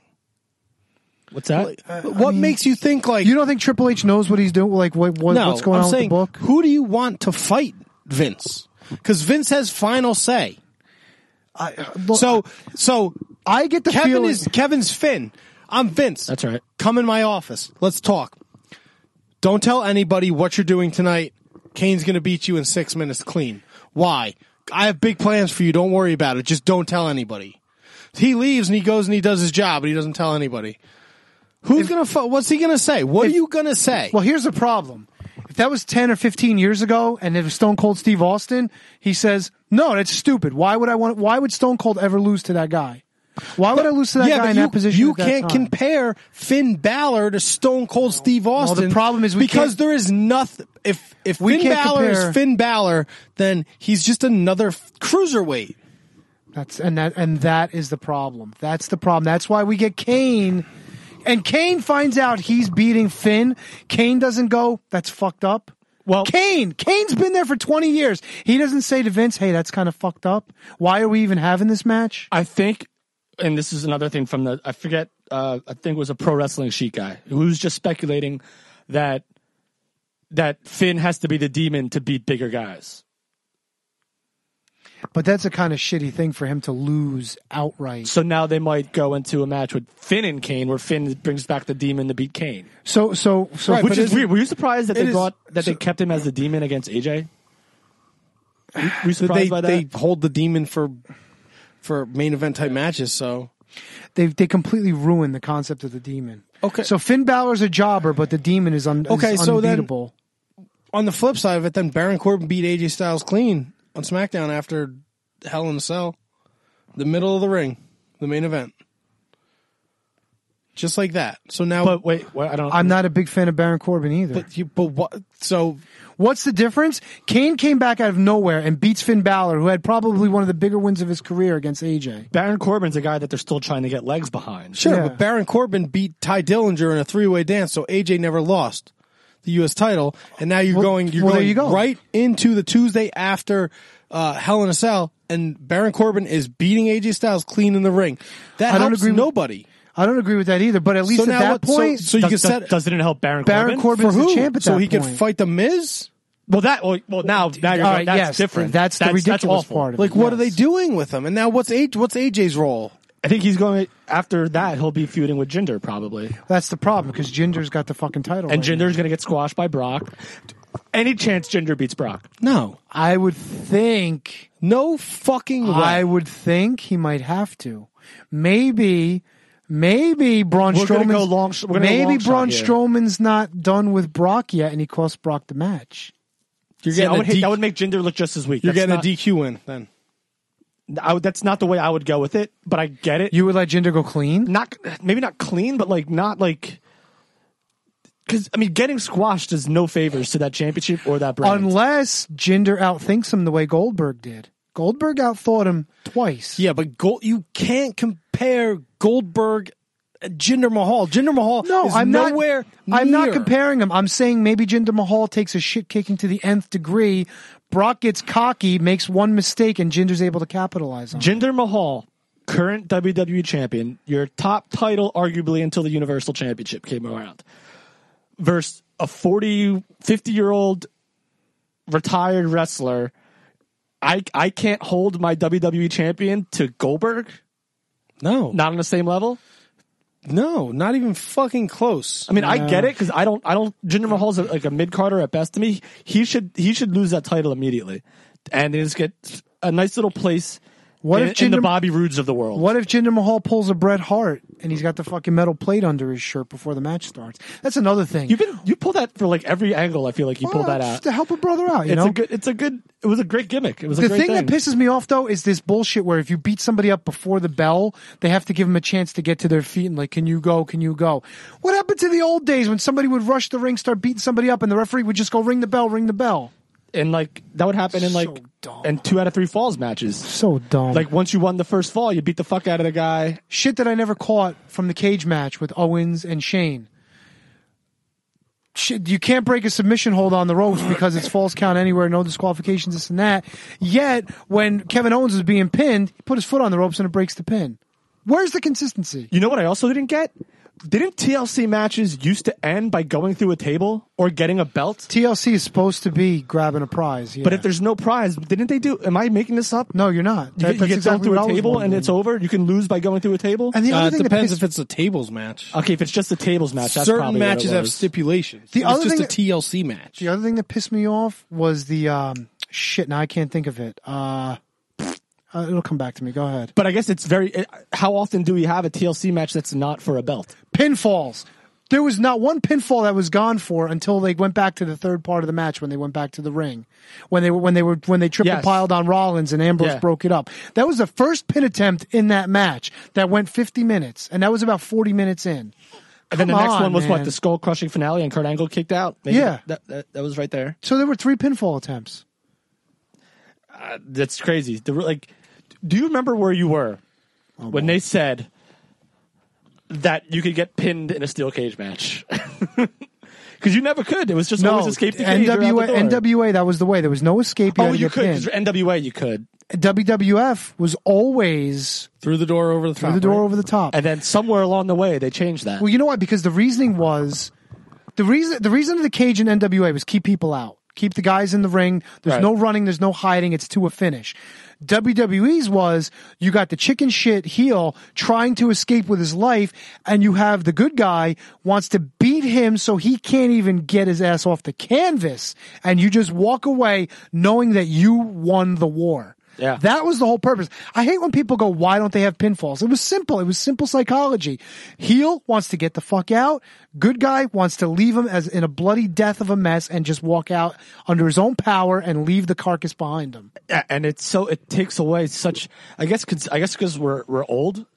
What's that? What makes you think like You don't think Triple H knows what he's doing? Like what, what no? what's going I'm on saying, with the book? who do you want to fight Vince? Because Vince has final say. I, look, So so I get the Kevin feeling is Kevin's Finn. I'm Vince. That's right. Come in my office. Let's talk. Don't tell anybody what you're doing tonight. Kane's going to beat you in six minutes clean. Why? I have big plans for you. Don't worry about it. Just don't tell anybody. He leaves and he goes and he does his job, but he doesn't tell anybody. Who's going to? What's he going to say? What if- are you going to say? Well, here's the problem. If that was ten or fifteen years ago, and it was Stone Cold Steve Austin, he says, "No, that's stupid. Why would I want? Why would Stone Cold ever lose to that guy? Why would I lose to that yeah, guy but in you, that position? you at that can't time? compare Finn Balor to Stone Cold Steve Austin. the problem is we because can't- there is nothing. If if We Finn can't Balor compare- is Finn Balor, then he's just another f- cruiserweight. That's and that and that is the problem. That's the problem. That's why we get Kane. And Kane finds out he's beating Finn. Kane doesn't go, that's fucked up. Well, Kane, Kane's been there for twenty years. He doesn't say to Vince, hey, that's kind of fucked up. Why are we even having this match? I think, and this is another thing from the, I forget, uh, I think it was a Pro Wrestling Sheet guy who was just speculating that that Finn has to be the demon to beat bigger guys. But that's a kind of shitty thing for him to lose outright. So now they might go into a match with Finn and Kane, where Finn brings back the demon to beat Kane. So, so, so, Right, but which is isn't- weird. Were you surprised that it they is- brought that so- they kept him as the demon against A J? Were you They, surprised by that? they hold the demon for for main event type matches. So They they completely ruined the concept of the demon. Okay. So Finn Balor's a jobber, but the demon is, un, Okay, is so then- unbeatable. on the flip side of it, then Baron Corbin beat A J Styles clean on SmackDown after Hell in a Cell, the middle of the ring, the main event. just like that. So now, But wait, what, I don't. I'm not a big fan of Baron Corbin either. but you, but what? So What's the difference? Kane came back out of nowhere and beats Finn Balor, who had probably one of the bigger wins of his career against A J. Baron Corbin's a guy that they're still trying to get legs behind. sure, Yeah. but Baron Corbin beat Ty Dillinger in a three way dance, so A J never lost the U S title, and now you're Well- going you're well, there going you go. right into the Tuesday after uh, Hell in a Cell, and Baron Corbin is beating A J Styles clean in the ring. That I don't helps agree with- nobody. I don't agree with that either, but at least So at now that what- so- point, so you does, can set does, doesn't it help Baron, Baron Corbin? Corbin's For the who? champ at So that he point. could fight the Miz. Well, that well, well now now you're All going, right, that's yes, different. that's the ridiculous awful. part of it. Like, what are they Yes. doing with him? And now what's A J, what's A J's role? I think he's going after that. He'll be feuding with Jinder probably, That's the problem because Jinder's got the fucking title. and right now. Jinder's going to get squashed by Brock. Any chance Jinder beats Brock? No, I would think. no fucking way. I would think he might have to. Maybe, maybe Braun We're gonna Strowman's go long sh- we're gonna go maybe long shot Braun here. Strowman's not done with Brock yet, and he cost Brock the match. You're See, I getting would a hate, D- that would make Jinder look just as weak. you're That's getting not, a D Q win then. I would, that's not the way I would go with it, but I get it. You would let Jinder go clean? Not maybe not clean, but like not like because I mean getting squashed does no favors to that championship or that brand. Unless Jinder outthinks him the way Goldberg did. Goldberg outthought him twice. Yeah, but Gold, you can't compare Goldberg, and Jinder Mahal. Jinder Mahal No, is I'm nowhere. not. I'm not near. comparing them. I'm saying maybe Jinder Mahal takes a shit kicking to the nth degree. Brock gets cocky, makes one mistake, and Jinder's able to capitalize on it. Jinder Mahal, current W W E champion, your top title arguably until the Universal Championship came around, versus a forty, fifty year old retired wrestler. I I can't hold my W W E champion to Goldberg. No, Not on the same level. no, not even fucking close. I mean, I get it because I don't, I don't. Jinder Mahal's a, like a mid carder at best to me. He should, he should lose that title immediately, and just get a nice little place. What in, if in the Jinder- Bobby Roodes of the world? What if Jinder Mahal pulls a Bret Hart and he's got the fucking metal plate under his shirt before the match starts? That's another thing. You've been, you pull that for like every angle. I feel like you pulled that Well, just out to help a brother out. You it's know, a good, it's a good. It was a great gimmick. It was a the great thing, thing. that pisses me off though is this bullshit where if you beat somebody up before the bell, they have to give them a chance to get to their feet and like, can you go? Can you go? What happened to the old days when somebody would rush the ring, start beating somebody up, and the referee would just go ring the bell, ring the bell? And like that would happen in like in two out of three falls matches. So dumb. Like once you won the first fall, you beat the fuck out of the guy. Shit that I never caught from the cage match with Owens and Shane. Shit, you can't break a submission hold on the ropes because it's false count anywhere, no disqualifications, this and that. Yet, when Kevin Owens was being pinned, he put his foot on the ropes and it breaks the pin. Where's the consistency? You know what I also didn't get? Didn't T L C matches used to end by going through a table or getting a belt? T L C is supposed to be grabbing a prize. Yeah. But if there's no prize, didn't they do? Am I making this up? No, you're not. You That- get, you that's get exactly through what I a was table and wondering. it's over. You can lose by going through a table. And the Uh, other it thing that depends pissed- if it's a tables match. Okay, if it's just a tables match, that's Certain probably what it matches have was. stipulations. The The it's other just thing a that- T L C match. The other thing that pissed me off was the um, shit. Now I can't think of it. Uh, uh, it'll come back to me. Go ahead. But I guess it's very. It, how often do we have a T L C match that's not for a belt? Pinfalls. There was not one pinfall that was gone for until they went back to the third part of the match when they went back to the ring. When they were when they were when they triple Yes. piled on Rollins and Ambrose Yeah. broke it up. That was the first pin attempt in that match that went fifty minutes, and that was about forty minutes in. And then the Come next on, one was what man. the skull crushing finale and Kurt Angle kicked out. Maybe Yeah. that, that that was right there. So there were three pinfall attempts. Uh, that's crazy. The, like, do you remember where you were Oh, when they said that you could get pinned in a steel cage match? Because you never could. It was just always escape the cage. or out the N W A, door. N W A, that was the way. There was no escape. You Oh, had to you get could. pinned. 'Cause N W A, you could. W W F was always Through the door over the through top. the door right? over the top. And then somewhere along the way, they changed that. Well, you know why? Because the reasoning was the reason the reason of the cage in N W A was keep people out, keep the guys in the ring. There's Right. no running, there's no hiding. It's to a finish. W W E's was you got the chicken shit heel trying to escape with his life, and you have the good guy wants to beat him so he can't even get his ass off the canvas, and you just walk away knowing that you won the war. Yeah. That was the whole purpose. I hate when people go, why don't they have pinfalls? It was simple. It was simple psychology. Heel wants to get the fuck out. Good guy wants to leave him as in a bloody death of a mess and just walk out under his own power and leave the carcass behind him. Yeah, and it's so it takes away such. I guess. Cause, I guess because we're we're old.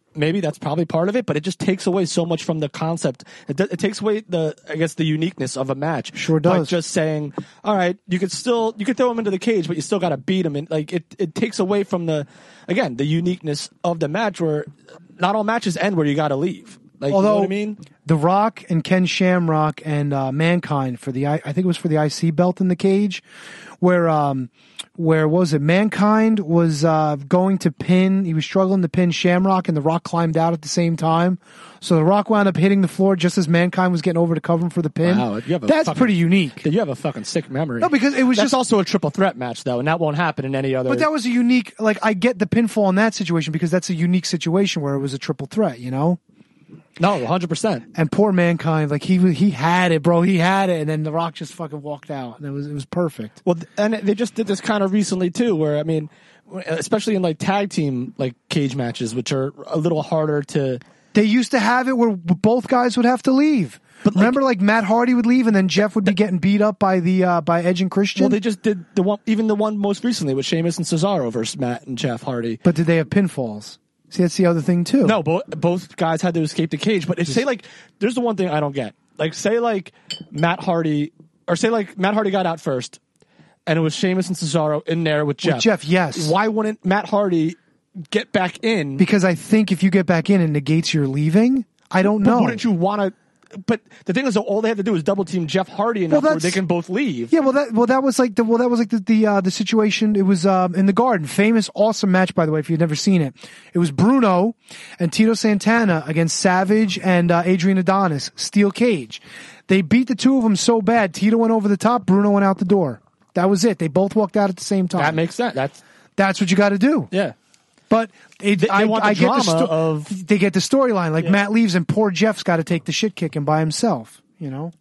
maybe that's probably part of it, but it just takes away so much from the concept. It, d- it takes away the, I guess, the uniqueness of a match. Sure does. By just saying, all right, you could still, you could throw him into the cage, but you still got to beat him. And like, it, it takes away from the, again, the uniqueness of the match where not all matches end where you got to leave. Like, Although, you know what I mean? The Rock and Ken Shamrock and uh, Mankind for the, I, I think it was for the I C belt in the cage, where, um, where what was it? Mankind was uh, going to pin. He was struggling to pin Shamrock, and the Rock climbed out at the same time. So the Rock wound up hitting the floor just as Mankind was getting over to cover him for the pin. Wow, you have a That's fucking, pretty unique. You have a fucking sick memory. No, because it was That's just also a triple threat match, though, and that won't happen in any other. But that was a unique. Like, I get the pinfall in that situation because that's a unique situation where it was a triple threat. You know. No, one hundred percent. And poor Mankind, like he he had it, bro. He had it, and then The Rock just fucking walked out, and it was it was perfect. Well, and they just did this kind of recently too, where I mean, especially in like tag team like cage matches, which are a little harder to. They used to have it where both guys would have to leave. But like, remember, like Matt Hardy would leave, and then Jeff would be getting beat up by the uh, by Edge and Christian. Well, they just did the one, even the one most recently with Sheamus and Cesaro versus Matt and Jeff Hardy. But did they have pinfalls? See, that's the other thing too. No, both both guys had to escape the cage. But if, say like, there's the one thing I don't get. Like, say like Matt Hardy, or say like Matt Hardy got out first, and it was Sheamus and Cesaro in there with Jeff. With Jeff, yes. Why wouldn't Matt Hardy get back in? Because I think if you get back in, it negates your leaving. I don't but know. Wouldn't you want to? But the thing is, all they have to do is double team Jeff Hardy enough well, where they can both leave. Yeah, well, that well that was like the well that was like the the, uh, the situation. It was um, in the Garden, famous, awesome match, by the way. If you've never seen it, it was Bruno and Tito Santana against Savage and uh, Adrian Adonis, steel cage. They beat the two of them so bad. Tito went over the top, Bruno went out the door. That was it. They both walked out at the same time. That makes sense. That's that's what you got to do. Yeah. But it, they, they I, want the I drama get the sto- of they get the storyline. Like yeah. Matt leaves and poor Jeff's got to take the shit kicking by himself. You know.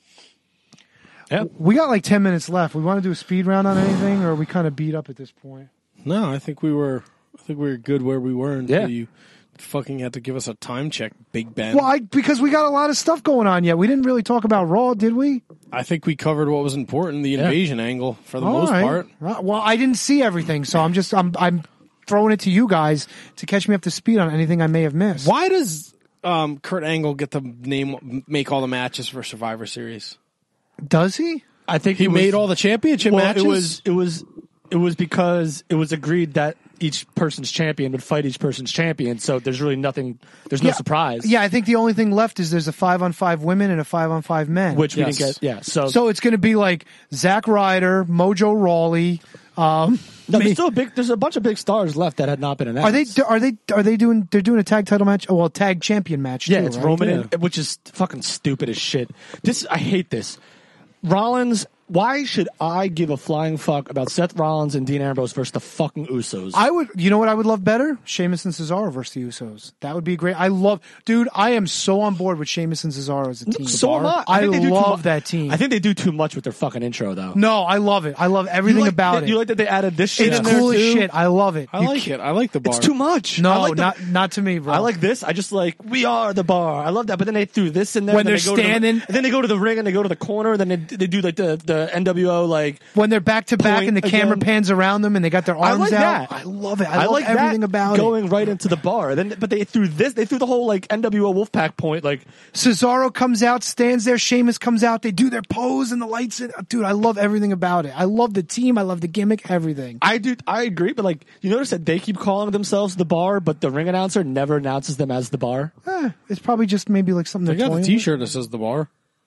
Yeah. We got like ten minutes left. We want to do a speed round on anything, or are we kind of beat up at this point? No, I think we were. I think we were good where we were until yeah. you fucking had to give us a time check, Big Ben. Well, I because we got a lot of stuff going on yet. We didn't really talk about Raw, did we? I think we covered what was important, the invasion yeah. angle for the All most right. part. Well, I didn't see everything, so I'm just I'm I'm throwing it to you guys to catch me up to speed on anything I may have missed. Why does um, Kurt Angle get to name make all the matches for Survivor Series? Does he? I think he was, made all the championship well, matches. It was it was it was because it was agreed that each person's champion would fight each person's champion. So there's really nothing. There's no yeah. surprise. Yeah, I think the only thing left is there's a five on five women and a five on five men, which we yes. didn't get. Yeah, so so it's going to be like Zack Ryder, Mojo Rawley. Um, no, there's still a big. There's a bunch of big stars left that had not been announced. Are they? Are they? Are they doing? They're doing a tag title match. Oh, well, tag champion match. Yeah, too, it's right? Roman, yeah. and, which is fucking stupid as shit. This I hate this. Rollins. Why should I give a flying fuck about Seth Rollins and Dean Ambrose versus the fucking Usos? I would, you know what I would love better? Sheamus and Cesaro versus the Usos. That would be great. I love, dude, I am so on board with Sheamus and Cesaro as a team. So am I. I, I think love that team. I think they do too much with their fucking intro, though. No, I love it. I love everything like about that, it. You like that they added this shit It's in cool there as too? shit. I love it. I You like can- it. I like the bar. It's too much. No, I like the, not not to me, bro. I like this. I just like we are the bar. I love that. But then they threw this in there. When and then they're they go standing- to the, and then they go to the ring and they go to the corner. Then they, they do like the the N W O like when they're back to back point and the camera again. pans around them and they got their I arms like out. that. I love it. I, I love like everything that about going it. right into the bar. Then, but they threw this. They threw the whole like N W O Wolfpack point. Like Cesaro comes out, stands there. Sheamus comes out. They do their pose and the lights. In. Dude, I love everything about it. I love the team. I love the gimmick. Everything. I do. I agree. But like you notice that they keep calling themselves the bar, but the ring announcer never announces them as the bar. Eh, it's probably just maybe like something. They they're got the toying with. T-shirt that says the bar.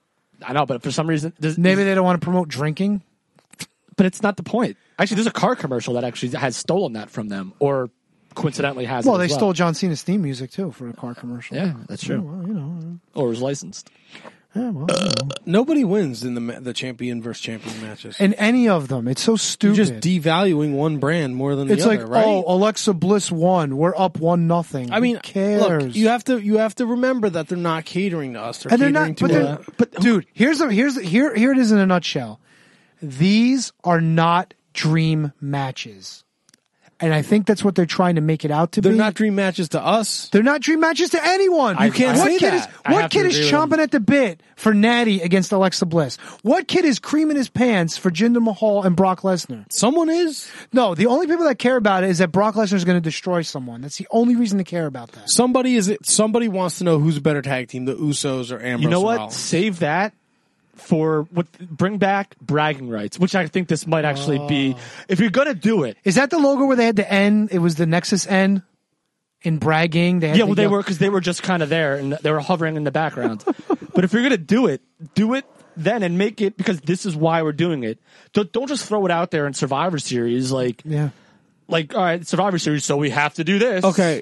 I know, but for some reason, there's, Maybe they don't want to promote drinking. but it's not the point. Actually, there's a car commercial that actually has stolen that from them, or coincidentally has. Well, it they as well. stole John Cena's theme music too for a car commercial. Yeah, that's true. Oh, well, you know. Or was licensed. Yeah, well, you know. Nobody wins in the ma- the champion versus champion matches. In any of them, it's so You're stupid. just devaluing one brand more than the it's other, like, right? oh, Alexa Bliss won. We're up one nothing. I mean, Who cares? look, you have to you have to remember that they're not catering to us. They're and they're catering not. to But, they're, uh, but dude, here's a, here's a, here here it is in a nutshell. These are not dream matches. And I think that's what they're trying to make it out to They're be. not dream matches to us. They're not dream matches to anyone. You can't what say kid that. Is, I what have to kid is agree with chomping him. at the bit for Natty against Alexa Bliss? What kid is creaming his pants for Jinder Mahal and Brock Lesnar? Someone is. No, the only people that care about it is that Brock Lesnar is going to destroy someone. That's the only reason to care about that. Somebody is. Somebody wants to know who's a better tag team, the Usos or Ambrose. You know or what? Rollins. Save that for what. Bring back bragging rights, which I think this might actually Oh. be. If you're gonna do it, Is that the logo where they had the N? It was the Nexus N in bragging. They had yeah, the well, they yellow- were because they were just kind of there and they were hovering in the background. But if you're gonna do it, do it then and make it because this is why we're doing it. Don't, don't just throw it out there in Survivor Series like yeah, like all right, Survivor Series, so we have to do this. Okay.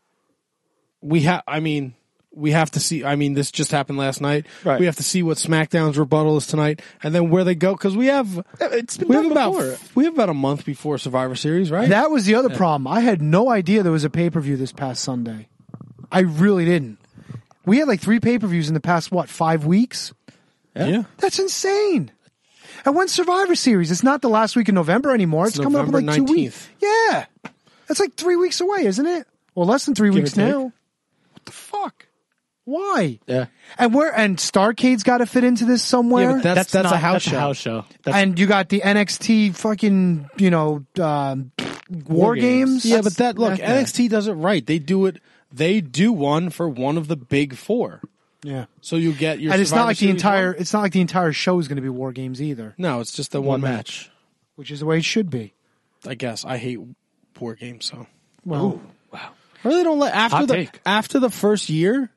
We have. I mean, we have to see. I mean, this just happened last night. Right. We have to see what SmackDown's rebuttal is tonight, and then where they go because we have. It's been we done have about before. we have about a month before Survivor Series, right? That was the other problem. I had no idea there was a pay per view this past Sunday. I really didn't. We had like three pay per views in the past what five weeks? Yeah. That's insane. And when's Survivor Series? It's not the last week in November anymore. It's, It's coming up in November like two nineteenth. weeks. Yeah, that's like three weeks away, isn't it? Well, less than three Give weeks or take. now. What the fuck? Why? Yeah. And where? And Starcade's got to fit into this somewhere. Yeah, but that's that's, not, a house that's show. a house show. That's, and you got the N X T fucking, you know, um, War, Games. Yeah, but that look, that- N X T does it right. They do it. They do one for one of the big four. Yeah. So you get your. And it's not Survivor like the Series entire. one. It's not like the entire show is going to be War Games either, No, it's just the one, match. which is the way it should be. I guess I hate war games. So Well, wow. I really don't let after Hot the take. after the first year.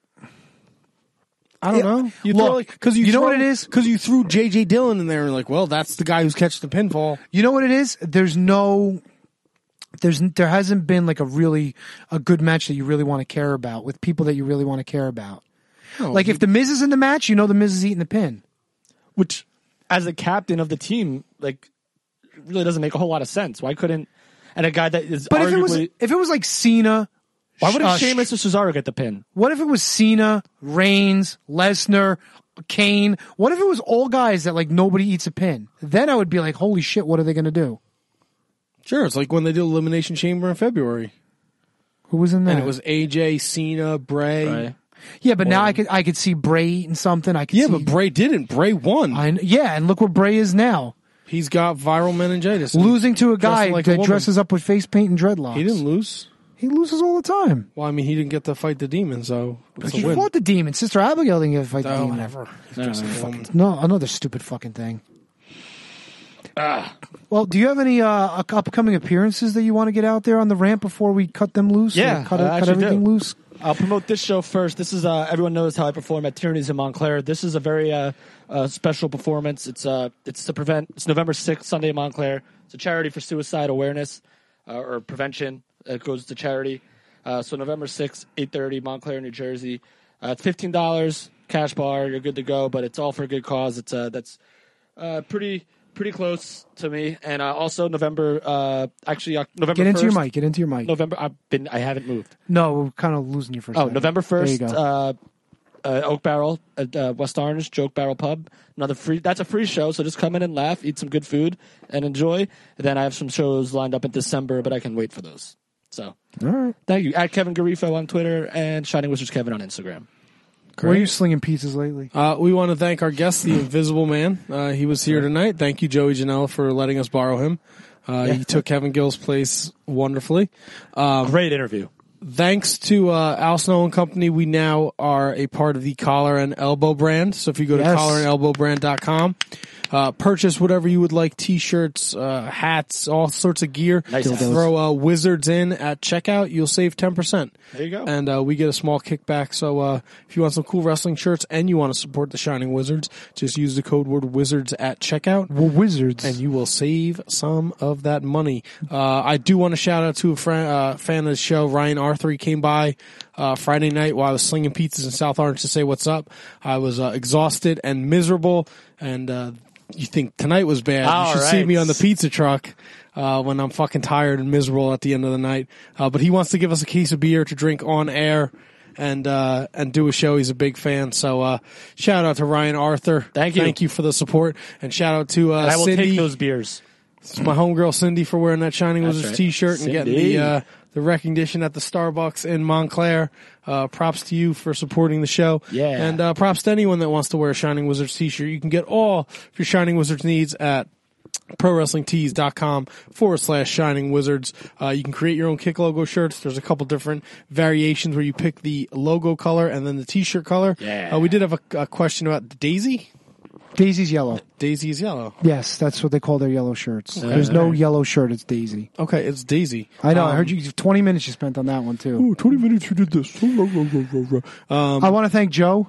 I don't Yeah. know. You Look, throw like because you, you know throw- what it is? because you threw J J Dillon in there and like, well, that's the guy who's catching the pinfall. you know what it is? There's no. There's there hasn't been like a really a good match that you really want to care about with people that you really want to care about. No, Like if the Miz is in the match, you know the Miz is eating the pin. which as a captain of the team, like really doesn't make a whole lot of sense. Why couldn't and a guy that is But arguably if it was if it was like Cena, why wouldn't uh, Sheamus or Cesaro get the pin? What if it was Cena, Reigns, Lesnar, Kane? What if it was all guys that like nobody eats a pin? Then I would be like, holy shit, what are they going to do? Sure, it's like when they did Elimination Chamber in February, Who was in that? and it was A J, Cena, Bray. Right. yeah, but now I could I could see Bray eating something. I could Yeah, see, but Bray didn't. Bray won. I, yeah, and look where Bray is now, He's got viral meningitis. losing to a guy Dressing like a that woman. dresses up with face paint and dreadlocks. He didn't lose. He loses all the time. Well, I mean, he didn't get to fight the demon, so it's He a win. fought the demon. Sister Abigail didn't get to fight the Oh, demon. whatever. No, Just no, a no. fucking- No, another stupid fucking thing. Ah. Well, do you have any uh, upcoming appearances that you want to get out there on the ramp before we cut them loose? Yeah, Or cut, I cut actually everything do. loose. I'll promote this show first. This is uh, everyone knows how I perform at Tyrannies in Montclair. This is a very uh, uh, special performance. It's uh, it's to prevent. It's November sixth, Sunday in Montclair. It's a charity for suicide awareness uh, or prevention. It goes to charity. Uh, so November sixth, eight thirty, Montclair, New Jersey. Uh, it's fifteen dollars cash bar. You're good to go, but it's all for a good cause. It's uh, that's uh, pretty pretty close to me. And uh, also November, uh, actually uh, November. Get into first, your mic. Get into your mic. November. I've been. I haven't moved. No, we're kind of losing you for a Oh, second. November There you first, go. uh, uh, Oak Barrel at uh, West Orange, Joke Barrel Pub. Another free. That's a free show, so just come in and laugh, eat some good food, and enjoy. And then I have some shows lined up in December, but I can wait for those. So, all right. Thank you. At Kevin Garifo on Twitter and Shining Wizards Kevin on Instagram. Where are you slinging pizzas lately? Uh, we want to thank our guest, the Invisible Man. Uh, he was here tonight. Thank you, Joey Janela, for letting us borrow him. Uh, Yeah. He took Kevin Gill's place wonderfully. Um, Great interview. Thanks to uh, Al Snow and Company, we now are a part of the Collar and Elbow brand. So if you go to Yes. collar and elbow brand dot com, uh, purchase whatever you would like, T-shirts, uh, hats, all sorts of gear. Nice. Dildos. Throw uh, Wizards in at checkout. You'll save ten percent. There you go. And uh, we get a small kickback. So uh, if you want some cool wrestling shirts and you want to support the Shining Wizards, just use the code word Wizards at checkout. Well, Wizards. And you will save some of that money. Uh, I do want to shout out to a friend, uh, fan of the show, Ryan Arthur. He came by uh, Friday night while I was slinging pizzas in South Orange to say what's up. I was uh, exhausted and miserable, and uh, you think tonight was bad. All you should right. see me on the pizza truck uh, when I'm fucking tired and miserable at the end of the night. Uh, but he wants to give us a case of beer to drink on air and uh, and do a show. He's a big fan. So uh, shout out to Ryan Arthur. Thank you. Thank you for the support. And shout out to uh, And I will Cindy. take those beers. It's my homegirl Cindy for wearing that Shining That's Wizards right. t-shirt and getting Cindy. the uh, the recognition at the Starbucks in Montclair. Uh, props to you for supporting the show. Yeah. And uh, props to anyone that wants to wear a Shining Wizards t-shirt. You can get all of your Shining Wizards needs at ProWrestlingTees.com forward slash Shining Wizards. Uh, you can create your own Kick logo shirts. There's a couple different variations where you pick the logo color and then the t-shirt color. Yeah. Uh, we did have a, a question about Daisy. Daisy's yellow. Daisy is yellow. Yes, that's what they call their yellow shirts. Okay. There's no yellow shirt. It's Daisy. Okay, it's Daisy. I know. I Um, heard you. twenty minutes you spent on that one too. Ooh, twenty minutes you did this. Um, I want to thank Joe.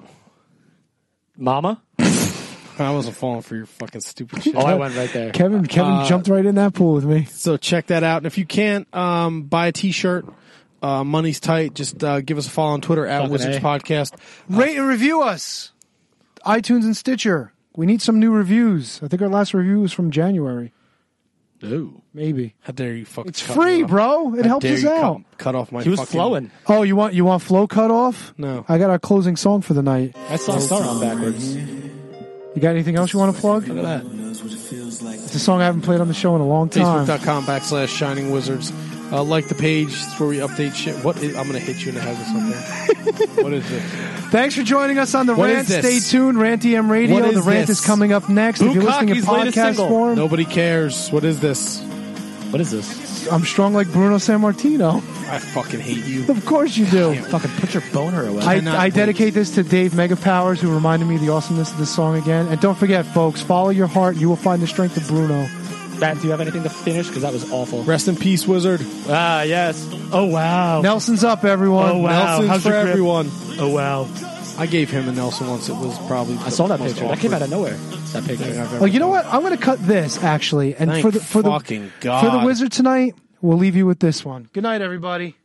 Mama? I wasn't falling for your fucking stupid shit. Oh, I went right there. Kevin. Kevin Uh, jumped right in that pool with me. So check that out. And if you can't um, buy a t-shirt, uh, money's tight. Just uh, give us a follow on Twitter at Fucking Wizards A. Podcast. Rate and review us. iTunes and Stitcher. We need some new reviews. I think our last review was from January. Ooh. Maybe. How dare you fucking It's cut free, me off. bro. It How helps dare us you out. Cut, cut off my He was fucking... flowing. Oh, you want you want flow cut off? No. I got our closing song for the night. I saw Star on backwards. You got anything else you want to plug? Look at that. It's a song I haven't played on the show in a long time. Facebook.com backslash Shining Wizards. Uh, like the page. It's where we update shit. What is... I'm going to hit you in the head with something. What is this? Thanks for joining us on the What rant. is Stay this? tuned. Rant E M Radio. What The is rant this? is coming up next. If you're listening in Bukkake's latest podcast single. form, Nobody cares. What is this? What is this? I'm strong like Bruno Sammartino. I fucking hate you. Of course you do. Fucking put your boner away. I, cannot I wait. dedicate this to Dave Megapowers, who reminded me of the awesomeness of this song again. And don't forget, folks, follow your heart. You will find the strength of Bruno. Matt, do you have anything to finish? Because that was awful. Rest in peace, Wizard. Ah, yes. Oh, wow. Nelson's up, everyone. Oh, wow. Nelson's How's for your grip? everyone. Oh, wow. I gave him a Nelson once. It was probably I saw that the most picture. That came awkward out of nowhere. That picture. thing I've ever Oh, you know done. what? I'm going to cut this, actually. And Thank for the for the fucking God. for the Wizard tonight, we'll leave you with this one. Good night, everybody.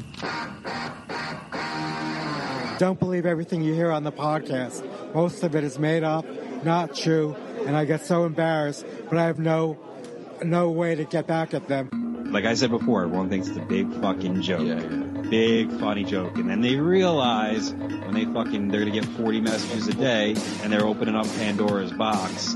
Don't believe everything you hear on the podcast. Most of it is made up, not true, and I get so embarrassed, but I have no no way to get back at them. Like I said before, everyone thinks it's a big fucking joke. Yeah, yeah. Big funny joke. And then they realize when they fucking, they're gonna get forty messages a day and they're opening up Pandora's box.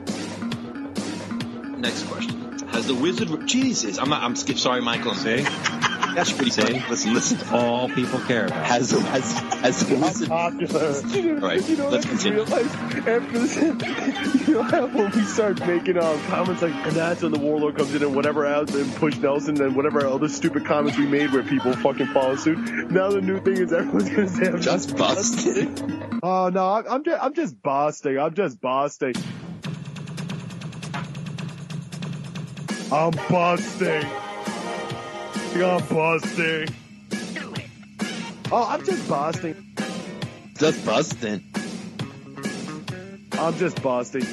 Next question. Has the wizard... Jesus, I'm not, I'm skip. Sorry, Michael. See? That's pretty See? funny. Listen, listen. All people care about. Has, has, has the wizard... Popular. All right, You know, let's I continue. realized after this, you know how when we start making um, comments like, and that's when the Warlord comes in and whatever else and push Nelson and whatever other stupid comments we made where people fucking follow suit. Now the new thing is everyone's gonna say I'm just, Just busted. Oh no, I'm, I'm just I'm just busting. I'm just busting. I'm busting. I'm busting. Oh, I'm just busting. Just busting. I'm just busting.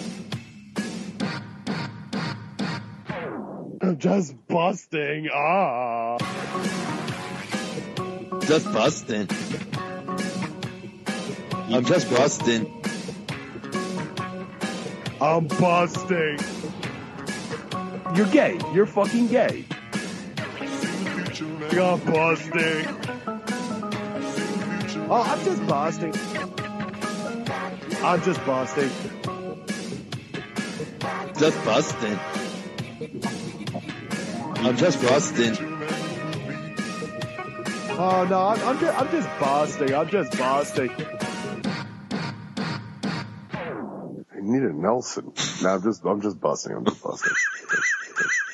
I'm just busting. Ah. Just busting. I'm just busting. I'm busting. You're gay. You're fucking gay. I'm busting. Oh, I'm just busting. I'm just busting. Just busting. I'm just busting. Oh no, I'm, I'm just I'm just busting. I'm just busting. I need a Nelson. No, I'm just I'm just busting. I'm just busting.